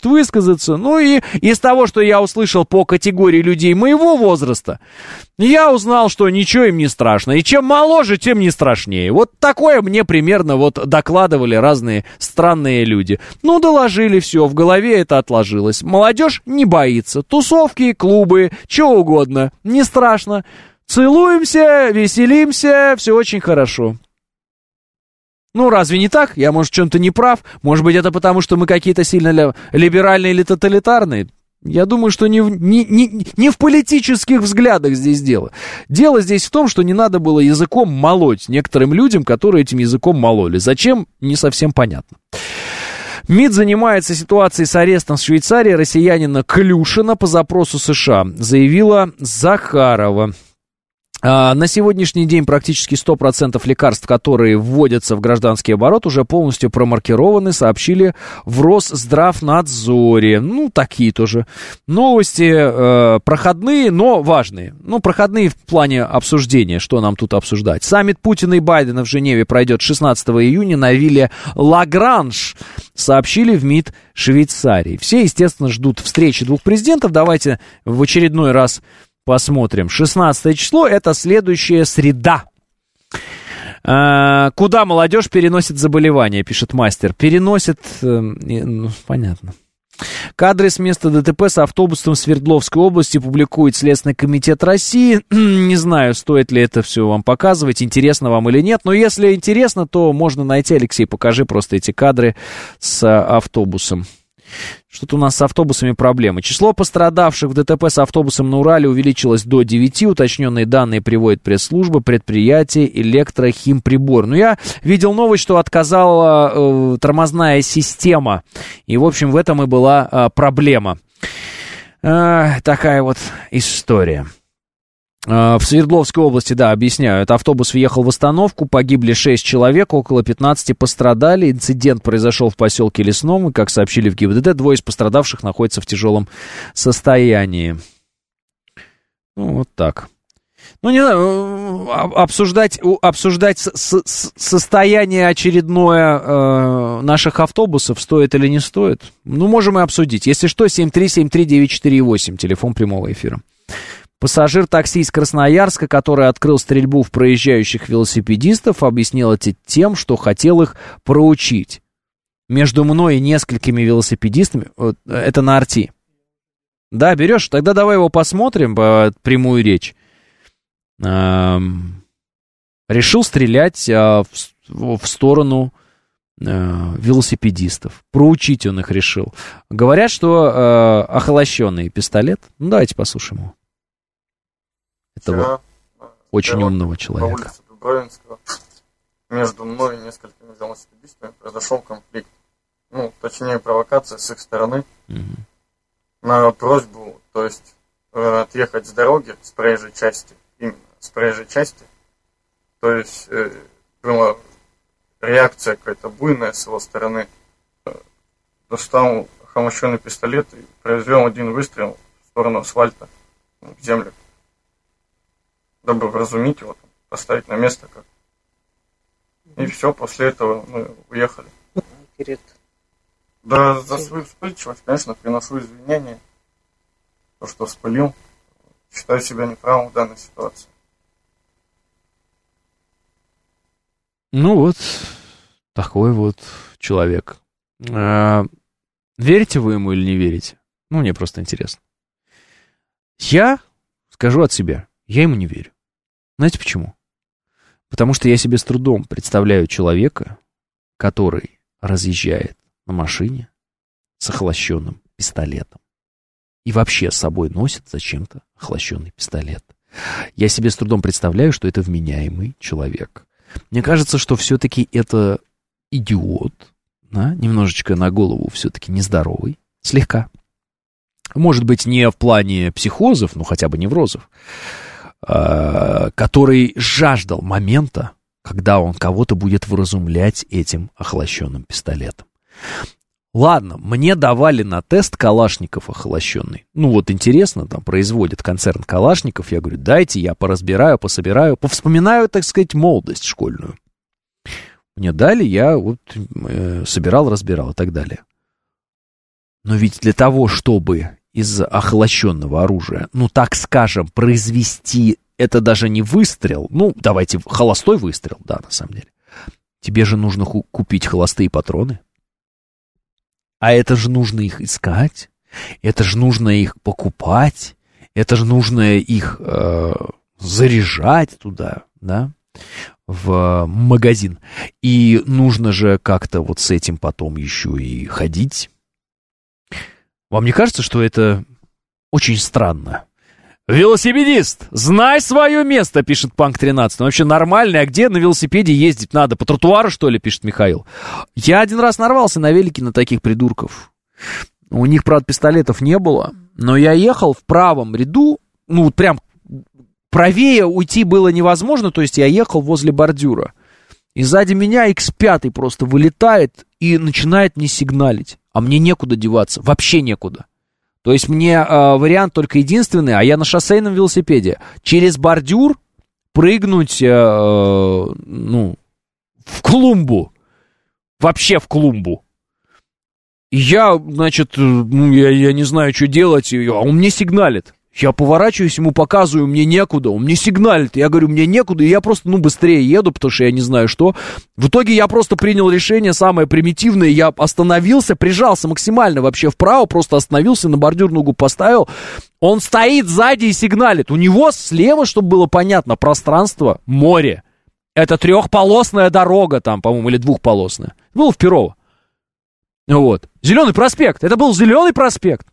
хочет высказаться. Ну и из того, что я услышал по категории людей моего возраста, я узнал, что ничего им не страшно. И чем моложе, тем не страшнее. Вот такое мне примерно вот докладывали разные странные люди. Ну, доложили все, в голове это отложилось. Молодежь не боится. Тусовки, клубы, что угодно. Не страшно. Целуемся, веселимся, все очень хорошо. Ну, разве не так? Я, может, в чем-то не прав. Может быть, это потому, что мы какие-то сильно либеральные или тоталитарные. Я думаю, что не в, не, не, не в политических взглядах здесь дело. Дело здесь в том, что не надо было языком молоть некоторым людям, которые этим языком мололи. Зачем? Не совсем понятно. МИД занимается ситуацией с арестом в Швейцарии россиянина Клюшина по запросу США, заявила Захарова. На сегодняшний день практически сто процентов лекарств, которые вводятся в гражданский оборот, уже полностью промаркированы, сообщили в Росздравнадзоре. Ну, такие тоже новости, э, проходные, но важные. Ну, проходные в плане обсуждения, что нам тут обсуждать. Саммит Путина и Байдена в Женеве пройдет шестнадцатого июня на вилле Лагранж, сообщили в МИД Швейцарии. Все, естественно, ждут встречи двух президентов. Давайте в очередной раз посмотрим. шестнадцатое число, это следующая среда. А, куда молодежь переносит заболевания, пишет мастер. Переносит, э, ну, понятно. Кадры с места ДТП с автобусом в Свердловской области публикует Следственный комитет России. Не знаю, стоит ли это все вам показывать, интересно вам или нет. Но если интересно, то можно найти. Алексей, покажи просто эти кадры с автобусом. Что-то у нас с автобусами проблемы. Число пострадавших в ДТП с автобусом на Урале увеличилось до девяти. Уточненные данные приводит пресс-служба предприятия «Электрохимприбор». Но я видел новость, что отказала э, тормозная система. И, в общем, в этом и была э, проблема. Э, такая вот история. В Свердловской области, да, объясняю, это автобус въехал в остановку, погибли шесть человек, около пятнадцати пострадали. Инцидент произошел в поселке Лесном, и, как сообщили в ГИБДД, двое из пострадавших находятся в тяжелом состоянии. Ну, вот так. Ну, не знаю, обсуждать, обсуждать с, с, состояние очередное э, наших автобусов стоит или не стоит. Ну, можем и обсудить. Если что, семь три семь три девять четыре восемь, телефон прямого эфира. Пассажир такси из Красноярска, который открыл стрельбу в проезжающих велосипедистов, объяснил это тем, что хотел их проучить. Между мной и несколькими велосипедистами, это на Арти. Да, берешь? Тогда давай его посмотрим, прямую речь. Эм, решил стрелять э, в, в сторону э, велосипедистов. Проучить он их решил. Говорят, что э, охолощенный пистолет. Ну, давайте послушаем его. Этого Вчера, очень умного человека. На улице Дубровинского между мной и несколькими велосипедистами произошел конфликт. Ну, точнее, провокация с их стороны. Угу. На просьбу, то есть, э, отъехать с дороги, с проезжей части, именно с проезжей части. То есть, э, была реакция какая-то буйная с его стороны. Достал охолощенный пистолет и произвел один выстрел в сторону асфальта, в землю. Дабы вразумить его, поставить на место как. И все, после этого мы уехали. Перед... Да, за свою вспыльчивость, конечно, приношу извинения. То, что вспылил, считаю себя неправым в данной ситуации. Ну вот, такой вот человек. А, верите вы ему или не верите? Ну, мне просто интересно. Я скажу от себя, я ему не верю. Знаете почему? Потому что я себе с трудом представляю человека, который разъезжает на машине с охлащенным пистолетом и вообще с собой носит зачем-то охлащенный пистолет. Я себе с трудом представляю, что это вменяемый человек. Мне кажется, что все-таки это идиот, да? Немножечко на голову все-таки нездоровый, слегка. Может быть, не в плане психозов, но хотя бы неврозов, который жаждал момента, когда он кого-то будет вразумлять этим охлащенным пистолетом. Ладно, мне давали на тест Калашников охлащенный. Ну вот интересно, там производит концерн Калашников. Я говорю, дайте, я поразбираю, пособираю, повспоминаю, так сказать, молодость школьную. Мне дали, я вот э, собирал, разбирал и так далее. Но ведь для того, чтобы из охлащенного оружия, ну, так скажем, произвести, это даже не выстрел, ну, давайте, холостой выстрел, да, на самом деле. Тебе же нужно ху- купить холостые патроны. А это же нужно их искать, это же нужно их покупать, это же нужно их э, заряжать туда, да, в магазин. И нужно же как-то вот с этим потом еще и ходить. Вам не кажется, что это очень странно? Велосипедист, знай свое место, пишет Панк тринадцать. Ну, вообще нормально, а где на велосипеде ездить надо? По тротуару, что ли, пишет Михаил. Я один раз нарвался на велике на таких придурков. У них, правда, пистолетов не было, но я ехал в правом ряду, ну, вот прям правее уйти было невозможно, то есть я ехал возле бордюра. И сзади меня икс пять просто вылетает и начинает мне сигналить. А мне некуда деваться, вообще некуда. То есть мне э, вариант только единственный, а я на шоссейном велосипеде, через бордюр прыгнуть, э, э, ну, в клумбу. Вообще в клумбу. И я, значит, ну, я, я не знаю, что делать, а он мне сигналит. Я поворачиваюсь, ему показываю, мне некуда, он мне сигналит. Я говорю, мне некуда, и я просто, ну, быстрее еду, потому что я не знаю что. В итоге я просто принял решение самое примитивное, я остановился, прижался максимально вообще вправо, просто остановился, на бордюр ногу поставил. Он стоит сзади и сигналит. У него слева, чтобы было понятно, пространство, море. Это трехполосная дорога там, по-моему, или двухполосная. Было в Перово. Вот. Зеленый проспект, это был Зеленый проспект.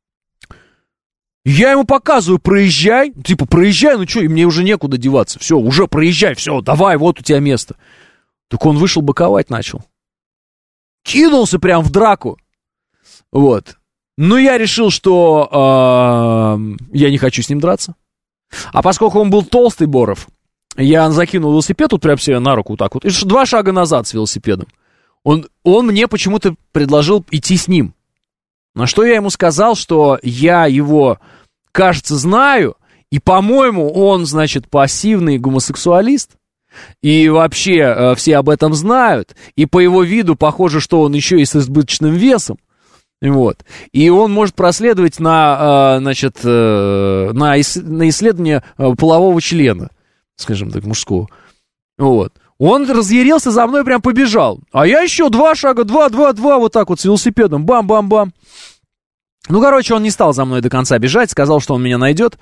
Я ему показываю, проезжай, типа, проезжай, ну что, и мне уже некуда деваться, все, уже проезжай, все, давай, вот у тебя место. Так он вышел боковать начал. Кинулся прям в драку. Вот. Ну, я решил, что э, я не хочу с ним драться. А поскольку он был толстый, Боров, я закинул велосипед тут прям себе на руку вот так вот, и два шага назад с велосипедом. Он, он мне почему-то предложил идти с ним. На что я ему сказал, что я его, кажется, знаю, и, по-моему, он, значит, пассивный гомосексуалист, и вообще э, все об этом знают, и по его виду похоже, что он еще и с избыточным весом, вот, и он может проследовать на, э, значит, э, на, ис- на исследование э, полового члена, скажем так, мужского, вот. Он разъярился, за мной прям побежал. А я еще два шага, два, два, два, вот так вот с велосипедом, бам-бам-бам. Ну, короче, он не стал за мной до конца бежать, сказал, что он меня найдет.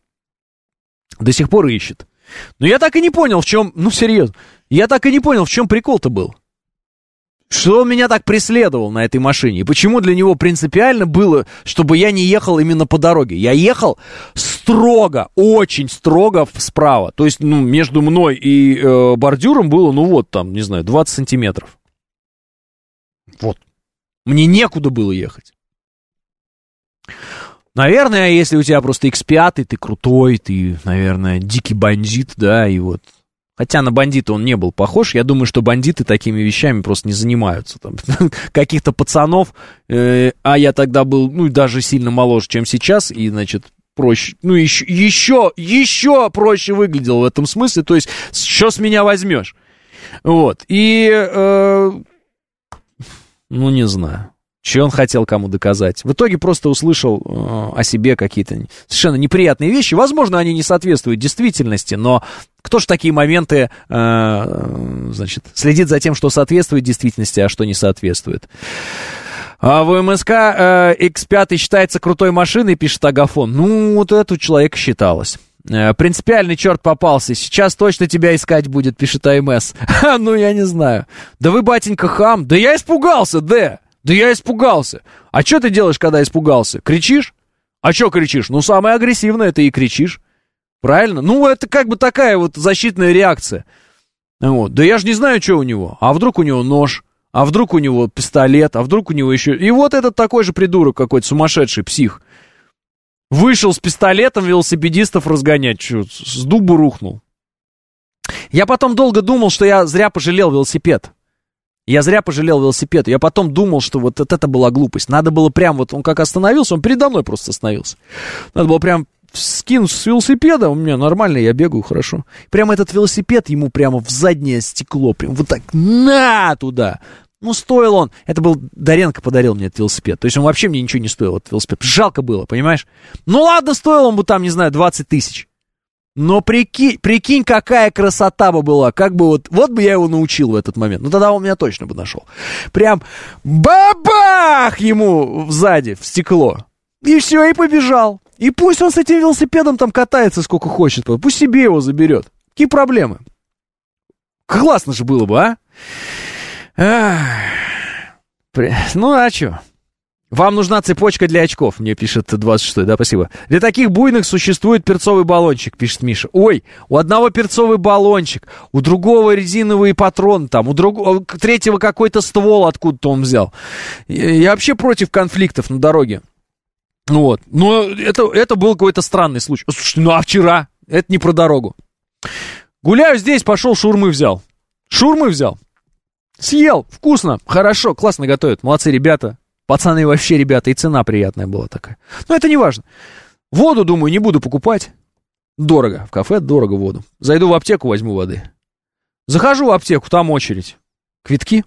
До сих пор ищет. Но я так и не понял, в чем, ну, серьезно, я так и не понял, в чем прикол-то был. Что он меня так преследовал на этой машине? И почему для него принципиально было, чтобы я не ехал именно по дороге? Я ехал строго, очень строго справа. То есть, ну, между мной и э, бордюром было, ну, вот там, не знаю, двадцать сантиметров. Вот. Мне некуда было ехать. Наверное, если у тебя просто икс пять, ты крутой, ты, наверное, дикий бандит, да, и вот. Хотя на бандита он не был похож. Я думаю, что бандиты такими вещами просто не занимаются. Там, каких-то пацанов, э, а я тогда был, ну, даже сильно моложе, чем сейчас, и, значит, проще, ну, еще, еще, еще проще выглядел в этом смысле. То есть, что с меня возьмешь? Вот, и, э, ну, не знаю. Что он хотел кому доказать? В итоге просто услышал э, о себе какие-то совершенно неприятные вещи. Возможно, они не соответствуют действительности, но кто ж такие моменты, э, значит, следит за тем, что соответствует действительности, а что не соответствует. А в МСК э, икс пять считается крутой машиной, пишет Агафон. Ну, вот это у человека считалось. Э, принципиальный черт попался. Сейчас точно тебя искать будет, пишет АМС. Ну, я не знаю. Да вы, батенька, хам. Да я испугался, да. Да я испугался. А что ты делаешь, когда испугался? Кричишь? А что кричишь? Ну, самое агрессивное ты и кричишь. Правильно? Ну, это как бы такая вот защитная реакция. Вот. Да я же не знаю, что у него. А вдруг у него нож? А вдруг у него пистолет? А вдруг у него еще... И вот этот такой же придурок какой-то, сумасшедший псих. Вышел с пистолетом велосипедистов разгонять. Чё, с дуба рухнул. Я потом долго думал, что я зря пожалел велосипед. Я зря пожалел велосипед. Я потом думал, что вот это была глупость. Надо было прям вот, он как остановился, он передо мной просто остановился. Надо было прям скинуться с велосипеда. У меня нормально, я бегаю хорошо. Прямо этот велосипед ему прямо в заднее стекло. Прям вот так на туда. Ну, стоил он, это был, Доренко подарил мне этот велосипед, то есть он вообще мне ничего не стоил, этот велосипед, жалко было, понимаешь? Ну, ладно, стоил он бы там, не знаю, двадцать тысяч, но прикинь, прикинь, какая красота бы была, как бы вот, вот бы я его научил в этот момент, ну, тогда он меня точно бы нашел. Прям бабах ему сзади в стекло, и все, и побежал. И пусть он с этим велосипедом там катается сколько хочет, пусть себе его заберет. Какие проблемы? Классно же было бы, а? Ах. Ну, а что? Вам нужна цепочка для очков, мне пишет двадцать шестой, да, спасибо. Для таких буйных существует перцовый баллончик, пишет Миша. Ой, у одного перцовый баллончик, у другого резиновый патрон там, у другого, третьего какой-то ствол откуда-то он взял. Я вообще против конфликтов на дороге. Ну вот, но это, это был какой-то странный случай. Слушайте, ну а вчера? Это не про дорогу. Гуляю здесь, пошел, шаурмы взял. Шаурмы взял. Съел, вкусно, хорошо, классно готовят. Молодцы ребята. Пацаны вообще ребята, и цена приятная была такая. Но это не важно. Воду, думаю, не буду покупать. Дорого. В кафе дорого воду. Зайду в аптеку, возьму воды. Захожу в аптеку, там очередь. Квитки.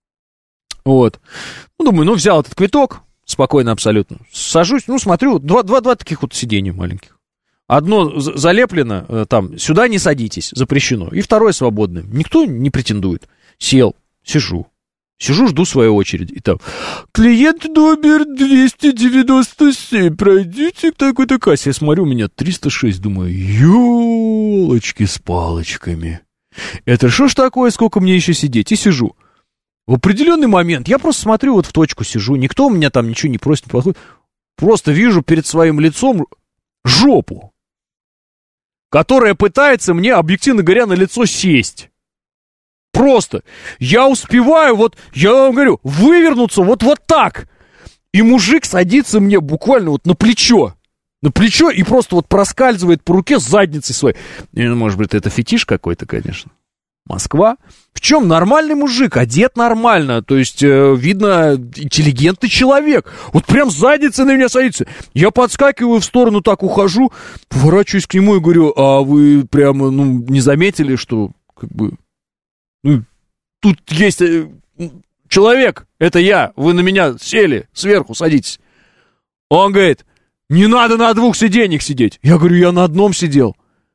Вот. Ну, думаю, ну, взял этот квиток. Спокойно абсолютно. Сажусь, ну, смотрю, два, два, два таких вот сиденья маленьких. Одно залеплено, там, сюда не садитесь, запрещено. И второе свободное. Никто не претендует. Сел, сижу. Сижу, жду свою очередь. И там, клиент номер двести девяносто семь, пройдите к такой-то кассе. Я смотрю, у меня триста шесть. Думаю, елочки с палочками. Это что ж такое, сколько мне еще сидеть? И сижу. В определенный момент я просто смотрю, вот в точку сижу, никто у меня там ничего не просит, не подходит. Просто вижу перед своим лицом жопу, которая пытается мне, объективно говоря, на лицо сесть. Просто. Я успеваю, вот, я вам говорю, вывернуться вот, вот так. И мужик садится мне буквально вот на плечо. На плечо и просто вот проскальзывает по руке с задницей своей. И, может быть, это фетиш какой-то, конечно. Москва. Причем нормальный мужик, одет нормально, то есть, э, видно, интеллигентный человек. Вот прям задница на меня садится. Я подскакиваю в сторону, так ухожу, поворачиваюсь к нему и говорю, а вы прямо, ну, не заметили, что, как бы, ну, тут есть э, человек, это я, вы на меня сели, сверху садитесь. Он говорит, не надо на двух сиденьях сидеть. Я говорю, я на одном сидел.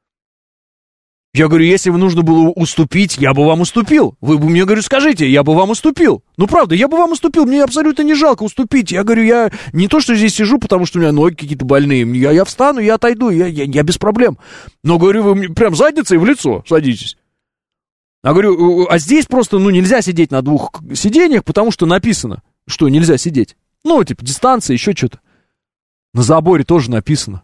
Я говорю, если бы нужно было уступить, я бы вам уступил. Вы бы мне, говорю, скажите, я бы вам уступил. Ну, правда, я бы вам уступил, мне абсолютно не жалко уступить. Я говорю, я не то, что здесь сижу, потому что у меня ноги какие-то больные. Я, я встану, я отойду, я, я, я без проблем. Но, говорю, вы мне прям задницей в лицо садитесь. Я говорю, а здесь просто, ну, нельзя сидеть на двух сиденьях, потому что написано, что нельзя сидеть. Ну, типа, дистанция, еще что-то. На заборе тоже написано.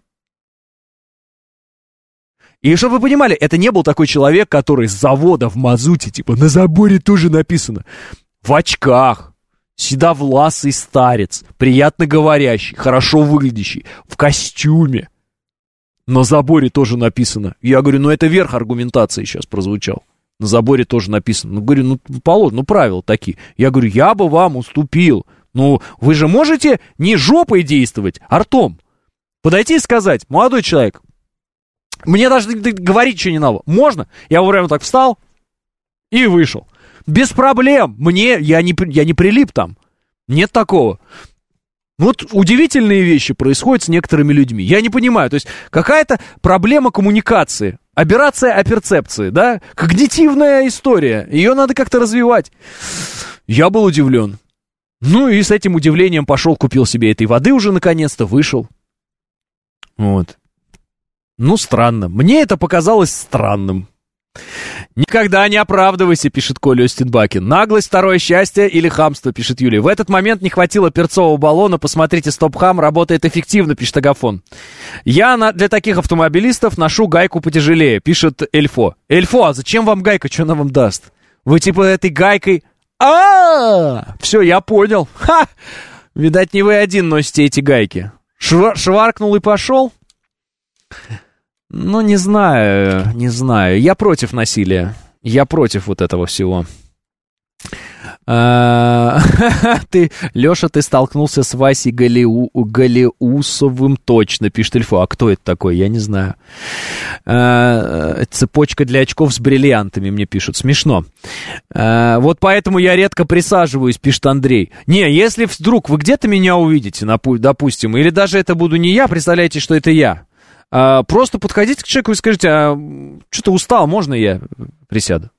И чтобы вы понимали, это не был такой человек, который с завода в мазуте, типа, на заборе тоже написано. В очках, седовласый старец, приятно говорящий, хорошо выглядящий, в костюме. На заборе тоже написано. Я говорю, ну это верх аргументации сейчас прозвучал. На заборе тоже написано. Ну, говорю, ну, положено, ну, правила такие. Я говорю, я бы вам уступил. Ну, вы же можете не жопой действовать, а ртом. Подойти и сказать, молодой человек, мне даже говорить ничего не надо. Можно? Я вот прямо так встал и вышел. Без проблем. Мне, я не, я не прилип там. Нет такого. Вот удивительные вещи происходят с некоторыми людьми. Я не понимаю. То есть какая-то проблема коммуникации. Аберрация оперцепции, да? Когнитивная история. Ее надо как-то развивать. Я был удивлен. Ну и с этим удивлением пошел, купил себе этой воды уже наконец-то, вышел. Вот. Ну, странно. Мне это показалось странным. Никогда не оправдывайся, пишет Коля Остинбакин. Наглость, второе счастье или хамство, пишет Юлия. В этот момент не хватило перцового баллона. Посмотрите, стоп-хам работает эффективно, пишет Агафон. Я на, для таких автомобилистов ношу гайку потяжелее, пишет Эльфо. Эльфо, а зачем вам гайка? Что она вам даст? Вы типа этой гайкой... А-а-а! Все, я понял. Ха! Видать, не вы один носите эти гайки. Шва- шваркнул и пошел? Ну, не знаю, не знаю. Я против насилия. Я против вот этого всего. Ты, Леша, ты столкнулся с Васей Галиу, Галиусовым точно, пишет Эльфо. А кто это такой? Я не знаю. Цепочка для очков с бриллиантами, мне пишут. Смешно. Вот поэтому я редко присаживаюсь, пишет Андрей. Не, если вдруг вы где-то меня увидите, допустим, или даже это буду не я, представляете, что это я. Просто подходите к человеку и скажите, а что-то устал, можно я присяду?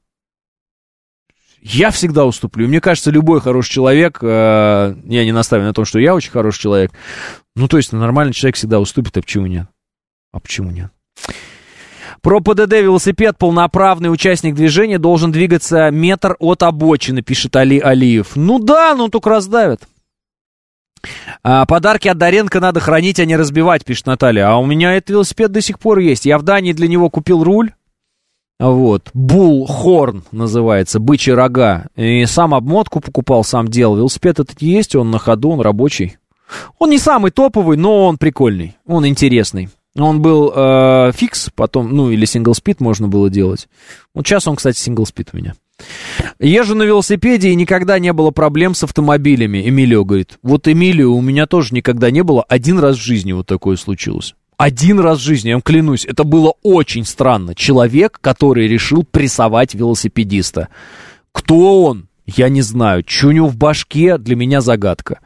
Я всегда уступлю. Мне кажется, любой хороший человек, э, я не настаиваю на том, что я очень хороший человек, ну, то есть, нормальный человек всегда уступит, а почему нет? А почему нет? Про ПДД велосипед, полноправный участник движения должен двигаться метр от обочины, пишет Али Алиев. Ну да, ну только раздавят. А, подарки от Доренко надо хранить, а не разбивать, пишет Наталья. А у меня этот велосипед до сих пор есть. Я в Дании для него купил руль. Вот, Bullhorn называется, бычьи рога. И сам обмотку покупал, сам делал. Велосипед этот есть, он на ходу, он рабочий. Он не самый топовый, но он прикольный, он интересный. Он был э, фикс, потом, ну, или сингл-спид можно было делать. Вот сейчас он, кстати, сингл-спид у меня. Езжу на велосипеде, и никогда не было проблем с автомобилями. Эмилио говорит, вот Эмилио, у меня тоже никогда не было. Один раз в жизни вот такое случилось. Один раз в жизни, я вам клянусь, это было очень странно. Человек, который решил прессовать велосипедиста. Кто он? Я не знаю. Что у него в башке, для меня загадка.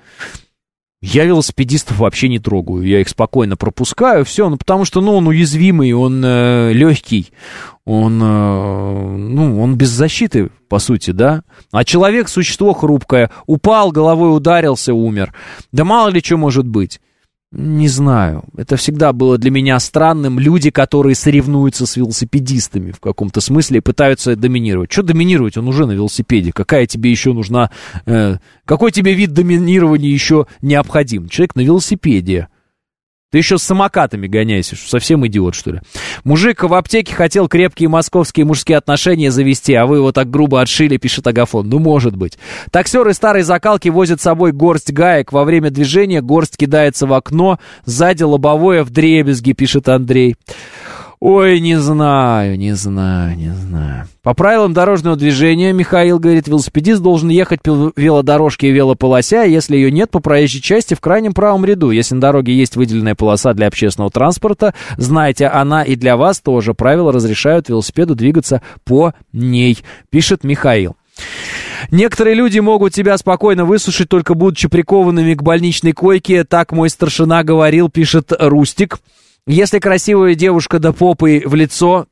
Я велосипедистов вообще не трогаю. Я их спокойно пропускаю, все. Ну, потому что, ну, он уязвимый, он э, легкий. Он, э, ну, он без защиты, по сути, да. А человек — существо хрупкое. Упал, головой ударился, умер. Да мало ли что может быть. Не знаю, это всегда было для меня странным. Люди, которые соревнуются с велосипедистами в каком-то смысле и пытаются доминировать. Что доминировать? Он уже на велосипеде. Какая тебе еще нужна... Э, какой тебе вид доминирования еще необходим? Человек на велосипеде. Ты еще с самокатами гоняйся. Совсем идиот, что ли? Мужик в аптеке хотел крепкие московские мужские отношения завести, а вы его так грубо отшили, пишет Агафон. Ну, может быть. Таксеры старой закалки возят с собой горсть гаек. Во время движения горсть кидается в окно. Сзади лобовое вдребезги, пишет Андрей. Ой, не знаю, не знаю, не знаю. По правилам дорожного движения, Михаил говорит, велосипедист должен ехать по велодорожке и велополосе, а если ее нет, по проезжей части в крайнем правом ряду. Если на дороге есть выделенная полоса для общественного транспорта, знайте, она и для вас тоже. Правила разрешают велосипеду двигаться по ней, пишет Михаил. Некоторые люди могут тебя спокойно высушить, только будучи прикованными к больничной койке. Так мой старшина говорил, пишет Рустик. Если красивая девушка до попы в лицо,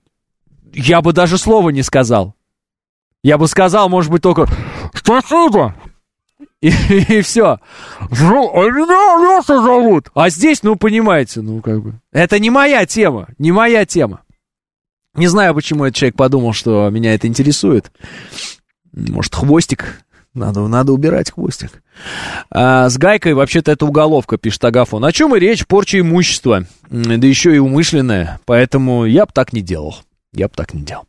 я бы даже слова не сказал. Я бы сказал, может быть, только «Спасибо!» И, и все. Меня Леша зовут. А здесь, ну, понимаете, ну, как бы... Это не моя тема, не моя тема. Не знаю, почему этот человек подумал, что меня это интересует. Может, хвостик... Надо, надо убирать хвостик. А, с гайкой вообще-то это уголовка, пишет Агафон. О чем и речь? Порча имущества. Да еще и умышленное. Поэтому я бы так не делал. Я бы так не делал.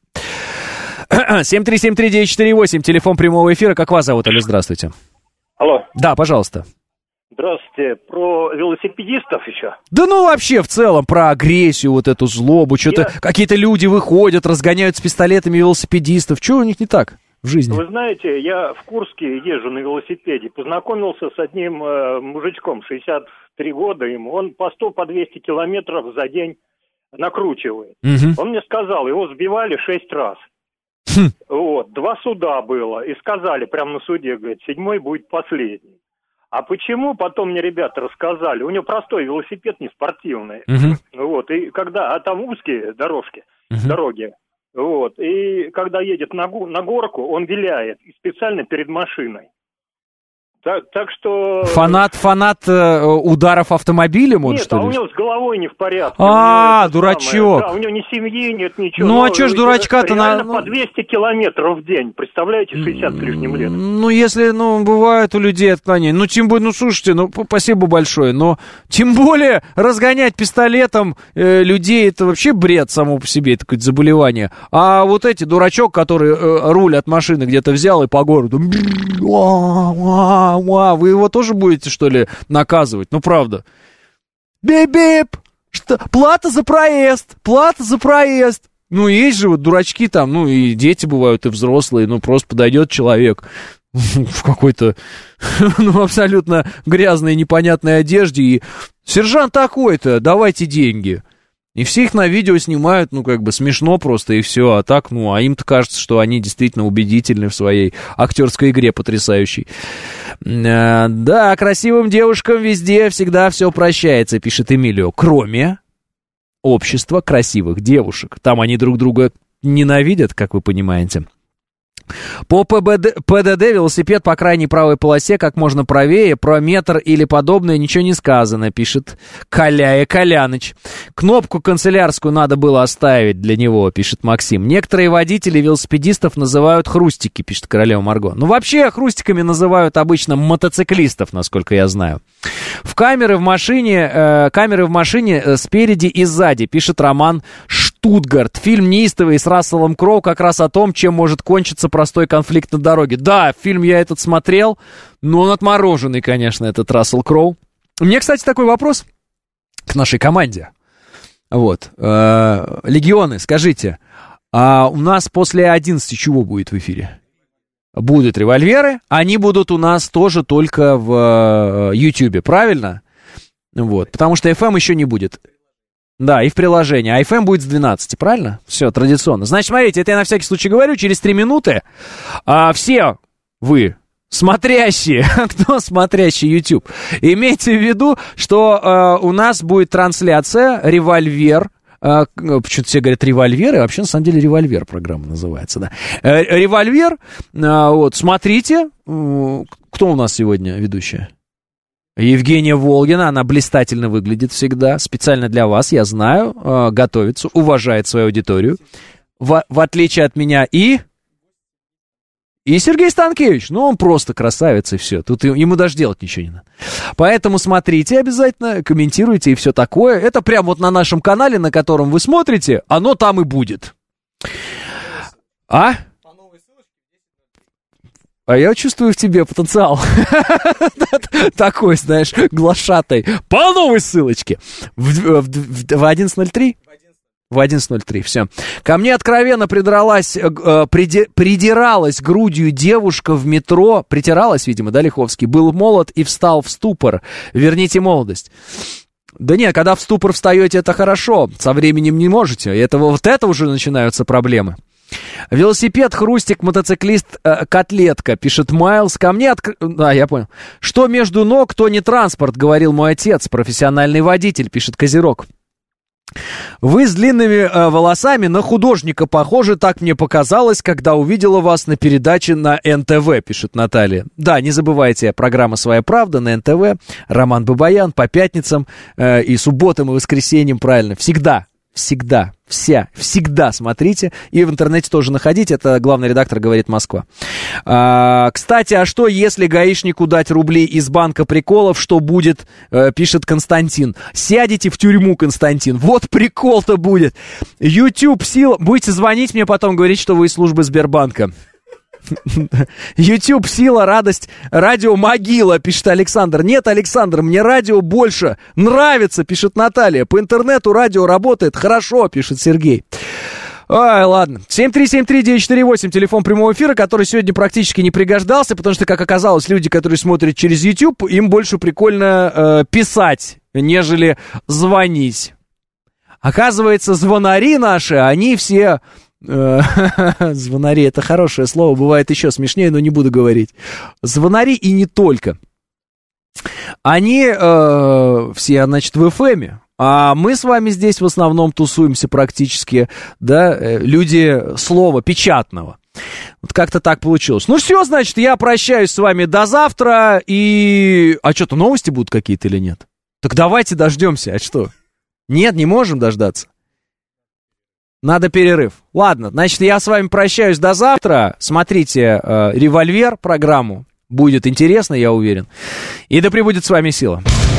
семь три семь три девять четыре восемь. Телефон прямого эфира. Как вас зовут, Алло, здравствуйте. Алло. Да, пожалуйста. Здравствуйте. Про велосипедистов еще? Да ну вообще в целом про агрессию, вот эту злобу. Что-то я... какие-то люди выходят, разгоняют с пистолетами велосипедистов. Что у них не так в жизни? Вы знаете, я в Курске езжу на велосипеде, познакомился с одним э, мужичком, шестьдесят три года ему, он по сто, по двести километров за день накручивает. Угу. Он мне сказал, его сбивали шесть раз. Хм. Вот, два суда было, и сказали прямо на суде, говорит, седьмой будет последний. А почему, потом мне ребята рассказали, у него простой велосипед, не спортивный. Угу. Вот, и когда, а там узкие дорожки, угу. дороги. Вот, и когда едет на, на горку, он виляет, и специально перед машиной. Так, так что... Фанат, фанат э, ударов автомобилем, он, нет, что ли? Нет, а у него с головой не в порядке. А, дурачок. Да, у него ни семьи нет, ничего. Ну, а что ж дурачка-то на... Реально по двести километров в день, представляете, шестьдесят с лишним лет. Ну, если, ну, бывает у людей отклонения. Ну, тем более, ну, слушайте, ну, спасибо большое, но тем более разгонять пистолетом э, людей, это вообще бред само по себе, это какое-то заболевание. А вот эти, дурачок, который э, руль от машины где-то взял и по городу... Вы его тоже будете, что ли, наказывать? Ну, правда. Бип-бип! Что? Плата за проезд! Плата за проезд! Ну, есть же вот дурачки там, ну, и дети бывают, и взрослые, ну, просто подойдет человек. в какой-то, ну, абсолютно грязной, непонятной одежде, и сержант такой-то, давайте деньги. И все их на видео снимают, ну, как бы смешно просто, и все, а так, ну, а им-то кажется, что они действительно убедительны в своей актерской игре потрясающей. Да, красивым девушкам везде всегда все прощается, пишет Эмилио, кроме общества красивых девушек. Там они друг друга ненавидят, как вы понимаете. По ПБД, ПДД велосипед по крайней правой полосе как можно правее, про метр или подобное ничего не сказано, пишет Коляя Коляныч. Кнопку канцелярскую надо было оставить для него, пишет Максим. Некоторые водители велосипедистов называют хрустики, пишет Королева Марго. Ну вообще хрустиками называют обычно мотоциклистов, насколько я знаю. В камеры в машине, э, камеры в машине э, спереди и сзади, пишет Роман Штутгарт. Фильм неистовый с Расселом Кроу как раз о том, чем может кончиться простой конфликт на дороге. Да, фильм я этот смотрел, но он отмороженный, конечно, этот Рассел Кроу. У меня, кстати, такой вопрос к нашей команде. Вот. Э, легионы, скажите, а у нас после одиннадцати чего будет в эфире? Будут револьверы, они будут у нас тоже только в Ютьюбе, правильно? Вот, потому что эф эм еще не будет. Да, и в приложении. А эф эм будет с двенадцати, правильно? Все, традиционно. Значит, смотрите, это я на всякий случай говорю, через три минуты а, все вы, смотрящие, кто смотрящий YouTube, имейте в виду, что а, у нас будет трансляция «Револьвер». А, почему-то все говорят «Револьвер», и вообще, на самом деле, «Револьвер» программа называется, да. «Револьвер», а, вот, смотрите, кто у нас сегодня ведущая? Евгения Волгина, она блистательно выглядит всегда, специально для вас, я знаю, э, готовится, уважает свою аудиторию, в, в отличие от меня, и... И Сергей Станкевич, ну он просто красавец, и все, тут ему даже делать ничего не надо. Поэтому смотрите обязательно, комментируйте и все такое, это прямо вот на нашем канале, на котором вы смотрите, оно там и будет. А? А я чувствую в тебе потенциал. Такой, знаешь, глашатай. По новой ссылочке. В одиннадцать ноль три? В одиннадцать ноль три, все. Ко мне откровенно придралась, приди, придиралась грудью девушка в метро. Притиралась, видимо, да, Лиховский? Был молод и встал в ступор. Верните молодость. Да нет, когда в ступор встаете, это хорошо. Со временем не можете. Это, вот это уже начинаются проблемы. Велосипед, хрустик, мотоциклист, э, котлетка, пишет Майлз. Ко мне откр... А, я понял. Что между ног, то не транспорт, говорил мой отец, профессиональный водитель, пишет Козерог. Вы с длинными э, волосами на художника похожи, так мне показалось, когда увидела вас на передаче на эн тэ вэ, пишет Наталья. Да, не забывайте, программа «Своя правда» на эн тэ вэ, Роман Бабаян по пятницам э, и субботам и воскресеньям, правильно, всегда. Всегда, вся, всегда смотрите. И в интернете тоже находите. Это главный редактор «Говорит Москва». А, кстати, а что, если гаишнику дать рубли из банка приколов, что будет, э, пишет Константин. Сядете в тюрьму, Константин. Вот прикол-то будет. YouTube сила. Будете звонить мне потом, говорить, что вы из службы Сбербанка. YouTube сила, радость, радио могила, пишет Александр. Нет, Александр, мне радио больше нравится, пишет Наталья. По интернету радио работает хорошо, пишет Сергей. Ой, ладно. семь три семь три девять четыре восемь, телефон прямого эфира, который сегодня практически не пригождался, потому что, как оказалось, люди, которые смотрят через YouTube, им больше прикольно э, писать, нежели звонить. Оказывается, звонари наши, они все... Звонари, это хорошее слово, бывает еще смешнее, но не буду говорить. Звонари и не только. Они э, все, значит, в эф эм, а мы с вами здесь в основном тусуемся практически, да, люди слова печатного. Вот как-то так получилось. Ну все, значит, я прощаюсь с вами до завтра, и... А что-то новости будут какие-то или нет? Так давайте дождемся, а что? Нет, не можем дождаться. Надо перерыв. Ладно, значит, я с вами прощаюсь до завтра. Смотрите э, «Револьвер» программу. Будет интересно, я уверен. И да пребудет с вами сила.